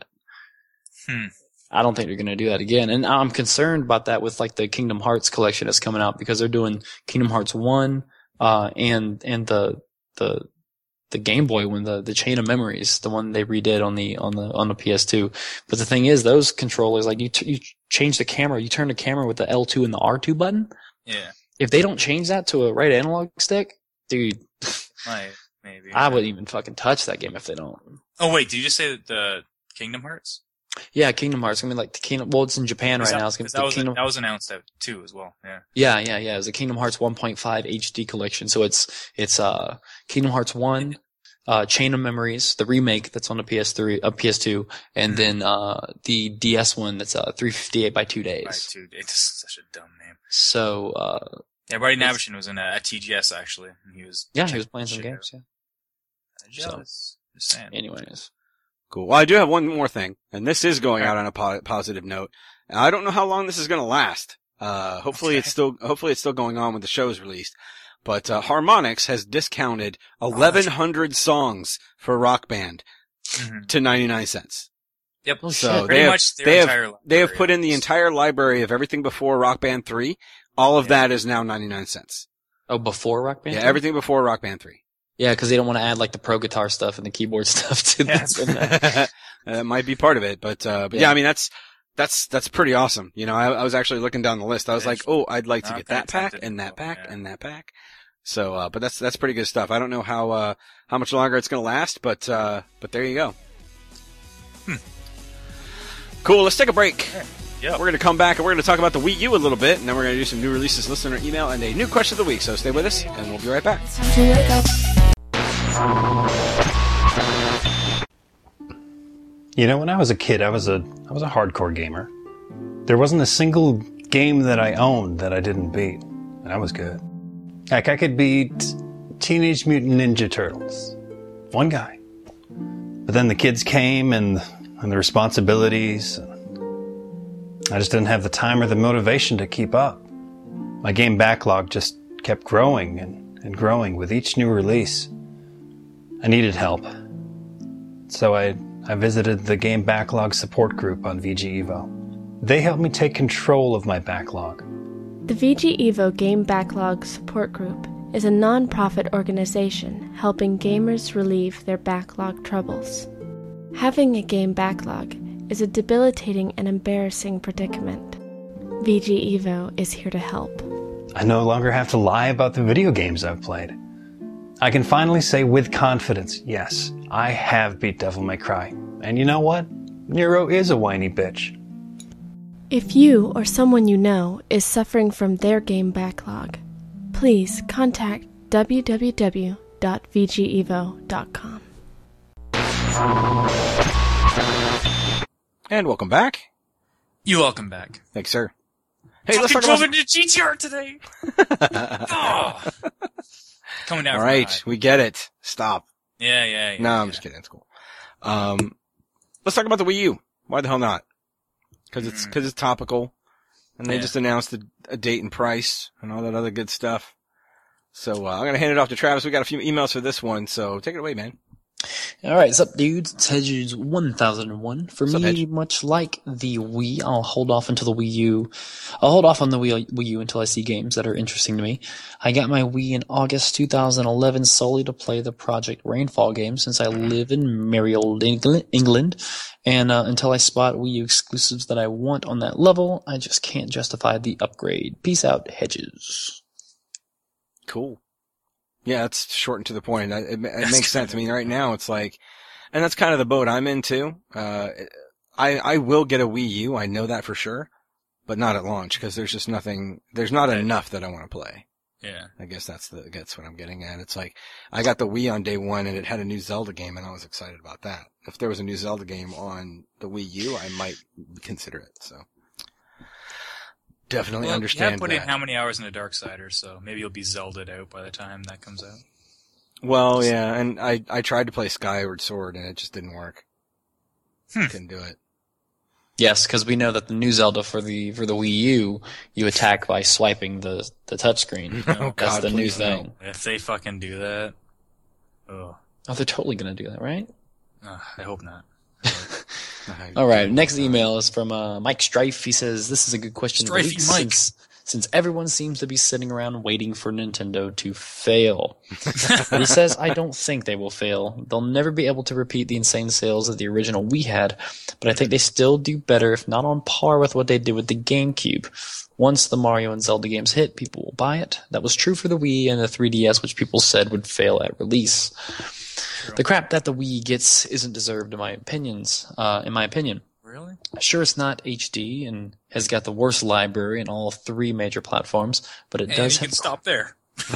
Hmm. I don't think they're going to do that again, and I'm concerned about that with like the Kingdom Hearts collection that's coming out, because they're doing Kingdom Hearts one, uh, and, and the, the, the Game Boy one, the, the Chain of Memories, the one they redid on the, on the, on the P S two. But the thing is, those controllers, like you, t- you change the camera, you turn the camera with the L two and the R two button. Yeah, If they don't change that to a right analog stick, dude, might maybe. I wouldn't even fucking touch that game if they don't. Oh wait, did you just say that the Kingdom Hearts? Yeah, Kingdom Hearts. I mean, like the Kingdom, well, it's in Japan right that, now. It's gonna 'cause be that the was Kingdom. that was announced out too as well. Yeah. Yeah, yeah, yeah. It was a Kingdom Hearts one point five H D collection. So it's, it's, uh, Kingdom Hearts one, uh, Chain of Memories, the remake that's on the P S three, uh, P S two, and Mhm. then, uh, the D S one that's, uh, three fifty-eight by two days. Right, dude, it's such a dumb name. So, uh, Yeah, Brady It's- Navashin was in a, a T G S actually, and he was yeah, he checking was playing some shit games, yeah. out. Jealous. Just saying. Anyways. Cool. Well, I do have one more thing, and this is going Okay. out on a po- positive note. I don't know how long this is going to last. Uh, hopefully Okay. it's still, hopefully it's still going on when the show is released. But, uh, Harmonix has discounted eleven hundred songs for Rock Band Mhm. to ninety-nine cents. Yep. Oh, So shit. Pretty they have, much their they have, entire they have library put in the is- entire library of everything before Rock Band three. All of Yeah. that is now ninety-nine cents. Oh, before Rock Band? Yeah, three? everything before Rock Band three. Yeah, because they don't want to add like the pro guitar stuff and the keyboard stuff to Yeah, this. And that. That might be part of it, but, uh, but yeah. yeah, I mean, that's, that's, that's pretty awesome. You know, I, I was actually looking down the list. I was like, oh, I'd like to get that pack and that pack and that pack. So, uh, but that's, that's pretty good stuff. I don't know how, uh, how much longer it's going to last, but, uh, but there you go. Hmm. Cool. Let's take a break. Yeah. We're going to come back and we're going to talk about the Wii U a little bit, and then we're going to do some new releases, listener email, and a new question of the week. So stay with us, and we'll be right back. You know, when I was a kid, I was a I was a hardcore gamer. There wasn't a single game that I owned that I didn't beat, and I was good. Like, I could beat Teenage Mutant Ninja Turtles. One guy. But then the kids came, and, and the responsibilities. I just didn't have the time or the motivation to keep up. My game backlog just kept growing and, and growing with each new release. I needed help. So I, I visited the Game Backlog Support Group on V G Evo. They helped me take control of my backlog. The V G Evo Game Backlog Support Group is a non-profit organization helping gamers relieve their backlog troubles. Having a game backlog is a debilitating and embarrassing predicament. V G Evo is here to help. I no longer have to lie about the video games I've played. I can finally say with confidence, yes, I have beat Devil May Cry. And you know what? Nero is a whiny bitch. If you or someone you know is suffering from their game backlog, please contact w w w dot v g evo dot com. And welcome back. You welcome back. Thanks, sir. Hey, let's Fucking talk drove about... into G T R today. Oh. Coming down. All from right, high. we get it. Stop. Yeah, yeah, yeah. No, I'm yeah. just kidding. It's cool. Um, let's talk about the Wii U. Why the hell not? Because it's because it's topical, and they Yeah. just announced a, a date and price and all that other good stuff. So uh, I'm gonna hand it off to Travis. We got a few emails for this one, so take it away, man. Alright, what's up, dudes? It's Hedges one thousand one. For What's up, me, Hedge? much like the Wii, I'll hold off until the Wii U. I'll hold off on the Wii, Wii U until I see games that are interesting to me. I got my Wii in August two thousand eleven solely to play the Project Rainfall game since I live in merry old England. England. And uh, until I spot Wii U exclusives that I want on that level, I just can't justify the upgrade. Peace out, Hedges. Cool. Yeah, it's short and to the point. It, it, it makes sense. I mean, right now it's like, and that's kind of the boat I'm in too. Uh, I, I will get a Wii U. I know that for sure, but not at launch because there's just nothing, there's not Okay. enough that I want to play. Yeah. I guess that's the, that's what I'm getting at. It's like, I got the Wii on day one and it had a new Zelda game and I was excited about that. If there was a new Zelda game on the Wii U, I might consider it, so. Definitely Well, understand you have put that. in how many hours in a Darksider, so maybe you'll be Zelda'd out by the time that comes out. Well, yeah, and I, I tried to play Skyward Sword and it just didn't work. Hmm. Couldn't do it. Yes, because we know that the new Zelda for the for the Wii U, you attack by swiping the the touchscreen. Oh, That's God, the new please no. thing. If they fucking do that, oh, Oh, they're totally gonna do that, right? uh, I hope not. I- All right. Next email is from uh, Mike Strife. He says, "This is a good question. of the Strifey week Mike. Since, since everyone seems to be sitting around waiting for Nintendo to fail." He says, "I don't think they will fail. They'll never be able to repeat the insane sales that the original Wii had, but I think they still do better, if not on par with what they did with the GameCube. Once the Mario and Zelda games hit, people will buy it. That was true for the Wii and the three D S, which people said would fail at release. The crap that the Wii gets isn't deserved, in my opinions. Uh, in my opinion." Really? Sure, it's not H D and has got the worst library in all three major platforms, but it And does you have can stop there.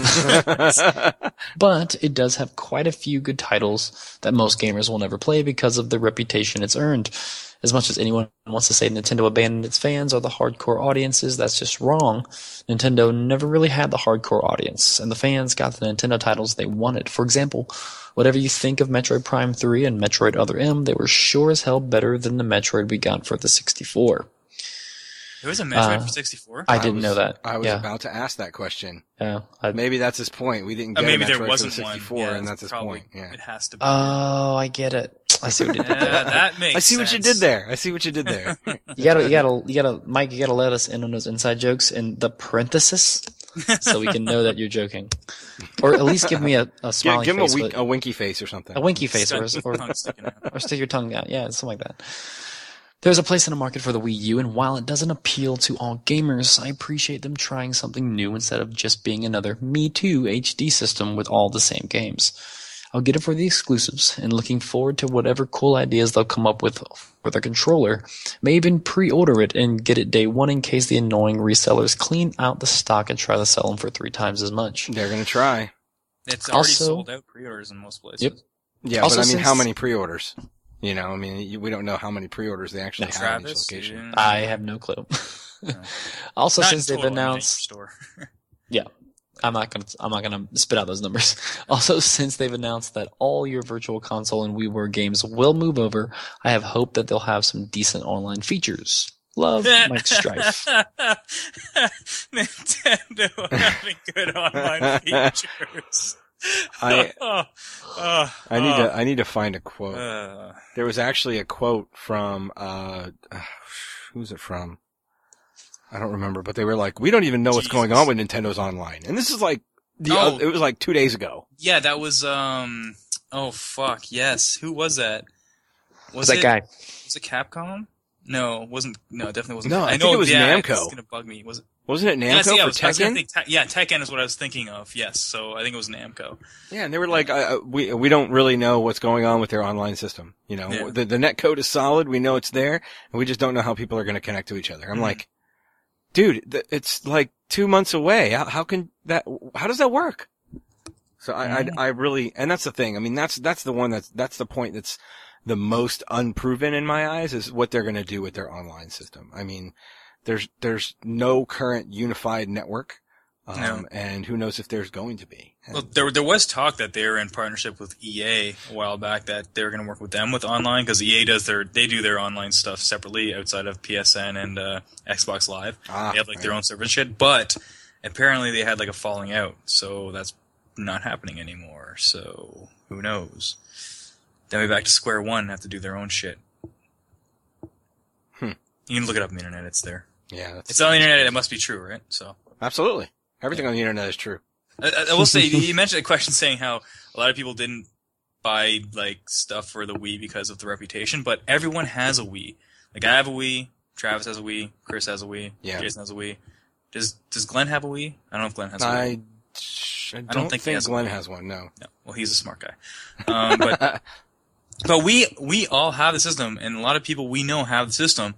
but it does have quite a few good titles that most gamers will never play because of the reputation it's earned. As much as anyone wants to say Nintendo abandoned its fans or the hardcore audiences, that's just wrong. Nintendo never really had the hardcore audience, and the fans got the Nintendo titles they wanted. For example, whatever you think of Metroid Prime three and Metroid Other M, they were sure as hell better than the Metroid we got for the sixty-four. There was a Metroid Uh, for sixty-four? I didn't was- know that. I was yeah, about to ask that question. yeah. I, Maybe that's his point. We didn't Uh, get maybe a there Metroid wasn't for the one. sixty-four, Yeah, and that's his probably, point. Yeah. It has to be. oh, I get it. I see what you did there. yeah, that makes I see what you sense. did there. I see what you did there. You gotta, you gotta, you gotta, Mike, you gotta let us in on those inside jokes. And the parenthesis so we can know that you're joking, or at least give me a, a Yeah, smiling give him face, a, wink, but- a winky face or something. a winky face, or, or, Tongue sticking out. or stick your tongue out. Yeah, something like that. There's a place in the market for the Wii U, and while it doesn't appeal to all gamers, I appreciate them trying something new instead of just being another Me Too H D system with all the same games. I'll get it for the exclusives, and looking forward to whatever cool ideas they'll come up with for their controller. May even pre-order it and get it day one in case the annoying resellers clean out the stock and try to sell them for three times as much. They're gonna try. It's already Also- sold out pre-orders in most places. Yep. Yeah, Also, but I mean, since- how many pre-orders? You know, I mean, you- we don't know how many pre-orders they actually have in each Travis, location. yeah. I have no clue. No. Also, Not since in they've total, I mean, in announced... each store. Yeah. I'm not gonna. I'm not gonna spit out those numbers. Also, since they've announced that all your Virtual Console and WiiWare games will move over, I have hope that they'll have some decent online features. Love, Mike Strife. Nintendo having good online features. I oh, oh, I need oh. to I need to find a quote. Uh, There was actually a quote from uh, who's it from? I don't remember, but they were like, "We don't even know what's Jesus. going on with Nintendo's online," and this is like the Oh. oth- it was like two days ago. yeah, that was um. Oh fuck! Yes, who was that? Was that it, guy? Was it Capcom? No, it wasn't. No, it definitely wasn't. No, I know think it was yeah, Namco. It's gonna bug me. Was it? Wasn't it Yeah, Namco see, I for was, I was gonna Tekken? think Te- yeah, Tekken is what I was thinking of. Yes, so I think it was Namco. Yeah, and they were like, uh, "We we don't really know what's going on with their online system. You know, Yeah. the the net code is solid. We know it's there, and we just don't know how people are going to connect to each other." I'm Mhm. like, "Dude, th- it's like two months away. How, how can that? How does that work?" So I, Mhm. I I really, and that's the thing. I mean, that's that's the one that's that's the point that's the most unproven in my eyes is what they're going to do with their online system. I mean, there's there's no current unified network. Um, No. and who knows if there's going to be. And- Well, there there was talk that they were in partnership with E A a while back that they were going to work with them with online because E A does their they do their online stuff separately outside of P S N and uh, Xbox Live. Ah, They have like their right. own server and shit, but apparently they had like a falling out, so that's not happening anymore. So who knows? Then we're back to square one, have to do their own shit. Hmm. You can look it up on the internet; it's there. Yeah, that's It's on the internet; it must be true, right? So. absolutely everything on the internet is true. I, I will say, you mentioned a question saying how a lot of people didn't buy like stuff for the Wii because of the reputation, but everyone has a Wii. Like I have a Wii, Travis has a Wii, Chris has a Wii, Yeah. Jason has a Wii. Does Does Glenn have a Wii? I don't know if Glenn has a Wii. I, I don't, think he think has a Glenn Wii. has one. No. No, well, he's a smart guy. Um, but but we we all have the system, and a lot of people we know have the system,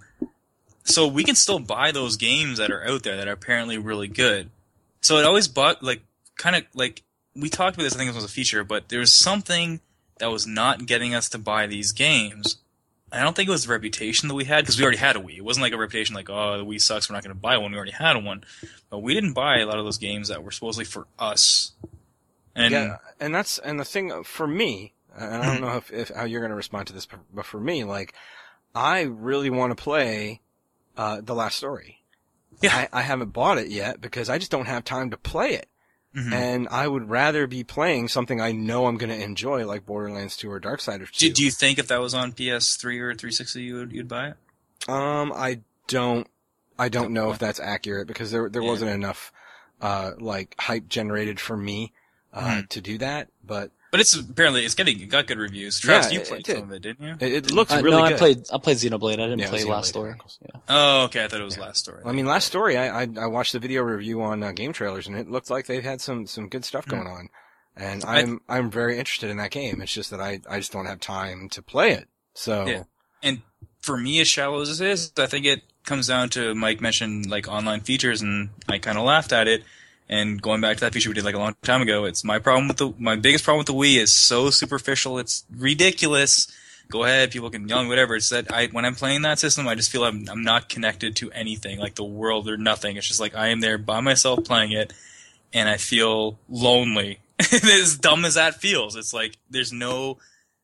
so we can still buy those games that are out there that are apparently really good. So it always bought like kind of like we talked about this. I think it was a feature, but there was something that was not getting us to buy these games. I don't think it was the reputation that we had because we already had a Wii. It wasn't like a reputation like, oh, the Wii sucks, we're not going to buy one. We already had one, but we didn't buy a lot of those games that were supposedly for us. And Yeah, and that's and the thing for me, and I don't know if, if how you're going to respond to this, but for me, like, I really want to play uh The Last Story. Yeah. I, I haven't bought it yet because I just don't have time to play it, Mhm. and I would rather be playing something I know I'm going to enjoy, like Borderlands two or Darksiders two. Do, do you think if that was on P S three or three sixty, you would you'd buy it? Um, I don't, I don't know if that's accurate because there there Yeah. wasn't enough, uh, like hype generated for me, uh, Mhm. to do that. But But it's apparently it's getting it got good reviews. Travis, Yeah, you it- played it did. some of it, didn't you? it, it looks Uh, really no, good. I played. I played Xenoblade. I didn't Yeah, play Xenoblade Last Story. Chronicles. Yeah. Oh, okay. I thought it was Yeah. Last Story. I mean, Last Story. I, I I watched the video review on uh, Game Trailers, and it looked like they've had some some good stuff going on. And I- I'm I'm very interested in that game. It's just that I I just don't have time to play it. So Yeah. And for me, as shallow as it is, I think it comes down to Mike mentioned like online features, and I kind of laughed at it. And going back to that feature we did like a long time ago, it's my problem with the my biggest problem with the Wii is so superficial. It's ridiculous. Go ahead, people can yell and whatever. It's that I when I'm playing that system, I just feel I'm I'm not connected to anything, like the world or nothing. It's just like I am there by myself playing it, and I feel lonely. As dumb as that feels, it's like there's no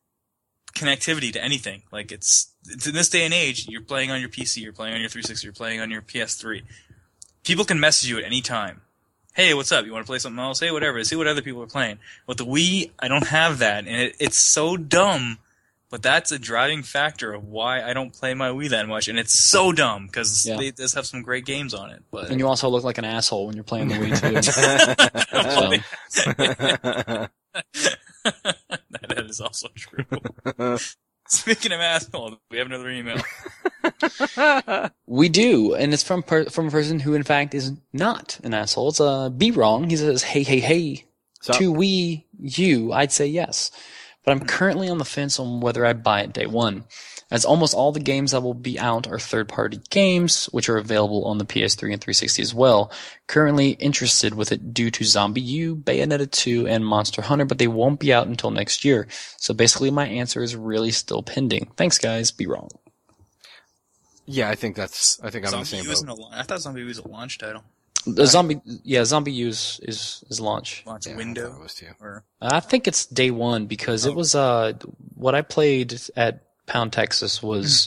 connectivity to anything. Like it's, it's in this day and age, you're playing on your P C, you're playing on your three sixty, you're playing on your P S three. People can message you at any time. Hey, what's up? You want to play something else? Hey, whatever. See what other people are playing. With the Wii, I don't have that, and it, it's so dumb but that's a driving factor of why I don't play my Wii that much, and it's so dumb because Yeah. they just have some great games on it. But And you also look like an asshole when you're playing the Wii too. So, that, that is also true. Speaking of assholes, we have another email. we do, and it's from per- from a person who, in fact, is not an asshole. It's uh, Be Wrong. He says, "Hey, hey, hey, So- to Wii U, I'd say yes, but I'm currently on the fence on whether I buy it day one, as almost all the games that will be out are third-party games, which are available on the P S three and three sixty as well. Currently interested with it due to Zombie U, Bayonetta two, and Monster Hunter, but they won't be out until next year. So basically, my answer is really still pending. Thanks, guys. Be Wrong." Yeah, I think that's. I think I'm in the Zombie same U isn't boat. a, I thought Zombie U was a launch title. The Zombie, yeah, Zombie U is is, is launch. Launch Yeah, I window. thought it was too. Or, I think it's day one because Oh. it was uh what I played at Pound Texas was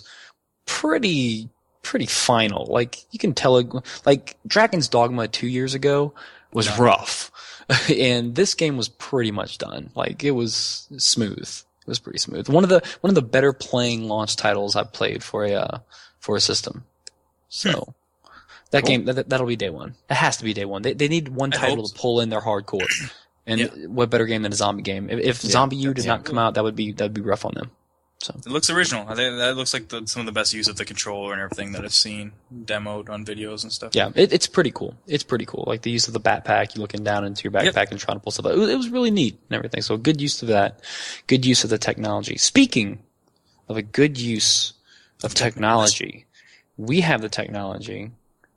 pretty pretty final. Like you can tell it, like Dragon's Dogma two years ago was Yeah. rough, and this game was pretty much done. Like it was smooth. It was pretty smooth. One of the one of the better playing launch titles I've played for a uh, for a system. So. That Cool. game, that, that'll be day one. It has to be day one. They they need one I title hope to so. pull in their hardcore. And Yeah. what better game than a zombie game? If, if Yeah, Zombie U did that's- not come out, that would be that would be rough on them. So it looks original. I think that looks like the, some of the best use of the controller and everything that I've seen demoed on videos and stuff. yeah, it, it's pretty cool. It's pretty cool. Like the use of the backpack, you looking down into your backpack Yep. and trying to pull stuff out. It was, it was really neat and everything. So good use of that. Good use of the technology. Speaking of a good use of technology, we have the technology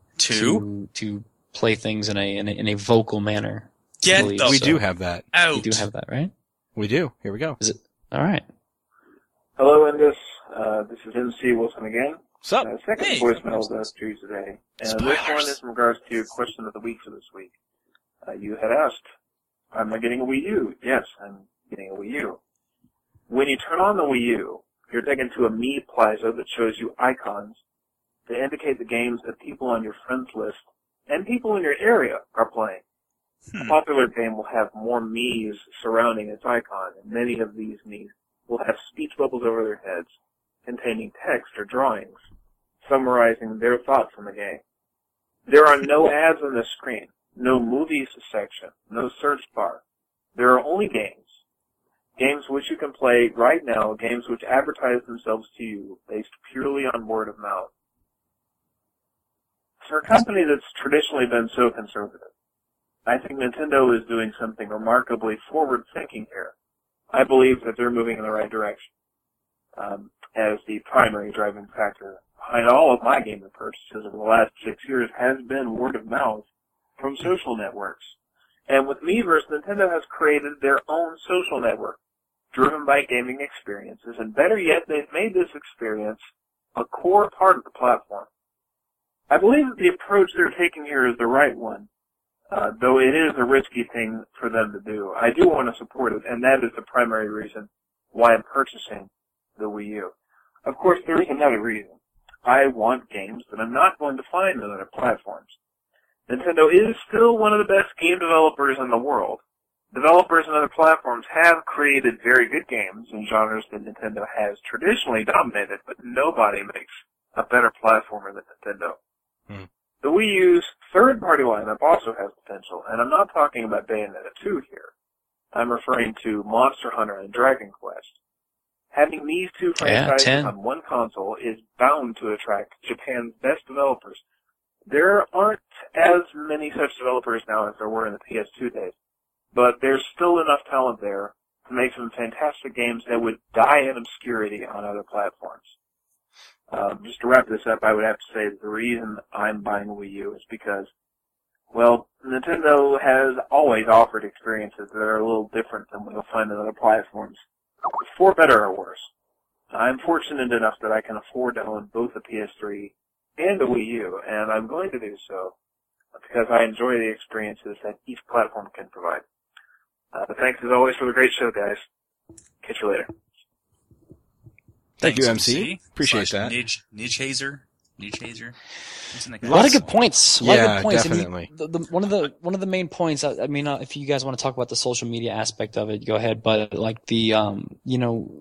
Two? to to play things in a in a, in a vocal manner. Get believe the We so. do have that. out. We do have that, right? We do. Here we go. All right. Hello, Indus. Uh, this is M C Wilson again. What's up? Uh, second Hey. voicemail of the series today. And this one is in regards to your question of the week for this week. Uh, you had asked, am I getting a Wii U? Yes, I'm getting a Wii U. When you turn on the Wii U, you're taken to a Me Plaza that shows you icons that indicate the games that people on your friends list and people in your area are playing. A Hmm. popular game will have more Mii's surrounding its icon, and many of these Mii's will have speech bubbles over their heads containing text or drawings summarizing their thoughts on the game. There are no ads on the screen, no movies section, no search bar. There are only games. Games which you can play right now, games which advertise themselves to you based purely on word of mouth. For a company that's traditionally been so conservative, I think Nintendo is doing something remarkably forward-thinking here. I believe that they're moving in the right direction, um, as the primary driving factor behind all of my gaming purchases over the last six years has been word of mouth from social networks. And with Miiverse, Nintendo has created their own social network, driven by gaming experiences, and better yet, they've made this experience a core part of the platform. I believe that the approach they're taking here is the right one, uh, though it is a risky thing for them to do. I do want to support it, and that is the primary reason why I'm purchasing the Wii U. Of course, there is another reason. I want games that I'm not going to find on other platforms. Nintendo is still one of the best game developers in the world. Developers on other platforms have created very good games in genres that Nintendo has traditionally dominated, but nobody makes a better platformer than Nintendo. Hmm. The Wii U's third-party lineup also has potential, and I'm not talking about Bayonetta two here. I'm referring to Monster Hunter and Dragon Quest. Having these two Yeah, franchises ten. on one console is bound to attract Japan's best developers. There aren't as many such developers now as there were in the P S two days, but there's still enough talent there to make some fantastic games that would die in obscurity on other platforms. Um, just to wrap this up, I would have to say that the reason I'm buying a Wii U is because, well, Nintendo has always offered experiences that are a little different than what you'll find on other platforms, for better or worse. I'm fortunate enough that I can afford to own both the P S three and the Wii U, and I'm going to do so because I enjoy the experiences that each platform can provide. Uh, but thanks as always for the great show, guys. Catch you later. Thank you, Thanks, M C. Appreciate Slash that. Nidge, Nidge Hazer. Nidge Hazer. What's in the A lot of guys? good points. A lot Yeah, of good points. I mean, definitely. the, the, one of the one of the main points. I, I mean, uh, if you guys want to talk about the social media aspect of it, go ahead. But like the, um, you know,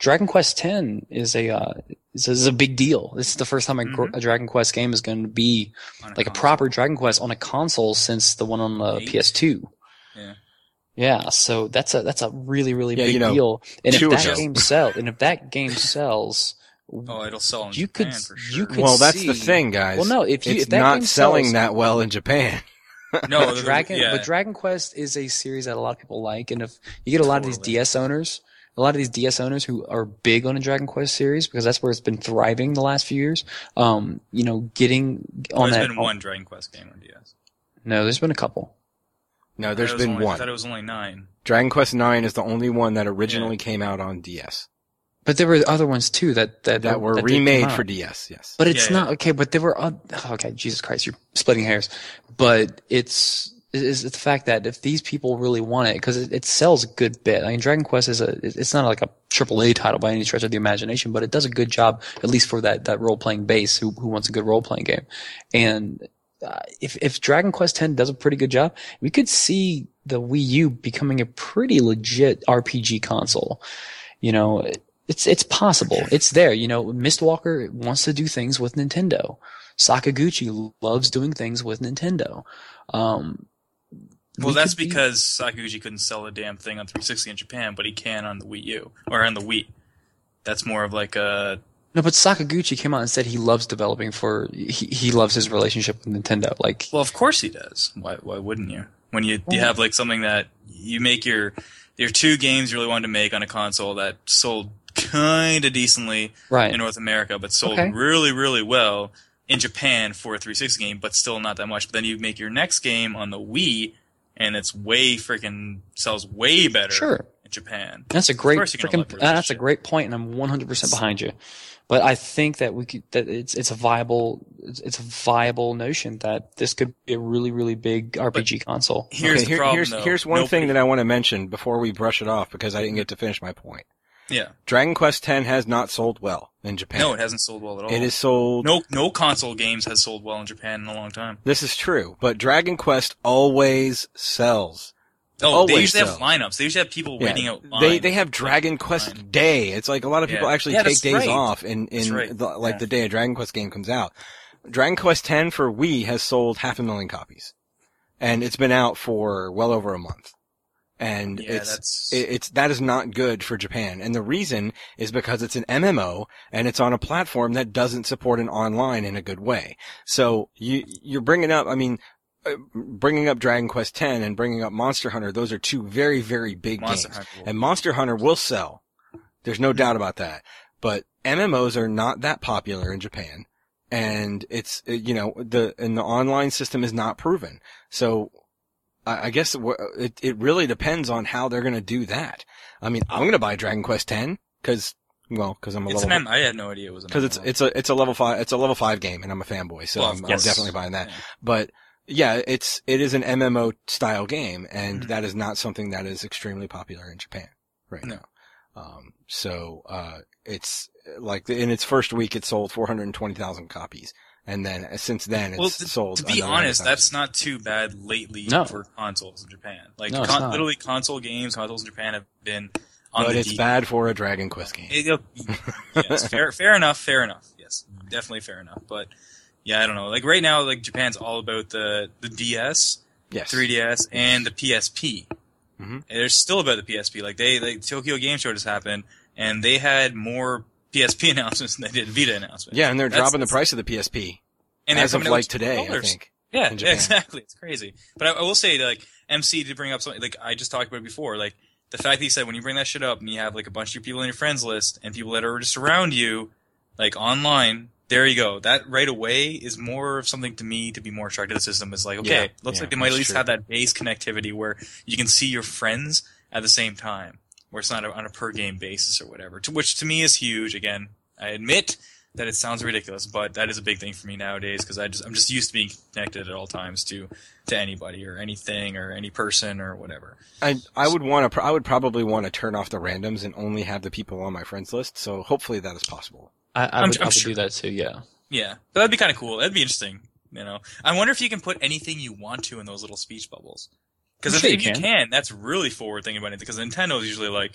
Dragon Quest X is a uh, is, is a big deal. This is the first time a, Mhm. a Dragon Quest game is going to be On like a console. proper Dragon Quest on a console since the one on the Eight? P S two. Yeah. Yeah, so that's a that's a really really Yeah, big you know, deal. And if two that ago. game sells, and if that game sells, Oh, it'll sell in you Japan could for sure. you could Well, that's the see- thing, guys. Well, no, if you it's if that not game selling sells, that well in Japan. no, the- Dragon, yeah. but Dragon Quest is a series that a lot of people like, and if you get a lot of these Totally. D S owners, a lot of these D S owners who are big on a Dragon Quest series because that's where it's been thriving the last few years. Um, you know, getting Oh, on there's that. been one Dragon Quest game on D S. No, there's been a couple. No, I there's thought it was been only, I one. thought it was only nine. Dragon Quest nine is the only one that originally came out on D S. But there were other ones too that that, That were that did come remade out. for D S, yes. But it's Yeah, not okay. But there were oth- okay. Jesus Christ, you're splitting hairs. But it's is the fact that if these people really want it, because it, it sells a good bit. I mean, Dragon Quest is a it's not like a triple A title by any stretch of the imagination, but it does a good job at least for that that role playing base who who wants a good role playing game. And uh, if if Dragon Quest X does a pretty good job, we could see the Wii U becoming a pretty legit R P G console. You know. It's it's possible. It's there. You know, Mistwalker wants to do things with Nintendo. Sakaguchi loves doing things with Nintendo. Um, Well, we that's could be- because Sakaguchi couldn't sell a damn thing on three sixty in Japan, but he can on the Wii U or on the Wii. That's more of like a no, but Sakaguchi came out and said he loves developing for. He he loves his relationship with Nintendo. Like, well, of course he does. Why why wouldn't you? When you you have like something that you make your your two games you really wanted to make on a console that sold kind of decently right? in North America, but sold Okay. really really well in Japan for a three sixty game, but still not that much. But then you make your next game on the Wii, and it's way freaking sells way better Sure. in Japan. That's a great course you're gonna freaking. love That's a relationship. great point, and I'm one hundred percent behind you. But I think that we could. That it's it's a viable. It's, it's a viable notion that this could be a really really big R P G console. Here's okay, the here- problem, here's, though. here's one thing Nobody- that I want to mention before we brush it off because I didn't get to finish my point. Yeah. Dragon Quest X has not sold well in Japan. No, it hasn't sold well at all. It is sold. No, no console games has sold well in Japan in a long time. This is true, but Dragon Quest always sells. Oh, Always they usually so. have lineups. They usually have people Yeah, waiting out. they line. they have Dragon Quest Line. Day. It's like a lot of people Yeah. actually Yeah, take that's days right. off in That's in right. the, like Yeah. the day a Dragon Quest game comes out. Dragon Quest X for Wii has sold half a million copies, and it's been out for well over a month. And Yeah, it's that's- it, it's that is not good for Japan, and the reason is because it's an M M O and it's on a platform that doesn't support an online in a good way. So you you're bringing up, I mean. Uh, bringing up Dragon Quest X and bringing up Monster Hunter, those are two very, very big Monster games. Hunter will- And Monster Hunter will sell. There's no doubt about that. But M M Os are not that popular in Japan. And it's, uh, you know, the, and the online system is not proven. So, I, I guess it, it, it really depends on how they're gonna do that. I mean, I'm gonna buy Dragon Quest X, cause, well, cause I'm a It's an level, M. I had no idea it was an cause it's, M M O. it's a, it's a level five, it's a level five game and I'm a fanboy, so Well, I'm, of I'm course. definitely buying that. Yeah. But, yeah, it's, it is an M M O style game, and Mhm. that is not something that is extremely popular in Japan right No. now. Um, so, uh, it's like in its first week, it sold four hundred twenty thousand copies. And then uh, since then, it's Well, to, sold. to be another honest, one hundred thousand. that's not too bad lately No. for consoles in Japan. Like, No, it's con- not. literally console games, consoles in Japan have been on But the it's deep. bad for a Dragon Quest game. It- yes, fair, fair enough, fair enough. Yes, definitely fair enough. But yeah, I don't know. Like right now, like Japan's all about the the D S, Yes. three D S, and the P S P. Mhm. And they're still about the P S P. Like they, like Tokyo Game Show just happened, and they had more P S P announcements than they did Vita announcements. Yeah, and they're That's- dropping the that's- price of the P S P and they're as of coming out like with today, I controllers. think. Yeah, in Japan. exactly. It's crazy. But I, I will say, like, M C did bring up something, like, I just talked about it before, like, the fact that he said when you bring that shit up and you have, like, a bunch of your people in your friends list and people that are just around you, like, online, there you go. That right away is more of something to me to be more attracted to the system. Is like, okay, Yeah, looks yeah, like they might at that's least true. have that base connectivity where you can see your friends at the same time, where it's not on a per game basis or whatever, to, which to me is huge. Again, I admit that it sounds ridiculous, but that is a big thing for me nowadays because I just I'm just used to being connected at all times to to anybody or anything or any person or whatever. I I would want to. I would probably want to turn off the randoms and only have the people on my friends list. So hopefully that is possible. I, I I'm- would, I'm I would sure. do that too. Yeah. Yeah, but that'd be kind of cool. That'd be interesting. You know, I wonder if you can put anything you want to in those little speech bubbles. Because I'm if, sure if you you can. can, that's really forward thinking about it. Because Nintendo is usually like,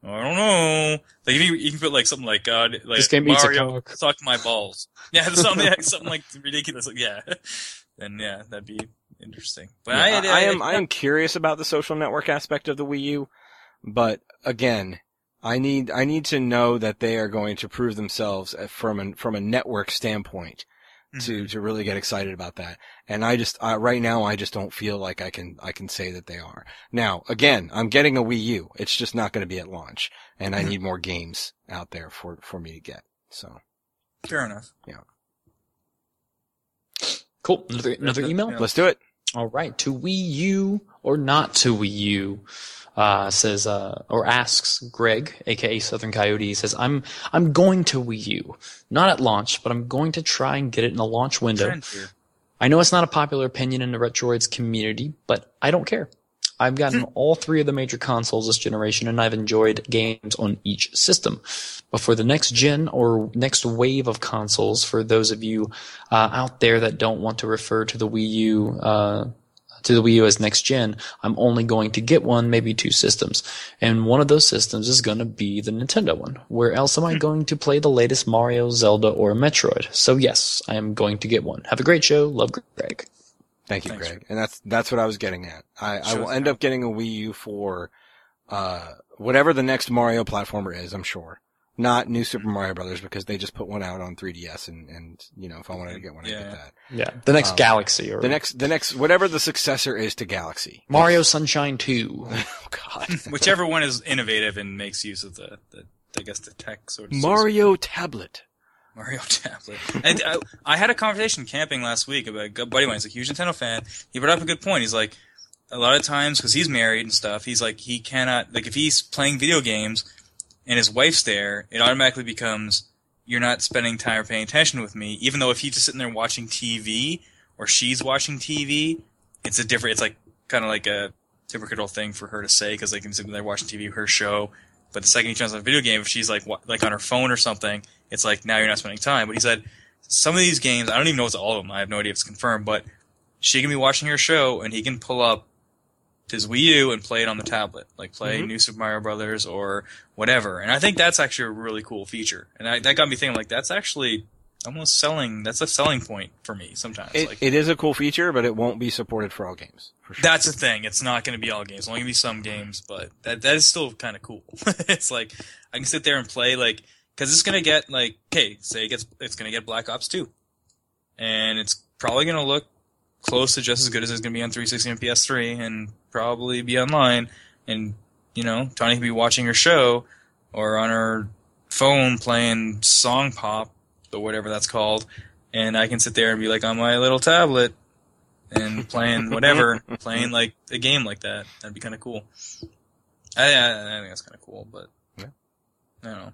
I don't know. Like if you, you can put like something like uh, like This game eats a Mario cock. suck my balls. Yeah, something like, something like ridiculous. Like, yeah, then yeah, that'd be interesting. But Yeah, I, I, I, I am I am curious about the social network aspect of the Wii U, but again, I need I need to know that they are going to prove themselves from a from a network standpoint to Mhm. to really get excited about that. And I just uh, right now I just don't feel like I can I can say that they are. Now again, I'm getting a Wii U. It's just not going to be at launch, and I Mhm. need more games out there for for me to get. So fair enough. Cool. Another, another email? Yeah. let's do it. All right. To Wii U or not to Wii U? Uh, says, uh, or asks Greg, aka Southern Coyote, says, I'm, I'm going to Wii U. Not at launch, but I'm going to try and get it in the launch window. Trend here. I know it's not a popular opinion in the Retroids community, but I don't care. I've gotten all three of the major consoles this generation, and I've enjoyed games on each system. But for the next gen or next wave of consoles, for those of you uh, out there that don't want to refer to the Wii U uh, to the Wii U as next gen, I'm only going to get one, maybe two systems. And one of those systems is going to be the Nintendo one. Where else am I going to play the latest Mario, Zelda, or Metroid? So yes, I am going to get one. Have a great show. Love, Greg. Thank you, Thanks. Greg. And that's that's what I was getting at. I, I Sure will thing. end up getting a Wii U for uh whatever the next Mario platformer is, I'm sure. Not New Super Mario Brothers, because they just put one out on three D S, and, and you know, if I wanted to get one, I'd Yeah. get that. Yeah, the next Um, Galaxy or The next, the next, whatever the successor is to Galaxy. Mario Sunshine two. Oh God. Whichever one is innovative and makes use of the, the I guess the tech sort of Mario Tablet. Mario tablet. And I, I had a conversation camping last week about a buddy of mine. He's a huge Nintendo fan. He brought up a good point. He's like, a lot of times, because he's married and stuff, he's like, he cannot, like, if he's playing video games and his wife's there, it automatically becomes, you're not spending time or paying attention with me. Even though if he's just sitting there watching T V, or she's watching T V, it's a different, it's like, kind of like a hypocritical thing for her to say, because they can sit there watching T V, her show. But the second he turns on a video game, if she's like, wa- like on her phone or something, it's like, now you're not spending time. But he said, some of these games, I don't even know if it's all of them. I have no idea if it's confirmed, but she can be watching her show and he can pull up his Wii U and play it on the tablet. Like play Mhm. New Super Mario Brothers or whatever. And I think that's actually a really cool feature. And I, that got me thinking, like, that's actually almost selling, that's a selling point for me sometimes. It, like, it is a cool feature, but it won't be supported for all games. For sure. that's the thing. It's not going to be all games. It's only going to be some games, but that that is still kind of cool. It's like I can sit there and play, like, because it's going to get like, okay, say it gets, it's going to get Black Ops two, and it's probably going to look close to just as good as it's going to be on three sixty and P S three, and probably be online. And you know, Tony could be watching her show or on her phone playing Song Pop or whatever that's called, and I can sit there and be like on my little tablet and playing whatever, playing like a game like that. That'd be kind of cool. I, I, I think that's kind of cool, but Yeah. I don't know.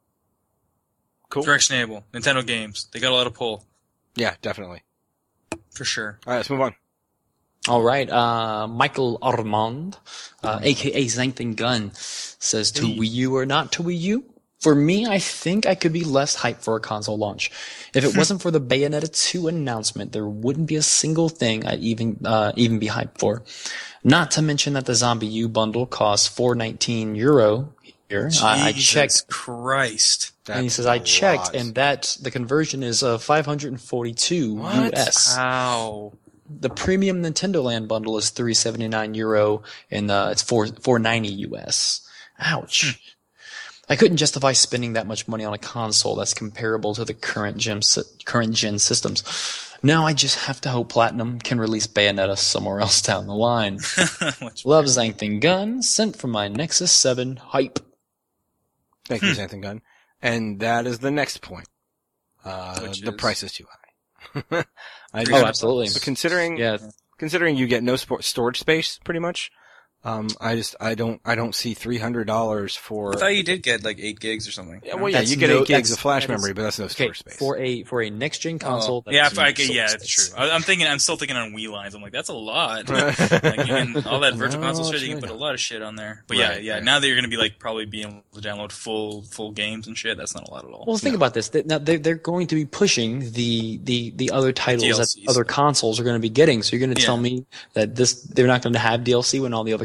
Cool. Directionable, Nintendo games, they got a lot of pull Yeah, definitely. for sure. All right, let's move on. All right, uh, Michael Armand, uh, aka Zankton Gun, says to Wii U or not to Wii U? For me, I think I could be less hyped for a console launch. If it wasn't for the Bayonetta two announcement, there wouldn't be a single thing I'd even uh, even be hyped for. Not to mention that the Zombie U bundle costs four nineteen euro here. I, I Jesus checked, Christ. and he That's says I a checked, lot. and that the conversion is uh, five hundred forty-two What? U S. Ow. The premium Nintendo Land bundle is three seventy-nine euro, and uh, it's four four ninety U S. Ouch. I couldn't justify spending that much money on a console that's comparable to the current gen sy- current gen systems. Now I just have to hope Platinum can release Bayonetta somewhere else down the line. Much Love Zankton Gun, sent from my Nexus seven hype. Thank you, Xanthan Gun. And that is the next point. Uh, Which the is- price is too high. I Oh, just- absolutely. But considering, Yeah, considering you get no sport storage space, pretty much, um, I just, I don't, I don't see three hundred dollars for, I thought you did get like eight gigs or something. yeah, well, yeah, That's you get no- eight gigs that's- of flash that is- memory, but that's no okay, storage space. for a for a next gen console. Oh, yeah, that's if I, no could- yeah, storage that's space. true. I, I'm thinking, I'm still thinking on Wii lines. I'm like, that's a lot. Like, you can, all that virtual No, console shit, it's you can really put a not. lot of shit on there. But yeah, Right, yeah. right. Now that you're gonna be like probably being able to download full full games and shit, that's not a lot at all. Well, think about this. They- Now they're, they're going to be pushing the, the, the other titles D L that Cs. other consoles are going to be getting. So you're going to Yeah. tell me that this they're not going to have D L C when all the other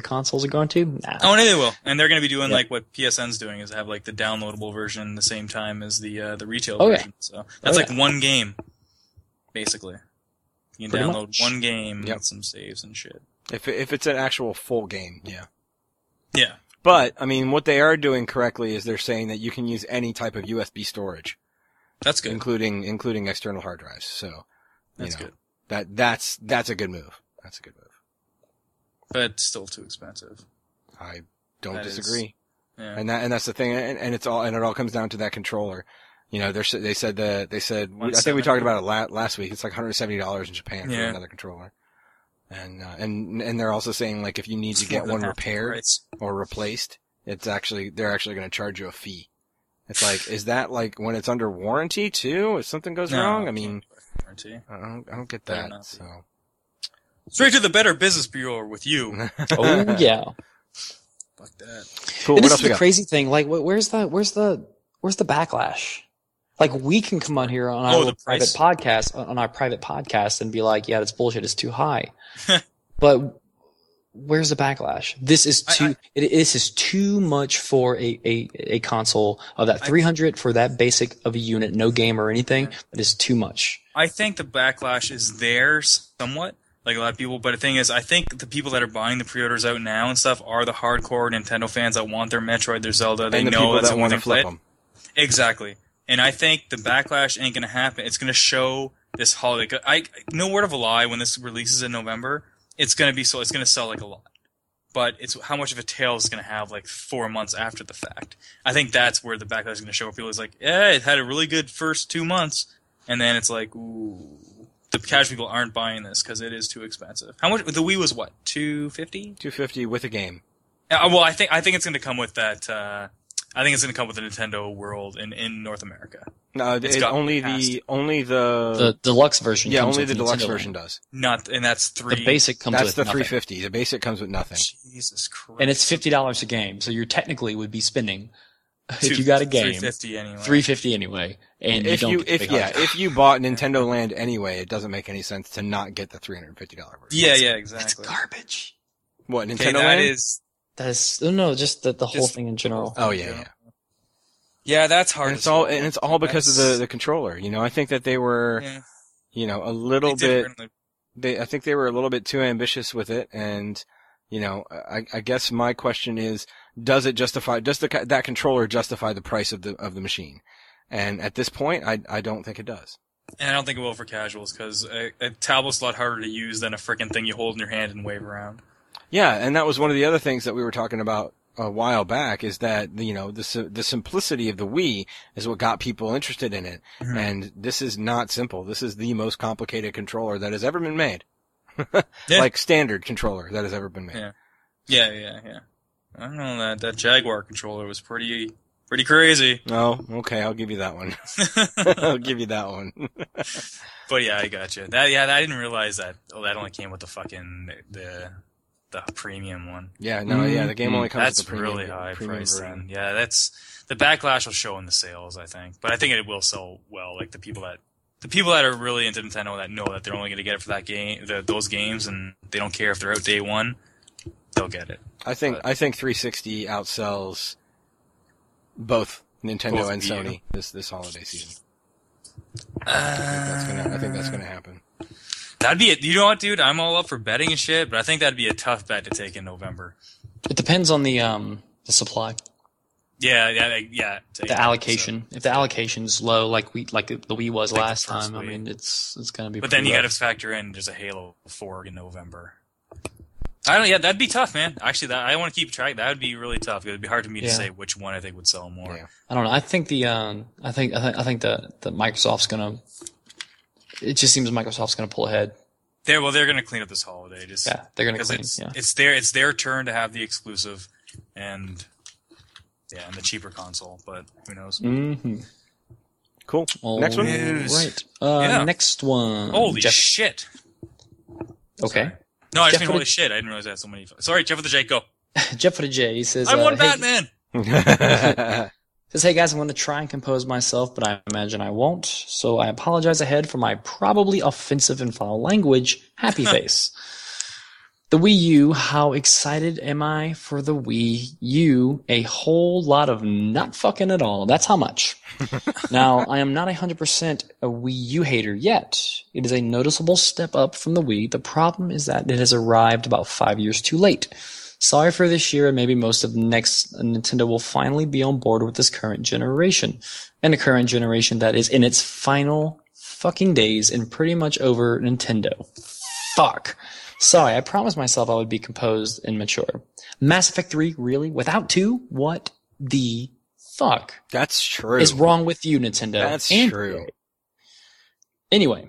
consoles are going to. Nah. Oh, no, they will, and they're going to be doing Yeah. like what P S N's doing is have like the downloadable version the same time as the uh, the retail Oh, yeah. version. So that's Oh, like yeah. one game, basically. You can Pretty download much. one game Yep. with some saves and shit. If if it's an actual full game, yeah. Yeah. But I mean, what they are doing correctly is they're saying that you can use any type of U S B storage, That's good. including including external hard drives. So, you That's know, good. that that's that's a good move. That's a good move. But still too expensive. I don't That is- disagree. Yeah. And that and that's the thing, and, and it's all and it all comes down to that controller. You know, they're, they said that they said I think we talked about it la- last week. It's like one hundred seventy dollars in Japan for Yeah. another controller, and uh, and and they're also saying like if you need to It's get more than one half the repaired price. or replaced, it's actually they're actually going to charge you a fee. It's like, is that like when it's under warranty too? If something goes No, wrong, I mean, warranty. I don't I don't get Better that. not be. So Straight to the Better Business Bureau with you. Oh yeah. Fuck that. cool. And What this else is we the got? crazy thing. Like, wh- where's the where's the where's the backlash? Like, we can come on here on our Oh, little the private price? podcast on our private podcast and be like, "Yeah, that's bullshit. It's too high." But where's the backlash? This is I- too. I- it, this is too much for a a, a console of that I- three hundred for that basic of a unit, no game or anything. That is too much. I think the backlash is there somewhat, like a lot of people, but the thing is, I think the people that are buying the pre-orders out now and stuff are the hardcore Nintendo fans that want their Metroid, their Zelda. They And the know people that's that the want one to they play. flip them. Exactly. And I think the backlash ain't gonna happen. It's gonna show this holiday. I no word of a lie. When this releases in November, it's gonna be so. It's gonna sell like a lot. But it's how much of a tail it's gonna have like four months after the fact. I think that's where the backlash is gonna show. Where people is like, yeah, it had a really good first two months, and then it's like, ooh, the casual people aren't buying this because it is too expensive. How much? The Wii was what, two fifty? two fifty with a game. Uh, well, I think I think it's gonna come with that. Uh, I think it's gonna come with the Nintendo World in in North America. No, It's it, got only past. the only the, The deluxe version. yeah comes only with the deluxe Nintendo version Land. does. Not, and that's three. The basic comes That's with the nothing. three fifty. The basic comes with nothing. Jesus Christ. And it's fifty dollars a game, so you technically would be spending Two- if you got a game three fifty anyway. three fifty anyway, and If you don't you get the if big yeah hard drive. if you bought Nintendo Land anyway, it doesn't make any sense to not get the three hundred fifty dollars version. Yeah, yeah, That's exactly. garbage. What Okay, Nintendo that Land? is. That's no, no, just the, the whole Just- thing in general. Oh yeah, yeah. Yeah, that's hard. And it's to all swallow. and it's all because of That's- the the controller. You know, I think that they were Yeah, you know a little they bit. differently- They I think they were a little bit too ambitious with it, and you know I, I guess my question is, does it justify? Does the that controller justify the price of the of the machine? And at this point, I I don't think it does. And I don't think it will for casuals because a, a tablet's a lot harder to use than a freaking thing you hold in your hand and wave around. Yeah, and that was one of the other things that we were talking about a while back is that, you know, the si- the simplicity of the Wii is what got people interested in it. Mhm. And this is not simple. This is the most complicated controller that has ever been made. Yeah. Like standard controller that has ever been made. Yeah. Yeah, yeah, yeah. I don't know, that that Jaguar controller was pretty pretty crazy. Oh, okay, I'll give you that one. I'll give you that one. But yeah, I got you. That yeah, I didn't realize that. Oh, that only came with the fucking the the premium one. Yeah, no, yeah, the game only comes That's with the premium, really high premium price. version. Then yeah, that's the backlash will show in the sales, I think. But I think it will sell well. Like the people that the people that are really into Nintendo that know that they're only going to get it for that game, the, those games, and they don't care if they're out day one, they'll get it. I think But- I think three sixty outsells both Nintendo Both and Wii U. Sony this this holiday season. I think that's gonna I think that's gonna happen. That'd be it. You know what, dude? I'm all up for betting and shit, but I think that'd be a tough bet to take in November. It depends on the um the supply, Yeah, yeah, yeah. take the it. allocation. If the allocation's low, like we like the Wii was Like the last first time, I Wii. mean it's it's gonna be. But then pretty you got to rough. factor in there's a Halo four in November. I don't. Yeah, that'd be tough, man. Actually, that I want to keep track. That would be really tough. It would be hard for me to Yeah. say which one I think would sell more. Yeah. I don't know. I think the um I think I think I think that that Microsoft's gonna. It just seems Microsoft's gonna pull ahead. They're well, they're gonna clean up this holiday. Just Yeah, they're gonna because clean. it's Yeah. it's their it's their turn to have the exclusive, and yeah, and the cheaper console. But who knows? Mm-hmm. Cool. Next one? News. Right. Uh, Yeah. Next one. Holy Jeff. shit! Okay. Sorry. No, I just Jeff mean with holy a- shit. I didn't realize I had so many. Sorry, Jeff with the J. Go. Jeff with a J. He says, I uh, won hey, Batman. says, hey guys, I'm going to try and compose myself, but I imagine I won't. So I apologize ahead for my probably offensive and foul language. Happy face. The Wii U, how excited am I for the Wii U? A whole lot of not fucking at all. That's how much. Now, I am not one hundred percent a Wii U hater yet. It is a noticeable step up from the Wii. The problem is that it has arrived about five years too late. Sorry for this year, and maybe most of next Nintendo will finally be on board with this current generation. And a current generation that is in its final fucking days and pretty much over Nintendo. Fuck. Sorry, I promised myself I would be composed and mature. Mass Effect three, really? Without two? What the fuck? That's true. Is wrong with you, Nintendo? That's and true. Anyway,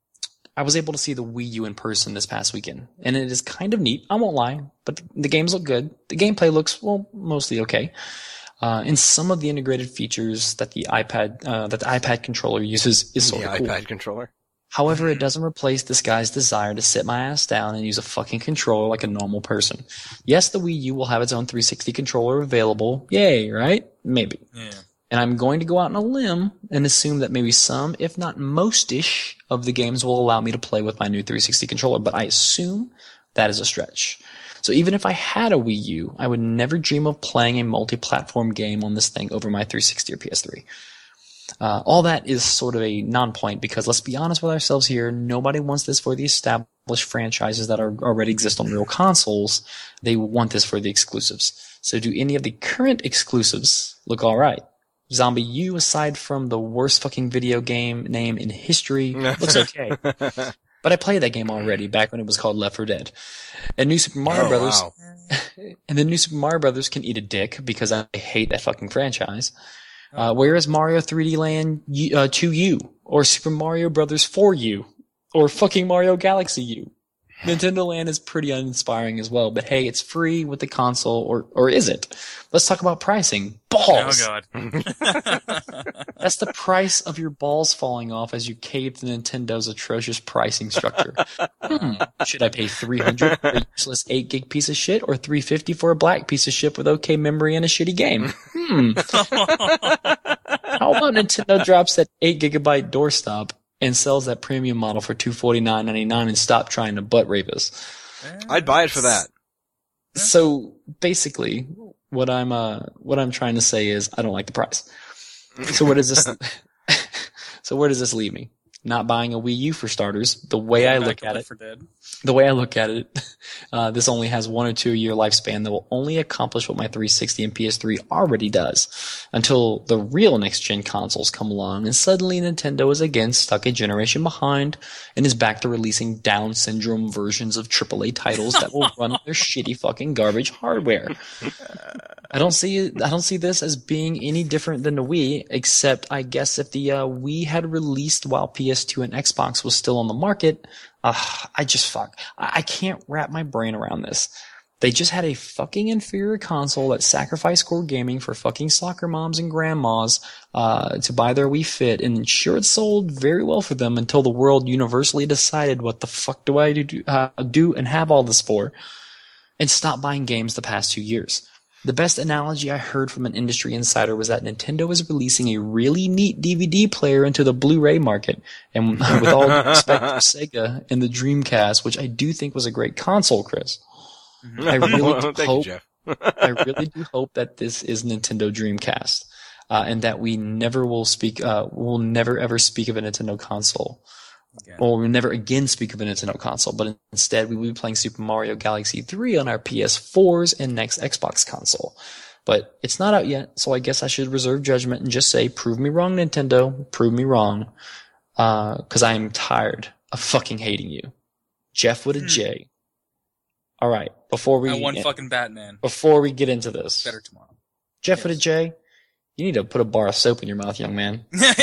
I was able to see the Wii U in person this past weekend, and it is kind of neat. I won't lie, but the games look good. The gameplay looks, well, mostly okay. Uh, and some of the integrated features that the iPad, uh, that the iPad controller uses is sort The of cool. iPad controller. However, it doesn't replace this guy's desire to sit my ass down and use a fucking controller like a normal person. Yes, the Wii U will have its own three sixty controller available. Yay, right? Maybe. Yeah. And I'm going to go out on a limb and assume that maybe some, if not most-ish, of the games will allow me to play with my new three sixty controller, but I assume that is a stretch. So even if I had a Wii U, I would never dream of playing a multi-platform game on this thing over my three sixty or P S three. Uh, all that is sort of a non-point because let's be honest with ourselves here, nobody wants this for the established franchises that are already exist on real consoles. They want this for the exclusives. So do any of the current exclusives look alright? Zombie U, aside from the worst fucking video game name in history, looks okay. But I played that game already back when it was called Left four Dead. And New Super Mario Oh, Brothers, wow. and the New Super Mario Brothers can eat a dick because I hate that fucking franchise. Uh, whereas Mario three D Land U- uh, two U, or Super Mario Brothers four U, or fucking Mario Galaxy U. Nintendo Land is pretty uninspiring as well, but hey, it's free with the console, or or is it? Let's talk about pricing. Balls! Oh god. That's the price of your balls falling off as you cave to Nintendo's atrocious pricing structure. Hmm. Should I pay three hundred dollars for a useless eight gig piece of shit, or three hundred fifty dollars for a black piece of shit with okay memory and a shitty game? Hmm. How about Nintendo drops that eight gigabyte doorstop and sells that premium model for two hundred forty-nine ninety-nine and stop trying to butt rape us? I'd buy it for that. So basically, what I'm uh what I'm trying to say is I don't like the price. So what does this? So where does this leave me? Not buying a Wii U for starters. The way I Back look to at Left it, four Dead. the way I look at it, uh, this only has one or two year lifespan that will only accomplish what my three sixty and P S three already does until the real next gen consoles come along, and suddenly Nintendo is again stuck a generation behind and is back to releasing Down syndrome versions of triple A titles that will run their shitty fucking garbage hardware. I don't see I don't see this as being any different than the Wii, except I guess if the uh, Wii had released while P S two and Xbox was still on the market, uh, I just fuck. I, I can't wrap my brain around this. They just had a fucking inferior console that sacrificed core gaming for fucking soccer moms and grandmas uh, to buy their Wii Fit, and sure it sold very well for them until the world universally decided what the fuck do I do, uh, do and have all this for, and stopped buying games the past two years. The best analogy I heard from an industry insider was that Nintendo is releasing a really neat D V D player into the Blu-ray market. And with all due respect to Sega and the Dreamcast, which I do think was a great console, Chris, I really Well, do thank hope, you, Jeff. I really do hope that this is Nintendo Dreamcast, uh, and that we never will speak, uh, we'll never ever speak of a Nintendo console. Again. Or we'll never again speak of a Nintendo console, but instead we will be playing Super Mario Galaxy three on our P S fours and next Xbox console. But it's not out yet, so I guess I should reserve judgment and just say, prove me wrong, Nintendo. Prove me wrong. Uh, cause I am tired of fucking hating you. Jeff with a Hmm. J. Alright, before we, I won fucking Batman. before we get into this, Better tomorrow. Jeff with a J, you need to put a bar of soap in your mouth, young man.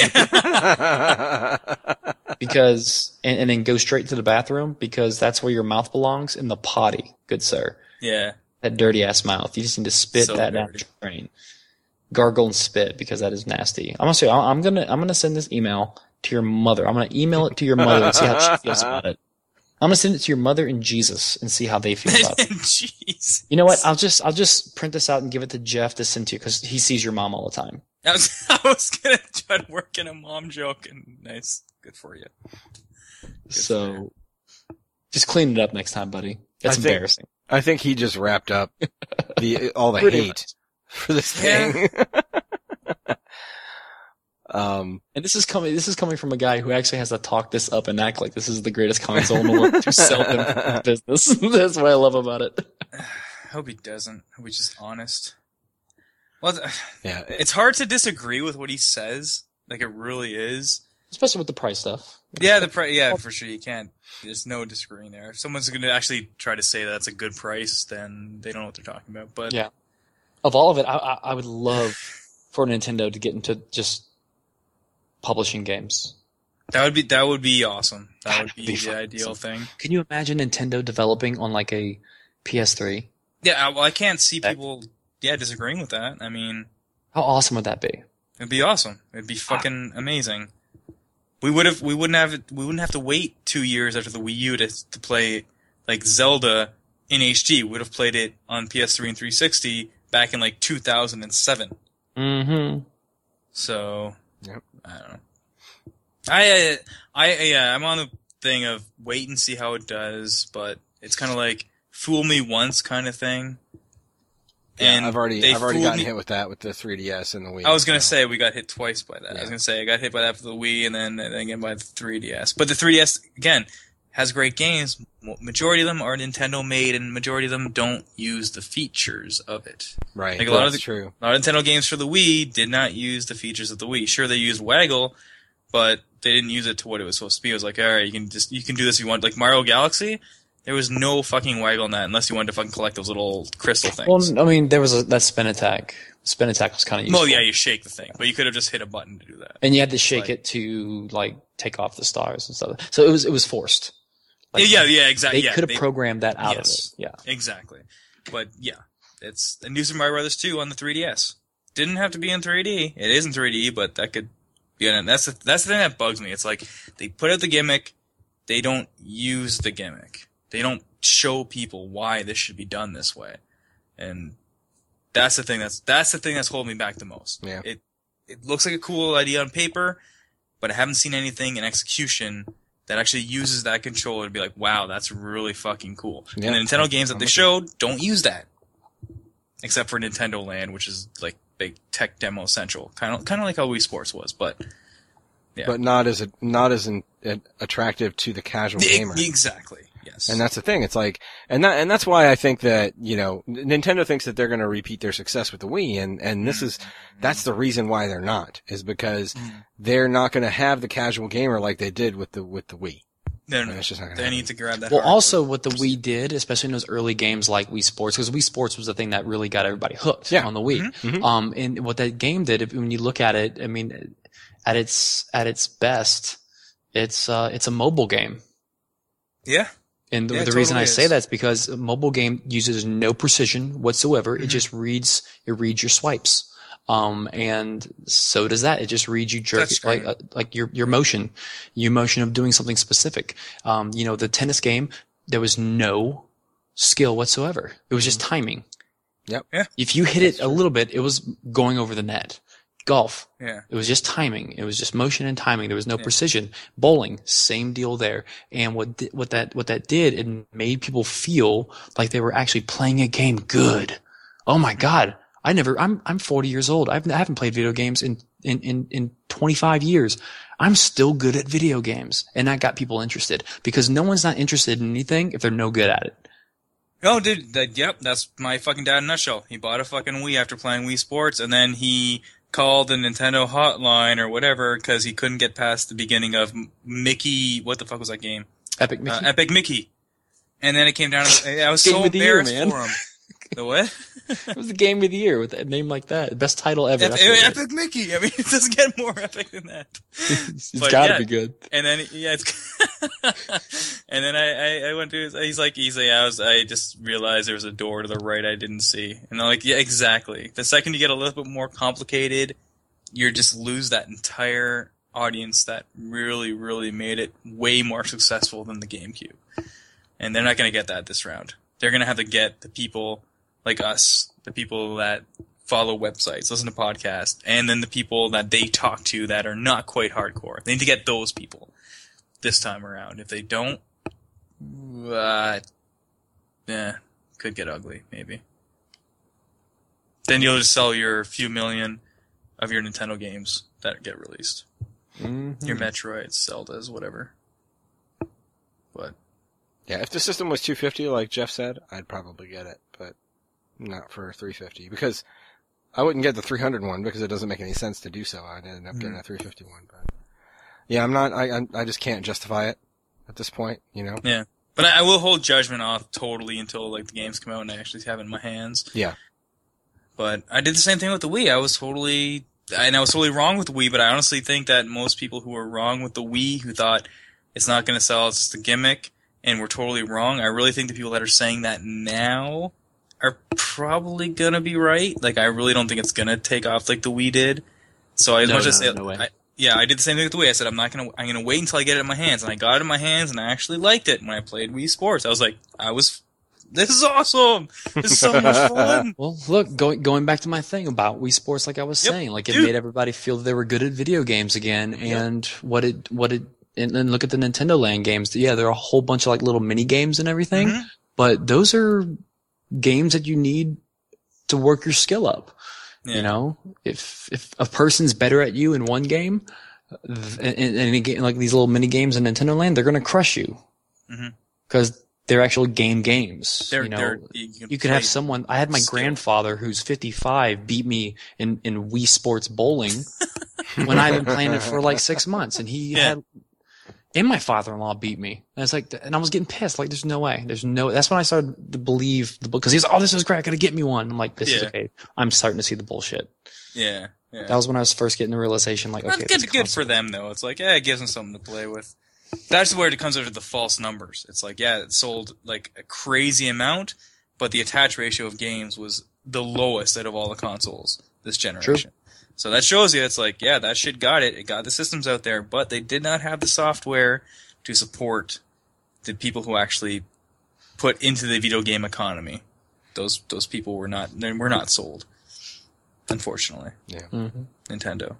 Because, and, and then go straight to the bathroom, because that's where your mouth belongs, in the potty, good sir. Yeah. That dirty ass mouth. You just need to spit So that down dirty. the drain. Gargle and spit, because that is nasty. I'm gonna say, I'm gonna, I'm gonna send this email to your mother. I'm gonna email it to your mother and see how she feels about it. I'm gonna send it to your mother and Jesus and see how they feel about it. Jeez. You know what? I'll just, I'll just print this out and give it to Jeff to send to you, because he sees your mom all the time. I was, I was gonna try to work in a mom joke, and nice. Good for you. So, just clean it up next time, buddy. That's I think- embarrassing. I think he just wrapped up the all the Pretty hate for this Yeah. thing. um, And this is coming. This is coming from a guy who actually has to talk this up and act like this is the greatest console in the world to sell them for business. That's what I love about it. I hope he doesn't. I hope he's just honest. Well, th- yeah, it's hard to disagree with what he says. Like, it really is. Especially with the price stuff. Yeah, the pri- yeah, for sure. You can't. There's no disagreeing there. If someone's going to actually try to say that's a good price, then they don't know what they're talking about. But Yeah. Of all of it, I, I, I would love for Nintendo to get into just publishing games. that would be that would be awesome. That God, would that'd be be the fun. ideal thing. Can you imagine Nintendo developing on like a P S three? Yeah, I- well, I can't see That- people, yeah, disagreeing with that. I mean, How awesome would that be? it'd be awesome. It'd be fucking amazing. We would have, we wouldn't have, we wouldn't have to wait two years after the Wii U to to play like Zelda in H D. We would have played it on P S three and three sixty back in like two thousand seven. Mm-hmm. So, Yep. I don't know. I, uh, I, yeah, I'm on the thing of wait and see how it does, but it's kind of like fool me once kind of thing. yeah, And I've already they I've already fooled gotten me- hit with that with the three D S and the Wii. I was gonna so. say we got hit twice by that. I was Yeah. gonna say I got hit by that for the Wii, and then and then again by the three D S. But the three D S again has great games. Mo- Majority of them are Nintendo made, and majority of them don't use the features of it. right. like a lot of That's the- true. A lot of Nintendo games for the Wii did not use the features of the Wii. Sure, they used Waggle, but they didn't use it to what it was supposed to be. It was like, all right, you can just you can do this if you want. Like Mario Galaxy, there was no fucking Waggle in that unless you wanted to fucking collect those little crystal things. Well, I mean, there was a, that spin attack. Spin attack was kind of useful. Well, yeah, you shake the thing, but you could have just hit a button to do that. And you had to shake Like- it to like take off the stars and stuff. So it was it was forced. Like, yeah, yeah, exactly. They yeah, could have they- programmed that out yes. of it. Yeah. Exactly. But yeah, it's a New Super Mario Brothers two on the three D S. Didn't have to be in three D. It is in three D, but that could be in it. That's the, that's the thing that bugs me. It's like they put out the gimmick, they don't use the gimmick. They don't show people why this should be done this way. And that's the thing that's that's the thing that's holding me back the most. Yeah. It it looks like a cool idea on paper, but I haven't seen anything in execution that actually uses that controller to be like, wow, that's really fucking cool. Yeah. And the Nintendo games that I'm they with showed don't use that. Except for Nintendo Land, which is like big tech demo central. Kind of kind of like how Wii Sports was, but yeah. But not as a, not as an, a, attractive to the casual E- gamer. Exactly. Yes. And that's the thing. It's like, and that, and that's why I think that, you know, Nintendo thinks that they're going to repeat their success with the Wii. And, and this is, that's the reason why they're not, is because Mm. they're not going to have the casual gamer like they did with the, with the Wii. No, And no, it's just not gonna they happen. need to grab that. Well, hardcore. also what the Wii did, especially in those early games like Wii Sports, because Wii Sports was the thing that really got everybody hooked Yeah. on the Wii. Mhm. Um, and what that game did, if, when you look at it, I mean, at its at its best, it's uh, it's a mobile game. Yeah. And the, Yeah, it the reason totally I say is. that's because a mobile game uses no precision whatsoever. It just reads it reads your swipes. Um, and so does that. It just reads you jerk, Touchscreen. like, uh, like your, your motion, your motion of doing something specific. Um, you know, the tennis game, there was no skill whatsoever. It was just timing. Yep. Yeah. If you hit it a little bit, it was going over the net. Golf, Yeah. it was just timing. It was just motion and timing. There was no Yeah. precision. Bowling, same deal there. And what di- what that what that did, it made people feel like they were actually playing a game good. Oh my God! I never. I'm I'm forty years old. I've, I haven't played video games in in in in twenty-five years. I'm still good at video games, and that got people interested because no one's not interested in anything if they're no good at it. Oh, dude, that, yep, that's my fucking dad in a nutshell. He bought a fucking Wii after playing Wii Sports, and then he called the Nintendo hotline or whatever because he couldn't get past the beginning of M- Mickey. What the fuck was that game? Epic Mickey. Uh, Epic Mickey. And then it came down. To, I was Game so of the year, embarrassed man. for him. The what? It was the game of the year with a name like that. Best title ever. Ep- That's what it is. Epic Mickey. I mean, it doesn't get more epic than that. It's But gotta yeah. be good. And then yeah, it's and then I, I, I went to his, he's like he's like I was I just realized there was a door to the right I didn't see, and I'm like, yeah, exactly. The second you get a little bit more complicated, you just lose that entire audience that really really made it way more successful than the GameCube, and they're not gonna get that this round. They're gonna have to get the people like us, the people that follow websites, listen to podcasts, and then the people that they talk to that are not quite hardcore. They need to get those people this time around. If they don't, uh, yeah, could get ugly, maybe. Then you'll just sell your few million of your Nintendo games that get released. Mm-hmm. Your Metroids, Zeldas, whatever. But yeah, if the system was two hundred fifty dollars, like Jeff said, I'd probably get it, but not for three hundred fifty dollars, because I wouldn't get the three hundred one because it doesn't make any sense to do so. I'd end up getting mm-hmm. a three hundred fifty one, but yeah, I'm not, I, I just can't justify it at this point, you know? Yeah. But I, I will hold judgment off totally until like the games come out and I actually have it in my hands. Yeah. But I did the same thing with the Wii. I was totally, and I was totally wrong with the Wii, but I honestly think that most people who were wrong with the Wii, who thought it's not going to sell, it's just a gimmick, and were totally wrong, I really think the people that are saying that now are probably going to be right. Like, I really don't think it's going to take off like the Wii did. So as no, much no, as I, no way. I, yeah, I did the same thing with the Wii. I said I'm not gonna, I'm gonna wait until I get it in my hands, and I got it in my hands, and I actually liked it when I played Wii Sports. I was like, I was, this is awesome. This is so much fun. Well, look, going going back to my thing about Wii Sports, like I was Yep, saying, like it dude. made everybody feel that they were good at video games again, and what it what it and then look at the Nintendo Land games. Yeah, there are a whole bunch of like little mini games and everything, Mhm. but those are games that you need to work your skill up. Yeah. You know, if if a person's better at you in one game, th- in, in a game like these little mini games in Nintendo Land, they're gonna crush you Mhm. because they're actual game games. They're, you know, they're, you can, you could play have someone. I had my skill. grandfather, who's fifty-five, beat me in in Wii Sports bowling when I've been playing it for like six months, and he Yeah. had. And my father-in-law beat me. And it's like, and I was getting pissed. Like, there's no way. There's no. That's when I started to believe the book because he's, oh, this is great. I gotta get me one. I'm like, this is Yeah. okay. I'm starting to see the bullshit. Yeah, yeah. That was when I was first getting the realization, like, okay, That's this good, good for console- them though. It's like, yeah, it gives them something to play with. That's where it comes over to the false numbers. It's like, yeah, it sold like a crazy amount, but the attach ratio of games was the lowest out of all the consoles this generation. So that shows you, it's like, yeah, that shit got it. It got the systems out there, but they did not have the software to support the people who actually put into the video game economy. Those those people were not they were not sold, unfortunately. Yeah. Mm-hmm. Nintendo.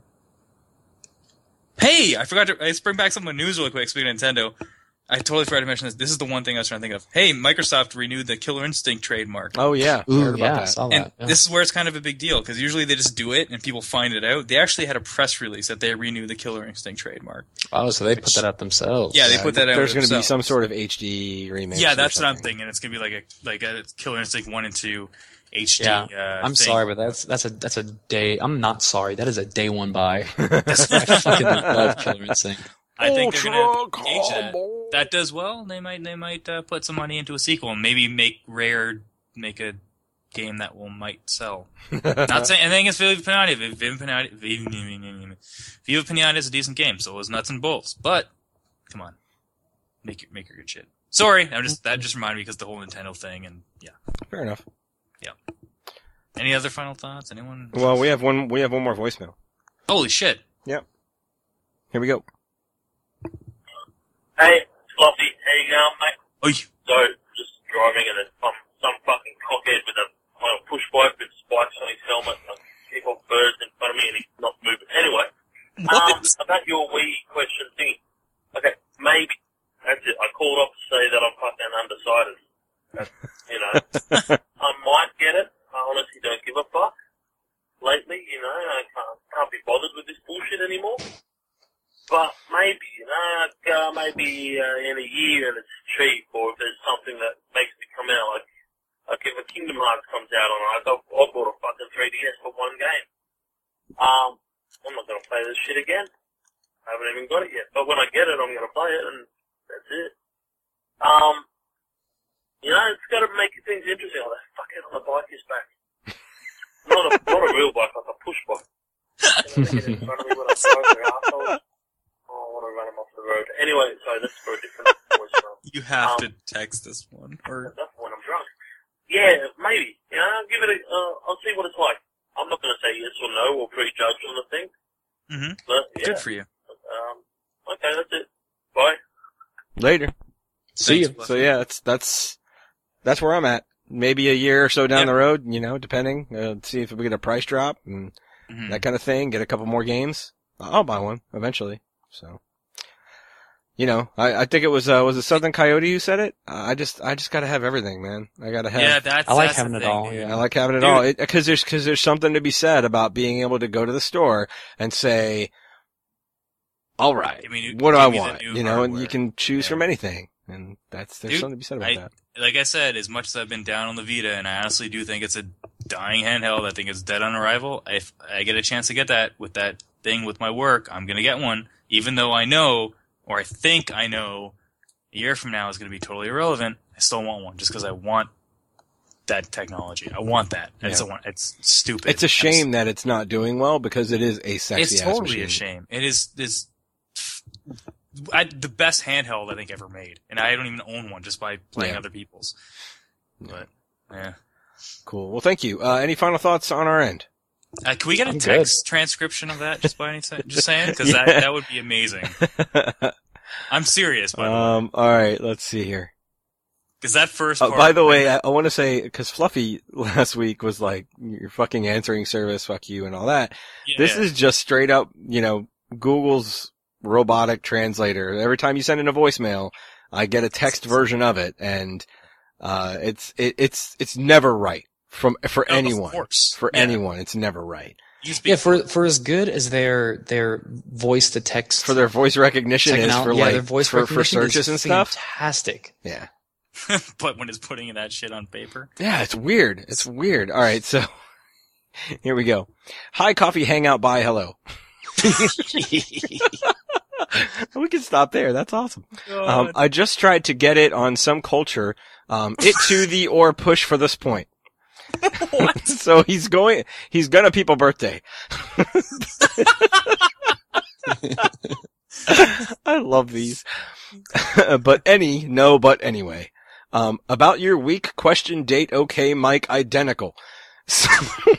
Hey, I forgot to. Let's bring back some of the news really quick. Speaking of Nintendo, I totally forgot to mention this. This is the one thing I was trying to think of. Hey, Microsoft renewed the Killer Instinct trademark. Oh yeah. I Ooh, heard about yeah, I that. saw And that. Yeah. this is where it's kind of a big deal, because usually they just do it and people find it out. They actually had a press release that they renew the Killer Instinct trademark. Oh, so they put that out themselves. Yeah, they Yeah, put that out There's going to be themselves. some sort of H D remix. Yeah, or that's what I'm something. thinking. It's gonna be like a like a Killer Instinct one and two H D. Yeah, uh, I'm thing. sorry, but that's that's a that's a day. I'm not sorry. That is a day one buy. I fucking love Killer Instinct. I think they're gonna Ultra gauge that. combo. That does well. They might they might uh, put some money into a sequel and maybe make Rare make a game that will might sell. Not saying anything against Viva Pinata. Viva Pinata, Viva Viva Pinata is a decent game, so it was nuts and bolts. But come on, make your make your good shit. Sorry, I'm just that just reminded me because the whole Nintendo thing and yeah. Fair enough. Any other final thoughts? Anyone? Well, we have one. We have one more voicemail. Holy shit! Here we go. Hey, Floppy, how you going, mate? Oh, So, just driving and there's some, some fucking cockhead with a, on a push bike with spikes on his helmet and kick off birds in front of me and he's not moving. Anyway, um, about your Wii question thing. Okay, maybe. That's it. I called up to say that I'm fucking undecided. That's, you know, I might get it. I honestly don't give a fuck. Lately, you know, I can't, can't be bothered with this bullshit anymore. But maybe, you know, like, uh, maybe uh, in a year and it's cheap, or if there's something that makes me come out, like, like if a Kingdom Hearts comes out on it, I've, I've bought a fucking three D S for one game. Um, I'm not going to play this shit again. I haven't even got it yet. But when I get it, I'm going to play it, and that's it. Um, you know, it's got to make things interesting. Oh, that fucking on the bike is back. Not a, not a real bike, like a push bike. You know, they get in front of me when I drive, they're assholes. Oh, I want to run him off the road. Anyway, sorry, that's for a different voicemail. You have Um, to text this one. Or That's when I'm drunk. Yeah, maybe. You know, give it a, uh, I'll see what it's like. I'm not going to say yes or no or prejudge on the thing, mm-hmm. but yeah. Good for you. Um, okay, that's it. Bye. Later. See Thanks, you. So yeah, that's that's that's where I'm at. Maybe a year or so down Yep. the road, you know, depending. Uh, see if we get a price drop and Mhm. that kind of thing. Get a couple more games. I'll buy one eventually. So you know, I, I think it was, uh, was it Southern Coyote who said it? Uh, I just, I just gotta have everything, man. I gotta have. Yeah, that's. I like that's having the it thing, all, dude. yeah. I like having it Dude. all. It, cause there's, cause there's something to be said about being able to go to the store and say, all right, Give me- what do give I me the want? new You know, and hardware. you can choose Yeah. from anything. And that's, there's Dude, something to be said about I- that. Like I said, as much as I've been down on the Vita, and I honestly do think it's a dying handheld, I think it's dead on arrival. If I get a chance to get that with that thing with my work, I'm gonna get one, even though I know, or I think I know, a year from now is gonna be totally irrelevant. I still want one, just because I want that technology. I want that. I just Yeah. don't want. It's stupid. It's a shame that it's not doing well because it is a sexy It's ass totally machine. a shame. It is is I, the best handheld I think ever made, and I don't even own one just by playing Yeah. other people's. But yeah, Cool. Well, thank you. Uh, any final thoughts on our end? uh, can we get a I'm text transcription of that? Just by any se- just saying, because Yeah. that that would be amazing. I'm serious, by the way, um, all right. Let's see here. because that first. Uh, part, by the way, I, I want to say because Fluffy last week was like your fucking answering service, fuck you, and all that. yeah, This is just straight up, you know, Google's robotic translator. Every time you send in a voicemail, I get a text version of it, and uh, it's it, it's it's never right from for Oh, of anyone. course. For Yeah. anyone, it's never right. You speak Yeah, for for as good as their their voice to text For their voice recognition is technology, for yeah, like their voice for, for recognition searches is and stuff. Fantastic. Yeah. but when it's putting that shit on paper, Yeah, it's weird. It's weird. All right, so here we go. Hi, coffee, hangout, bye, hello. We can stop there. That's awesome. Um, I just tried to get it on some culture. Um, it to the or push for this point. What? So he's going. He's gonna people birthday. I love these. But any, no, but anyway. Um, about your week, question, date, okay, Mike, identical. So,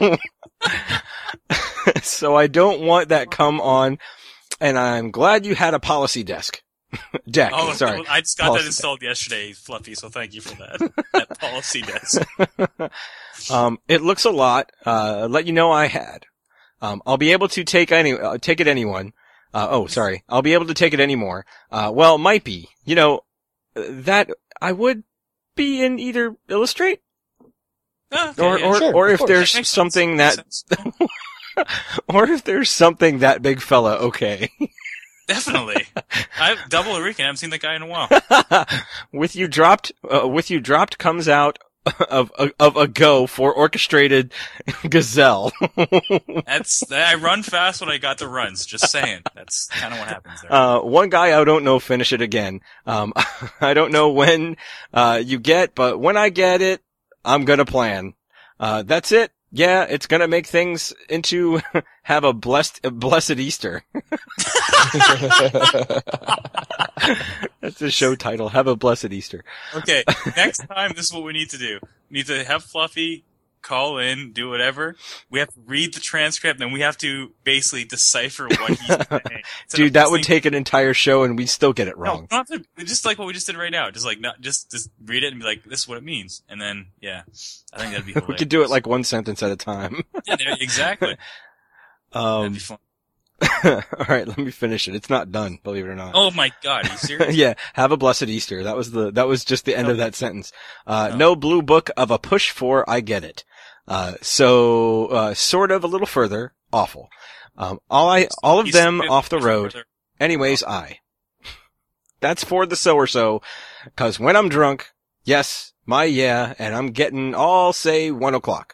so I don't want that come on, and I'm glad you had a policy desk. Deck, Oh, sorry. I just got Policy that installed yesterday, Fluffy. So thank you for that. That policy desk. Um, it looks a lot. Uh, let you know I had. Um, I'll be able to take any, uh, take it anyone. Uh, oh, sorry. I'll be able to take it anymore. Uh, well, might be. You know, that I would be in either Illustrate Oh, okay, or, yeah, or, sure, or of if course. there's Makes something sense. that, Makes sense. or if there's something that big fella, okay. Definitely. I double a weekend. I haven't seen that guy in a while. With you dropped, uh, with you dropped comes out of, of, of a go for orchestrated gazelle. That's I run fast when I got the runs. Just saying. That's kind of what happens there. Uh, one guy I don't know finish it again. Um, I don't know when, uh, you get, but when I get it, I'm gonna plan. Uh, that's it. Yeah, it's gonna make things into have a blessed, a blessed Easter. That's the show title. Have a blessed Easter. Okay, next time this is what we need to do. We need to have Fluffy call in, do whatever. We have to read the transcript, and then we have to basically decipher what he's saying. Instead Dude, of that would listening- take an entire show and we'd still get it No, wrong. we don't have to, just like what we just did right now. Just like not just just read it and be like, "This is what it means," and then yeah, I think that'd be hilarious. We could do it like one sentence at a time. yeah, there- exactly. That'd Um, be fun. alright, let me finish it. It's not done, believe it or not. Oh my god, are you serious? Yeah, have a blessed Easter. That was the, that was just the end of that sentence. Uh, Oh. no blue book of a push for I get it. Uh, so, uh, sort of a little further, awful. Um, all I, all of He's them still- off the road. Anyways, I. That's for the so or so, cause when I'm drunk, yes, my yeah, and I'm getting all say one o'clock.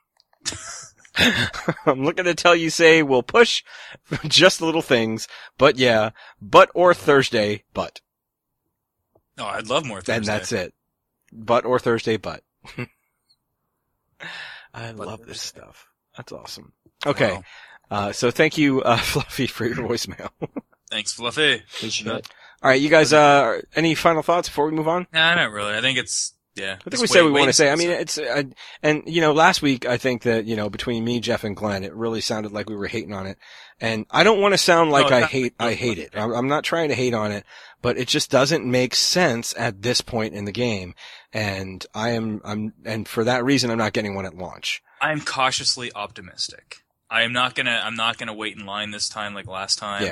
I'm looking to tell you say we'll push just little things, but yeah, but or Thursday, but. No, I'd love more Thursday. And that's it. But or Thursday, but. I But love this Thursday. stuff. That's awesome. Okay. Wow. Uh, so thank you, uh, Fluffy, for your voicemail. Thanks, Fluffy. Appreciate it. All right, you guys, uh, any final thoughts before we move on? Nah, not really. I think it's yeah. I think we say we want to say. I mean, it's, uh, and you know, last week I think that, you know, between me, Jeff, and Glenn, it really sounded like we were hating on it. And I don't want to sound like No, I not- hate, I hate it. I'm, I'm not trying to hate on it, but it just doesn't make sense at this point in the game. And I am, I'm, and for that reason, I'm not getting one at launch. I'm cautiously optimistic. I am not gonna. I'm not gonna wait in line this time like last time. Yeah.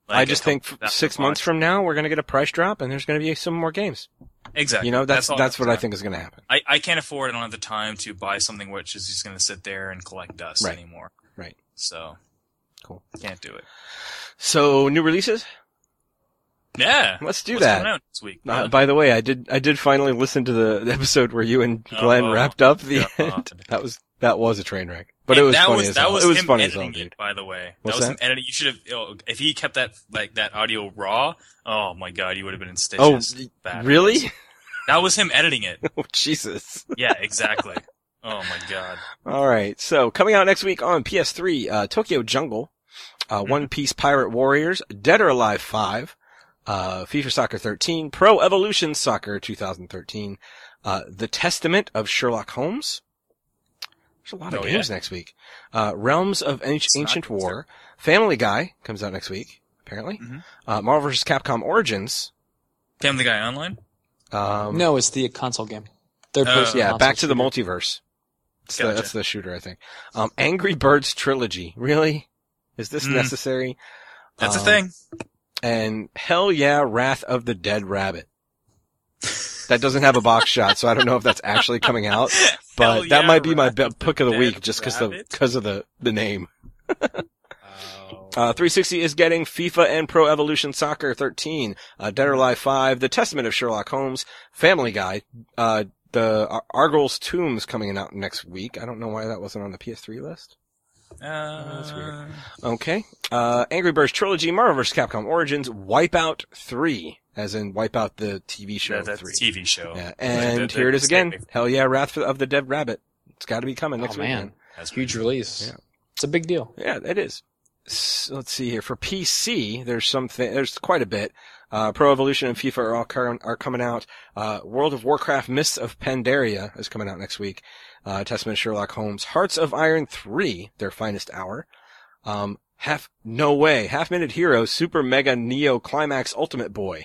Like, I just think that's six what months from now we're going to get a price drop and there's going to be some more games. Exactly. You know, that's that's, all that's what time. I think is going to happen. I, I can't afford. I don't have the time to buy something which is just going to sit there and collect dust Right. anymore. Right. So, Cool. Can't do it. So new releases? Yeah. Let's do What's that. coming out this week? Uh, by the way, I did I did finally listen to the, the episode where you and Glenn Oh, wrapped up the God. end. That was that was a train wreck, but And it was that funny was, as that hell. was It was him funny as hell, editing dude. it, by the way. What's that was that? him editing. You should have. You know, if he kept that like that audio raw, oh my god, you would have been in stitches. Oh, Bad really? news. That was him editing it. Oh, Jesus. Yeah, exactly. Oh my god. All right. So coming out next week on P S three, uh, Tokyo Jungle, uh, Mm-hmm. One Piece Pirate Warriors, Dead or Alive five, uh, FIFA Soccer thirteen, Pro Evolution Soccer twenty thirteen, uh, The Testament of Sherlock Holmes. There's a lot of Oh, games yeah? next week. Uh, Realms of Anci- It's not Ancient good, War, Family Guy comes out next week, apparently. Mhm. Uh, Marvel versus. Capcom Origins. Family Guy Online. Um, No, it's the console game. Third Uh, person. yeah, console Back to the shooter. Multiverse. That's, the, Gotcha. that's the shooter, I think. Um, Angry Birds Trilogy. Really? Is this Mm. necessary? That's Um, a thing. And Hell Yeah, Wrath of the Dead Rabbit. That doesn't have a box shot, so I don't know if that's actually coming out. But Hell that yeah, might be my Wrath be- of the pick of the Dead week, just because the Rabbit? because of the the name. Oh. Uh, three sixty is getting FIFA and Pro Evolution Soccer thirteen, uh, Dead or Alive five, The Testament of Sherlock Holmes, Family Guy, uh, the Ar- Argos Tombs coming out next week. I don't know why that wasn't on the P S three list. Uh, that's weird. Okay. Uh, Angry Birds Trilogy, Marvel versus. Capcom Origins, Wipeout three, as in Wipeout the T V show Yeah, that's three. a T V show. Yeah. Like, And the- here it the is again. statement. Hell yeah, Wrath of the Dead Rabbit. It's gotta be coming next Oh, week. man. That's Huge release. Yeah. It's a big deal. Yeah, it is. S- let's see here. For P C, there's something, there's quite a bit. Uh, Pro Evolution and FIFA are all cur- are coming out. Uh, World of Warcraft Mists of Pandaria is coming out next week. Uh, Testament of Sherlock Holmes. Hearts of Iron three, their finest hour. Um, half, no way. Half Minute Hero, Super Mega Neo Climax Ultimate Boy.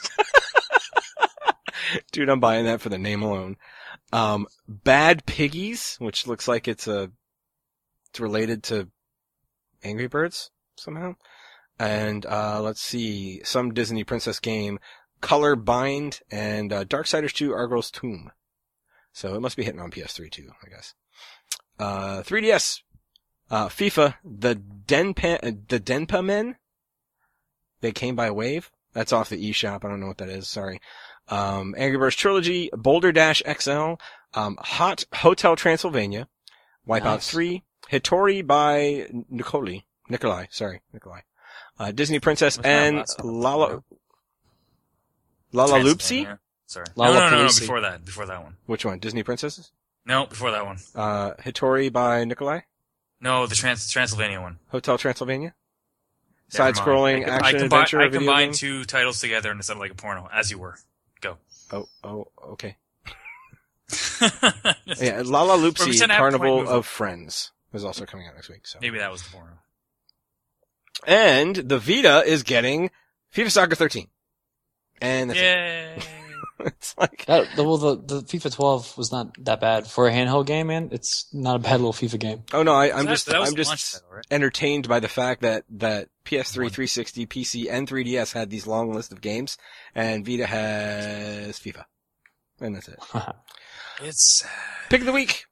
Dude, I'm buying that for the name alone. Um, Bad Piggies, which looks like it's a, it's related to Angry Birds somehow. And, uh, let's see, some Disney princess game, Color Bind, and, uh, Darksiders two, Argos Tomb. So it must be hitting on P S three too, I guess. Uh, three D S, uh, FIFA, the Denpa, uh, the Denpa Men. They came by wave. That's off the eShop. I don't know what that is. Sorry. Um, Angry Birds Trilogy, Boulder Dash X L, um, Hot Hotel Transylvania, Wipeout Nice. three, Hitori by Nicoli, Nikolai, sorry, Nikolai, uh, Disney Princess, What's that and last one? Lala, Lala Loopsy? Transylvania. Sorry. No, no, no, no, Lollapalooza. before that. Before that one. Which one? Disney Princesses? No, before that one. Uh, Hitori by Nikolai, No, the Trans- Transylvania one. Hotel Transylvania, Never mind. side-scrolling I, action I, combi- adventure I video combined game. two titles together and it sounded like a porno, as you were. Go. Oh, oh, okay. yeah. Yeah, Lala Or we Loopsy, said have Carnival point move. of Friends is also coming out next week. So. Maybe that was the porno. And the Vita is getting FIFA Soccer thirteen. And that's it. Yay. It's like, That, the, well, the, the FIFA twelve was not that bad for a handheld game, man. It's not a bad little FIFA game. oh no, I, I'm That- just, that was I'm the launch just title, right? entertained by the fact that, that P S three, One. three sixty, P C, and three D S had these long list of games, and Vita has FIFA. And that's it. It's, Pick of the week.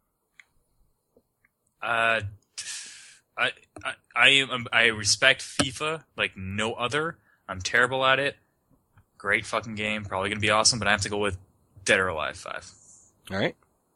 uh, I, I, I am, I respect FIFA like no other. I'm terrible at it. Great fucking game. Probably gonna be awesome, but I have to go with Dead or Alive five. Alright.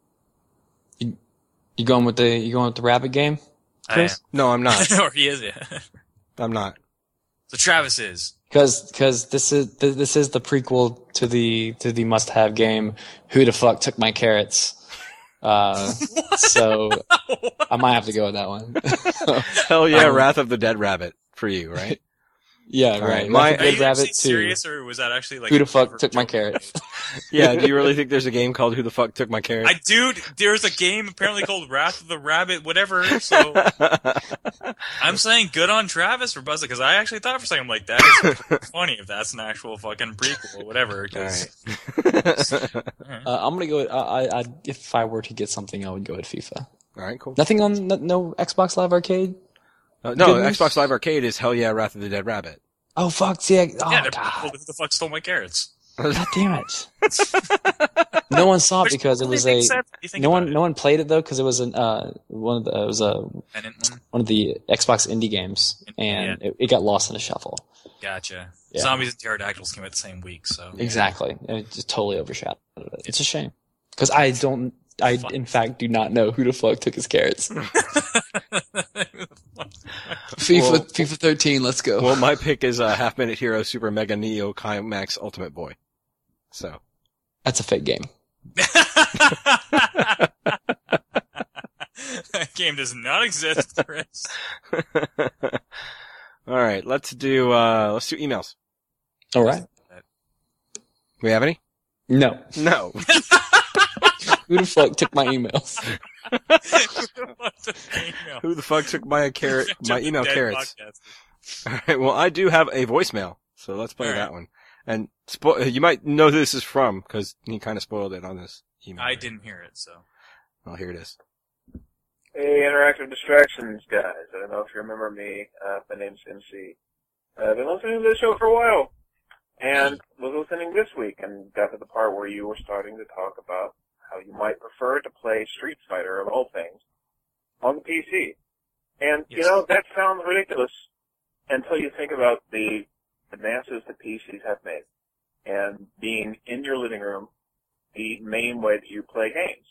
You going with the you going with the rabbit game, Chris? No, I'm not. or he is, yeah. I'm not. So Travis is. Because because this is th- this is the prequel to the to the must have game. Who the fuck took my carrots? Uh, so I might have to go with that one. Hell yeah, Um, Wrath of the Dead Rabbit for you, right? yeah, All right, right. my- Like a Are you good rabbit actually too. serious, or was that actually like Who the a fuck clever took my joke? carrots? Yeah, do you really think there's a game called Who the Fuck Took My Carrot? I dude, there's a game apparently called Wrath of the Rabbit, whatever. So I'm saying good on Travis for buzzing because I actually thought for a second I'm like that is funny if that's an actual fucking prequel or whatever. 'cause- Alright. Uh, I'm gonna go with I, I, I. If I were to get something, I would go with FIFA. Alright, cool. Nothing on no, no Xbox Live Arcade. Uh, no, Goodness. Xbox Live Arcade is Hell Yeah, Wrath of the Dead Rabbit. Oh fuck! Yeah. Oh yeah, they're god. people who the fuck stole my carrots. God damn it! No one saw it because it was a. No one, no one played it though because it was an uh one of the it was a one of the Xbox indie games and yeah. it, it got lost in the shuffle. Gotcha. Yeah. Zombies and Pterodactyls came out the same week, so exactly. It just totally overshadowed it. It's a shame because I don't. I fuck. in fact do not know who the fuck took his carrots. FIFA well, FIFA thirteen. Let's go. Well, my pick is uh, Half Minute Hero Super Mega Neo Climax Ultimate Boy. So that's a fake game. That game does not exist, Chris. All right, let's do uh let's do emails. All right. We have any? No. No. Who the fuck took my emails? Who the fuck took my carrot my email carrots? All right, well, I do have a voicemail, so let's play All that right. one. And spo- you might know who this is from because he kind of spoiled it on this email. I right? didn't hear it, so. Well, here it is. Hey, Interactive Distractions guys. I don't know if you remember me. Uh, my name's M C. Uh, I've been listening to this show for a while, and was listening this week and got to the part where you were starting to talk about how you might prefer to play Street Fighter, of all things, on the P C. And, Yes. you know, that sounds ridiculous until you think about the advances that P Cs have made and being in your living room the main way that you play games.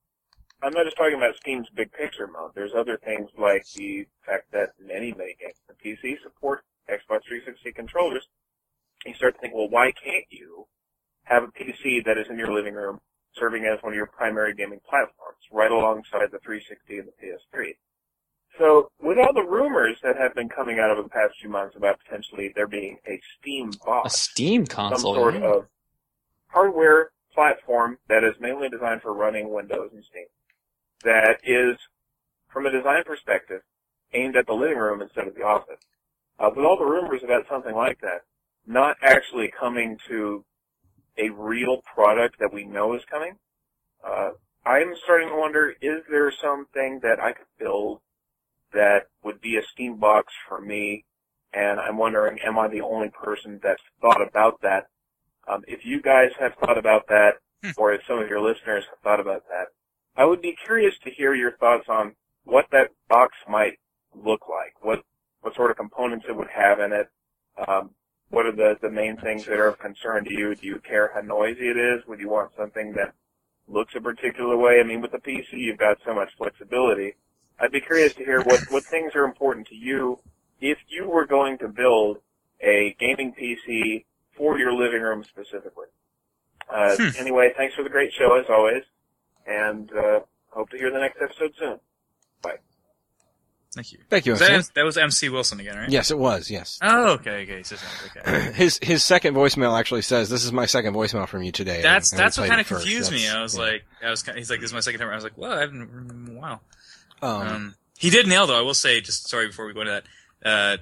I'm not just talking about Steam's big picture mode. There's other things like the fact that many, many games on P C support Xbox three sixty controllers. You start to think, well, why can't you have a P C that is in your living room serving as one of your primary gaming platforms, right alongside the three sixty and the P S three? So, with all the rumors that have been coming out over the past few months about potentially there being a Steam A box, Steam some console. sort yeah. of hardware platform that is mainly designed for running Windows and Steam, that is, from a design perspective, aimed at the living room instead of the office. Uh, with all the rumors about something like that, not actually coming to a real product that we know is coming, uh, I'm starting to wonder, is there something that I could build that would be a Steam box for me? And I'm wondering, am I the only person that's thought about that? Um, if you guys have thought about that, or if some of your listeners have thought about that, I would be curious to hear your thoughts on what that box might look like, what what sort of components it would have in it, um, what are the, the main things that are of concern to you? Do you care how noisy it is? Would you want something that looks a particular way? I mean, with the P C, you've got so much flexibility. I'd be curious to hear what, what things are important to you if you were going to build a gaming P C for your living room specifically. Uh, Hmm. Anyway, thanks for the great show, as always, and uh, hope to hear the next episode soon. Bye. Thank you. Thank you, Was that, M C. that was M C Wilson again, right? Yes, it was, yes. Oh, okay, okay. So, okay. His his second voicemail actually says, "This is my second voicemail from you today." That's and we that's what played kind it of first. confused me. That's- I was yeah. like, I was. He's like, "This is my second time." I was like, "Well, I haven't." Wow. Um, Um, he did nail though. I will say, just sorry before we go into that. Uh,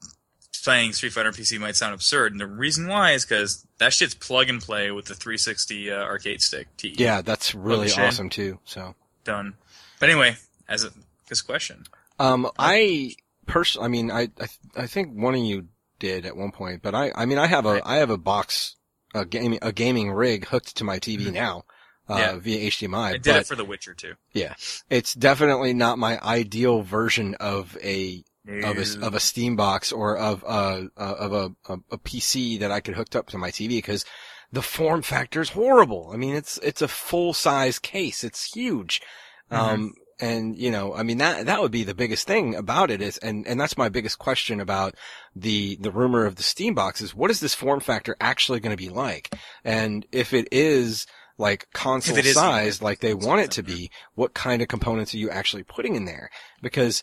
playing Street Fighter on P C might sound absurd, and the reason why is because that shit's plug and play with the three sixty uh, arcade stick. T E. yeah, that's really shit. awesome too. So, Done. But anyway, as a this question. um, I pers- I mean, I, I I think one of you did at one point, but I I mean, I have a Right. I have a box a gaming a gaming rig hooked to my T V now, uh, Yeah. via H D M I. I did but it for The Witcher too. it's definitely not my ideal version of a of a of a Steam box or of uh uh, of a, a a P C that I could hook up to my T V because the form factor is horrible. I mean, it's it's a full size case. It's huge. Um and you know, I mean that that would be the biggest thing about it is and and that's my biggest question about the the rumor of the Steam box is what is this form factor actually going to be like? And if it is like console If it is, size like they want it to something. be, what kind of components are you actually putting in there? Because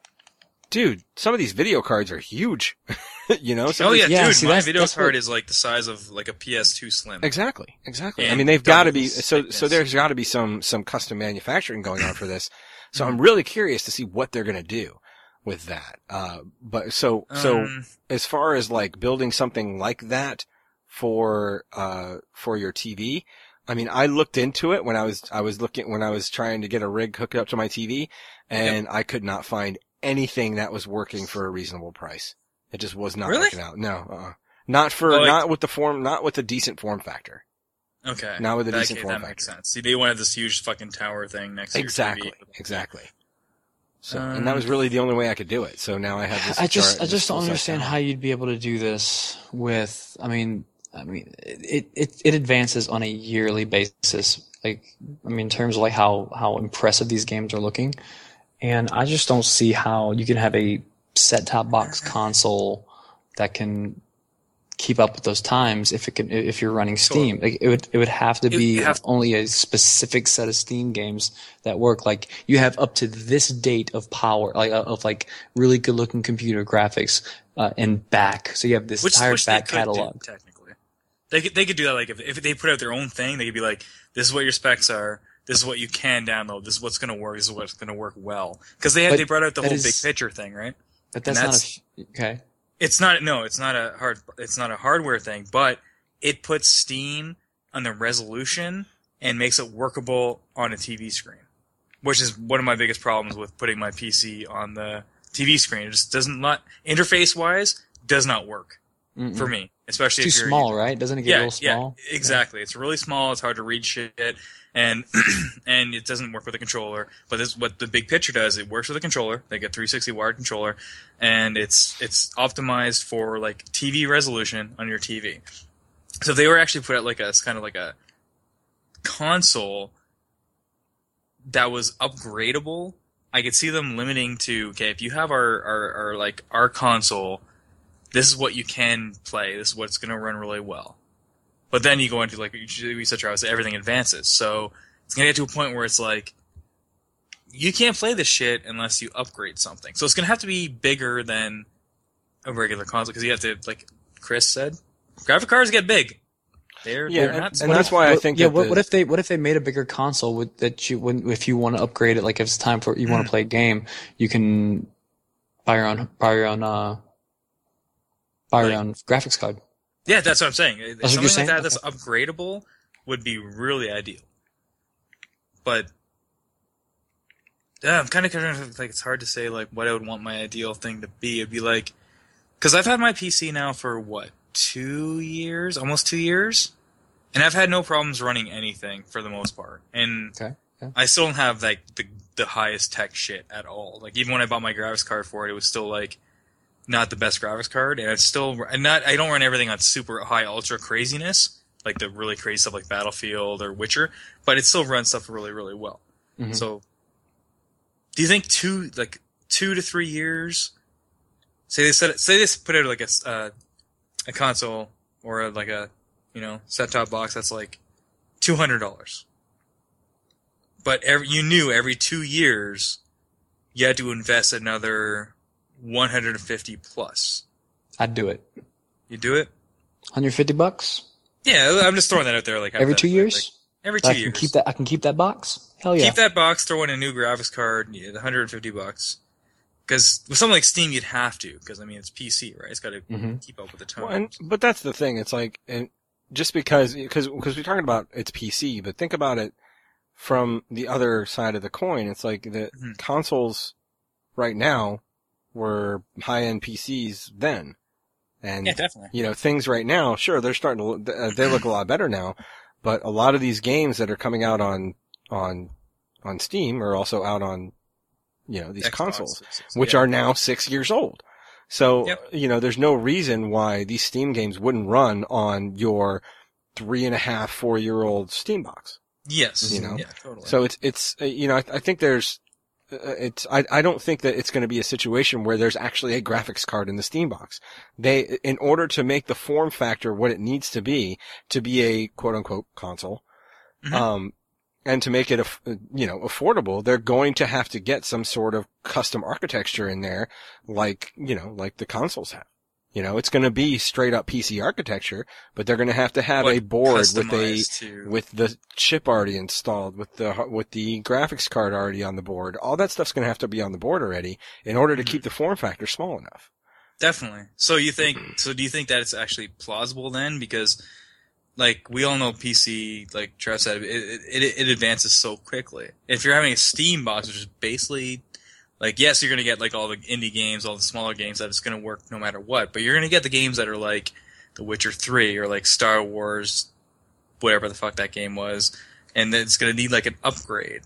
dude, some of these video cards are huge. You know? Some Oh of yeah, these- Yeah, dude, see, my that's- video that's card what- is like the size of like a P S two Slim. Exactly, exactly. I And mean, they've got to double be, so, thickness. so there's got to be some, some custom manufacturing going on for this. So Mm-hmm. I'm really curious to see what they're going to do with that. Uh, but so, so Um, as far as like building something like that for, uh, for your T V, I mean, I looked into it when I was, I was looking, when I was trying to get a rig hooked up to my T V and I could not find anything that was working for a reasonable price. It just was not Really? working out. No, uh-uh. Not for, Well, like- not with the form, not with a decent form factor. Okay. Not with a that, decent okay, form that factor. makes sense. See, they wanted this huge fucking tower thing next to Exactly, your T V. exactly. So, Um, and that was really the only way I could do it. So now I have this. I just, chart, I this just don't full-size understand tower. how you'd be able to do this with. I mean, I mean, it, it, it advances on a yearly basis. Like, I mean, in terms of like how, how impressive these games are looking, and I just don't see how you can have a set-top box console that can keep up with those times if it can, if you're running Steam. Like, it would, it would have to It would be have- only a specific set of Steam games that work. Like, you have up to this date of power, like of like really good looking computer graphics, uh, and back. So you have this Which, entire which they back could catalog. do, technically. They could, they could do that, like, if, if they put out their own thing, they could be like, this is what your specs are, this is what you can download, this is what's gonna work, this is what's gonna work well. Cause they had, But they brought out the that whole is- big picture thing, right? But that's, And not a, okay. It's not, no, it's not a hard, it's not a hardware thing, but it puts Steam on the resolution and makes it workable on a T V screen. Which is one of my biggest problems with putting my P C on the T V screen. It just doesn't not, interface wise, does not work Mm-mm. for me. Especially It's if too you're small, right? Doesn't it get yeah, a little small? Yeah, exactly. It's really small. It's hard to read shit, and and it doesn't work with a controller. But this what the big picture does. It works with a controller. They get three sixty wired controller, and it's it's optimized for like T V resolution on your T V. So if they were actually put out like a it's kind of like a console that was upgradable, I could see them limiting to okay, if you have our our, our like our console. This is what you can play. This is what's going to run really well. But then you go into, like, we said, Travis, everything advances. So it's going to get to a point where it's like, you can't play this shit unless you upgrade something. So it's going to have to be bigger than a regular console, because you have to, like Chris said, graphic cards get big. They're, Yeah, they're and, not and that's why I What- think Yeah, that what, the- what if they what if they made a bigger console with, that you when if you want to upgrade it, like if it's time for you want to play a game, you can buy your own buy your own uh buy your Like- own graphics card. Yeah, that's what I'm saying. what you're Something like saying? that that's upgradable would be really ideal. But yeah, I'm kind of kind of like it's hard to say like what I would want my ideal thing to be. It'd be like because I've had my P C now for what two years, almost two years, and I've had no problems running anything for the most part. And Okay. Yeah. I still don't have like the the highest tech shit at all. Like even when I bought my graphics card for it, it was still like not the best graphics card, and it's still and not. I don't run everything on super high ultra craziness, like the really crazy stuff like Battlefield or Witcher, but it still runs stuff really really well. Mhm. So, do you think two like two to three years? Say they set say they put out like a uh, a console or a, like a you know set top box that's like two hundred dollars, but every you knew every two years you had to invest another one hundred fifty plus. I'd do it. You do it? one hundred fifty bucks Yeah, I'm just throwing that out there. Like every two hypothetically, years. like, every I two can years. keep that. I can keep that box. Hell yeah. Keep that box. Throw in a new graphics card. Yeah, one hundred fifty bucks. Because with something like Steam, you'd have to. Because I mean, it's P C, right? It's got to Mhm. keep up with the times. Well, and, but that's the thing. It's like, and just because, because, because we're talking about it's P C, but think about it from the other side of the coin. It's like the Mhm. consoles right now were high-end P Cs then. And, yeah, definitely. you know, things right now, sure, they're starting to, look- uh, they look a lot better now, but a lot of these games that are coming out on, on, on Steam are also out on, you know, these Xbox, consoles, six- six- which yeah. are now six years old. So, Yep. you know, there's no reason why these Steam games wouldn't run on your three and a half, four year old Steam box. Yes. you know. Yeah, totally. So it's, it's, uh, you know, I, I think there's, uh, it's, I, I don't think that it's going to be a situation where there's actually a graphics card in the Steam box. They, in order to make the form factor what it needs to be, to be a quote unquote console, Mhm. um, and to make it, aff- you know, affordable, they're going to have to get some sort of custom architecture in there, like, you know, like the consoles have. You know, it's going to be straight up P C architecture, but they're going to have to have But a board with a, customized to- with the chip already installed, with the, with the graphics card already on the board. All that stuff's going to have to be on the board already in order to Mhm. keep the form factor small enough. Definitely. So you think? So do you think that it's actually plausible then? Because, like, we all know P C, like Travis said, it, it it advances so quickly. If you're having a Steam box, which is basically Like, yes, you're going to get like all the indie games, all the smaller games that it's going to work no matter what, but you're going to get the games that are like The Witcher three or like Star Wars, whatever the fuck that game was, and it's going to need like an upgrade.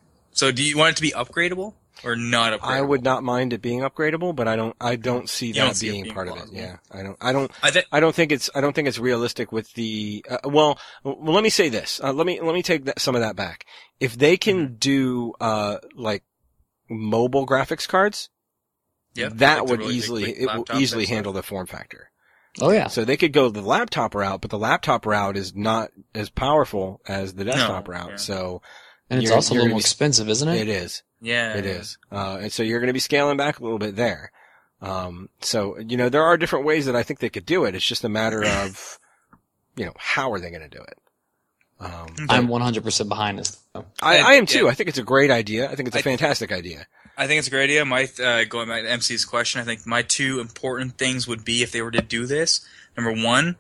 So do you want it to be upgradable or not upgradable? I would not mind it being upgradable, but I don't. I don't see You that don't see it being, being part of it. plausible. Yeah, I don't. I don't. I think I don't think it's. I don't think it's realistic with the. Uh, well, well, let me say this. Uh, let me let me take that, some of that back. If they can Mm-hmm. do uh like mobile graphics cards, Yep, that like the would really big, easily like, it will laptop easily type handle stuff. the form factor. Oh yeah. So they could go the laptop route, but the laptop route is not as powerful as the desktop No, route. yeah. So And it's you're- also a you're little gonna more be- expensive, isn't it? it is. Yeah, It is. Uh, and so you're going to be scaling back a little bit there. Um, so, you know, there are different ways that I think they could do it. It's just a matter of, you know, how are they going to do it? Um, I'm one hundred percent behind this. Though. I, I am too. Yeah. I think it's a great idea. I think it's a I- fantastic idea. I think it's a great idea. My uh, going back to M C's question, I think my two important things would be if they were to do this. Number one,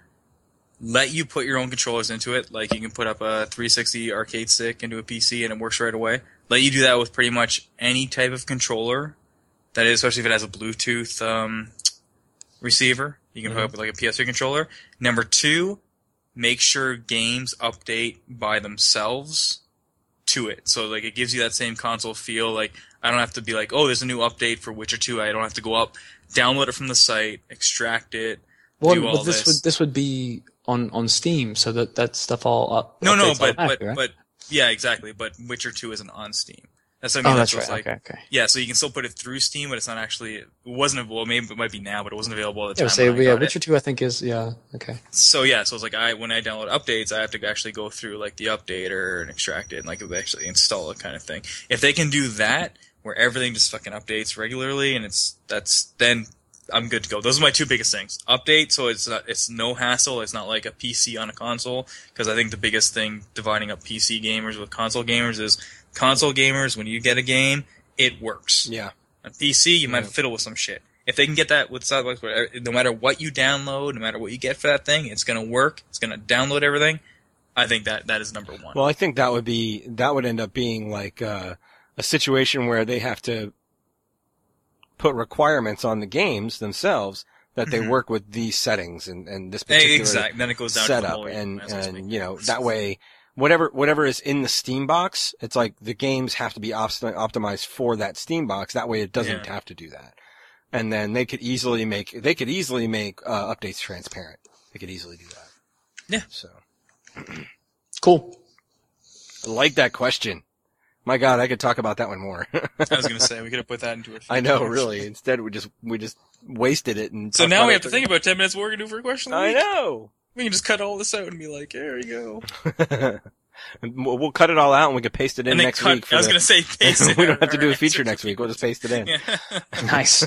let you put your own controllers into it. Like you can put up a three sixty arcade stick into a P C and it works right away. Let you do that with pretty much any type of controller. That is, especially if it has a Bluetooth um, receiver. You can Mm-hmm. hook up with like a P S three controller. Number two, make sure games update by themselves to it. So like it gives you that same console feel. Like I don't have to be like, oh, there's a new update for Witcher two. I don't have to go up, download it from the site, extract it, Well, do all but this, this. would this would be on, on Steam, so that that stuff all up. no, no, updates but but automatically, right? but yeah, exactly. But Witcher two isn't on Steam. That's what I mean. oh, that's what's right. Like, okay, okay. yeah, so you can still put it through Steam, but it's not actually. It wasn't available. Maybe it might be now, but it wasn't available at the Yeah, time. say when I yeah, got it. Witcher two, I think is yeah. Okay. So yeah, so it's like I when I download updates, I have to actually go through like the updater and extract it and like actually install it kind of thing. If they can do that, where everything just fucking updates regularly, and it's that's then I'm good to go. Those are my two biggest things: update, so it's not, it's no hassle. It's not like a P C on a console, because I think the biggest thing dividing up P C gamers with console gamers is console gamers. When you get a game, it works. Yeah. On P C, you might Yeah. fiddle with some shit. If they can get that with Sidewalks, no matter what you download, no matter what you get for that thing, it's going to work. It's going to download everything. I think that that is number one. Well, I think that would be, that would end up being like, uh, a situation where they have to put requirements on the games themselves that they Mhm. work with these settings and, and this Hey, particular exactly. Then it goes down to the setup, whole and might as well and speak. you know that way whatever whatever is in the Steam box, it's like the games have to be opt- optimized for that Steam box. That way, it doesn't Yeah. have to do that. And then they could easily make they could easily make uh, updates transparent. They could easily do that. Yeah. So Cool. I like that question. My God, I could talk about that one more. I was going to say we could have put that into a. I know, really. Instead, we just we just wasted it and. So talked now about we it have to for- think about ten minutes what we're going to do for a question of the I week. know. We can just cut all this out and be like, there you go. We'll we'll cut it all out and we can paste it in And then next cut. week. For I was the- going to say paste it. we don't have to do a Alright. feature next week. We'll just paste it in. Yeah. Nice.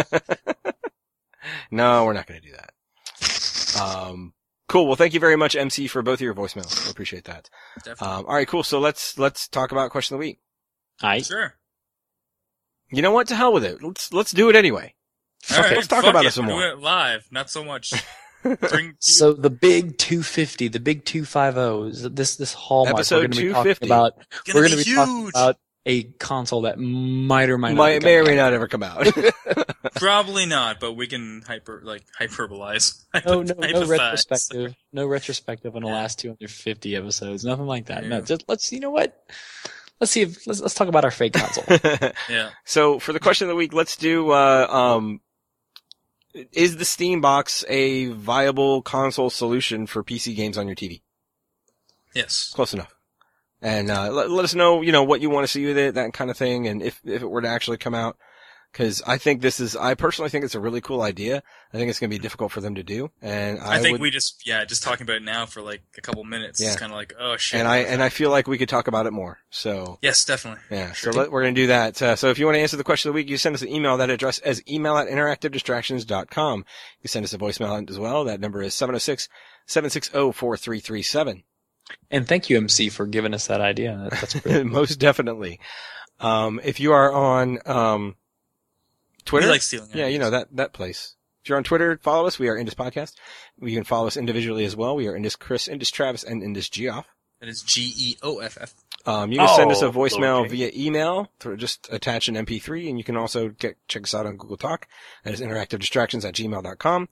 No, we're not going to do that. Um, cool. Well, thank you very much, M C, for both of your voicemails. I appreciate that. Definitely. Um, all right, cool. So let's let's talk about question of the week. I Sure. You know what? To hell with it. Let's let's do it anyway. All Okay, right, let's talk fuck about it. it some We're more. doing it live, not so much. Bring So the big two fifty, the big two fifty, this this hallmark. Episode we're going to be two talking fifty. about. Gonna we're be going to be talking huge. about a console that might or might not. Might, be may or coming may out. not ever come out. Probably not, but we can hyper like hyperbolize. No, no, no Hypothesize. retrospective. No retrospective on the Yeah. last two hundred fifty episodes. Nothing like that. No, Yeah. just let's. You know what? Let's see if let's let's talk about our fake console. Yeah. So for the question of the week, let's do, uh, um, is the Steam box a viable console solution for P C games on your T V? Yes. Close enough. And, uh, let, let us know, you know, what you want to see with it, that kind of thing, and if, if it were to actually come out. Cause I think this is, I personally think it's a really cool idea. I think it's going to be difficult for them to do. And I, I, think would, we just yeah, just talking about it now for like a couple minutes. Yeah. It's kind of like oh shit. and I, and I feel like we could talk about it more. So. yes, definitely. Yeah, Sure. so let, we're going to do that. Uh, so if you want to answer the question of the week, you send us an email. That address is email at interactive distractions dot com. You can send us a voicemail as well. That number is seven oh six, seven six zero, four three three seven. And thank you, M C, for giving us that idea. That- That's brilliant. Most definitely. Um, if you are on um, Twitter, We like stealing yeah, you know, that, that place. If you're on Twitter, follow us. We are Indus Podcast. You can follow us individually as well. We are Indus Chris, Indus Travis, and Indus Geoff. That is G E O F F. Um, you can send us a Oh, voicemail lowercase. via email. Through just attach an M P three, and you can also get check us out on Google Talk. That is interactive distractions at gmail dot com.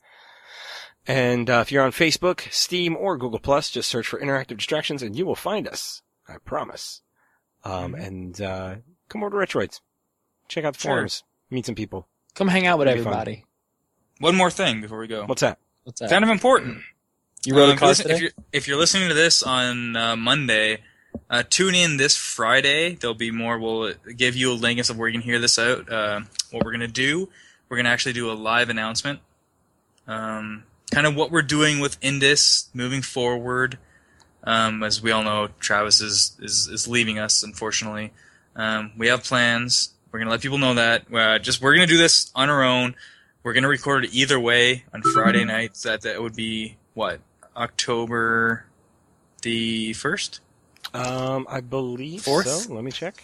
And uh, if you're on Facebook, Steam, or Google Plus, just search for Interactive Distractions, and you will find us. I promise. Um, Mm-hmm. and uh, come over to Retroids. Check out the Sure. forums. Meet some people. Come hang out with It'll be fun. everybody. One more thing before we go. What's that? What's that? Kind of important. You rode Um, a if car listen- today? If you're, if you're listening to this on uh, Monday, uh, tune in this Friday. There'll be more. We'll give you a link and stuff where you can hear this out. Uh, what we're going to do, we're going to actually do a live announcement. Um, kind of what we're doing with Indus moving forward. Um, as we all know, Travis is, is, is leaving us, unfortunately. Um, we have plans. We're going to let people know that. Uh, just We're going to do this on our own. We're going to record it either way on Friday nights. That, that would be, what, October the first? Um, I believe Fourth? so. Let me check.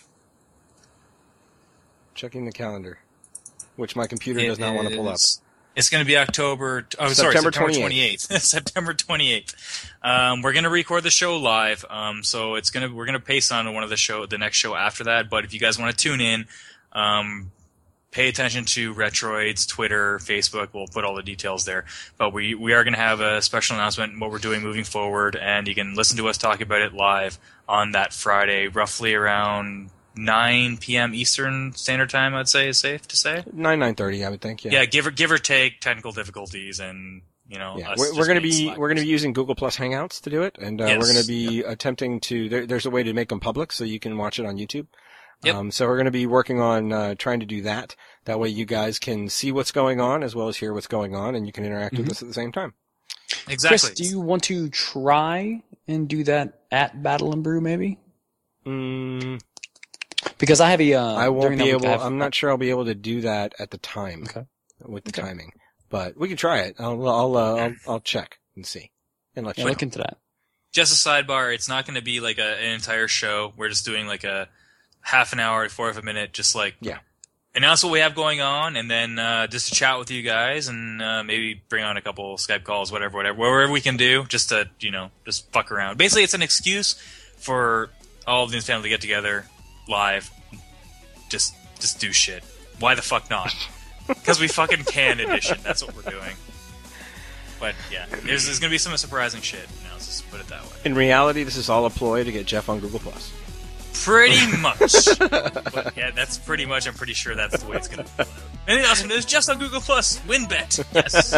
Checking the calendar, which my computer does not want to pull up. It's going to be October. Oh, sorry, September September twenty-eighth. twenty-eighth. September twenty-eighth. Um, we're going to record the show live. Um, so it's going to we're going to paste on one of the show, the next show after that. But if you guys want to tune in, um, pay attention to Retroids, Twitter, Facebook. We'll put all the details there. But we we are going to have a special announcement what we're doing moving forward, and you can listen to us talk about it live on that Friday, roughly around nine p.m. Eastern Standard Time. I'd say is safe to say. Nine nine thirty, I would think. Yeah. Yeah, give or give or take technical difficulties, and you know, Yeah, us we're, just we're going to being be slackers. we're going to be using Google Plus Hangouts to do it, and uh, Yes. we're going to be attempting to. There, there's a way to make them public, so you can watch it on YouTube. Yep. Um, so we're going to be working on uh, trying to do that. That way, you guys can see what's going on as well as hear what's going on, and you can interact with us at the same time. exactly. Chris, do you want to try and do that at Battle and Brew, maybe? Mm, Because I have a. Uh, I won't during that be week, able. I have- I'm not sure I'll be able to do that at the time Okay. with the Okay. timing, but we can try it. I'll I'll uh, I'll, I'll check and see and let Yeah, you look know. into that. Just a sidebar. It's not going to be like a, an entire show. We're just doing like a half an hour, fourth of a minute, just like Yeah. announce what we have going on, and then uh, just to chat with you guys, and uh, maybe bring on a couple Skype calls, whatever, whatever, whatever we can do, just to you know, just fuck around. Basically, it's an excuse for all of these family to get together live, just just do shit. Why the fuck not? Because we fucking can edition. That's what we're doing. But yeah, there's, there's gonna be some surprising shit. You know, let's just put it that way. In reality, this is all a ploy to get Jeff on Google Plus. Pretty much. But yeah, that's pretty much. I'm pretty sure that's the way it's gonna be. Anything else? There's just on Google Plus. WinBet. Yes.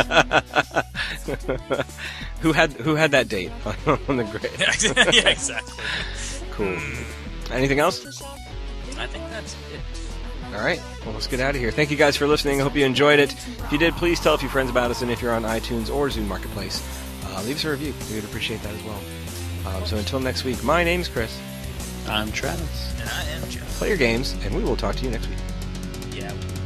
who had who had that date on the grid? Yeah, exactly. Cool. Anything else? I think that's it. All right. Well, let's get out of here. Thank you guys for listening. I hope you enjoyed it. If you did, please tell a few friends about us. And if you're on iTunes or Zune Marketplace, uh, leave us a review. We would appreciate that as well. Um, so until next week, my name's Chris. I'm Travis. And I am Jeff. Play your games, and we will talk to you next week. Yeah.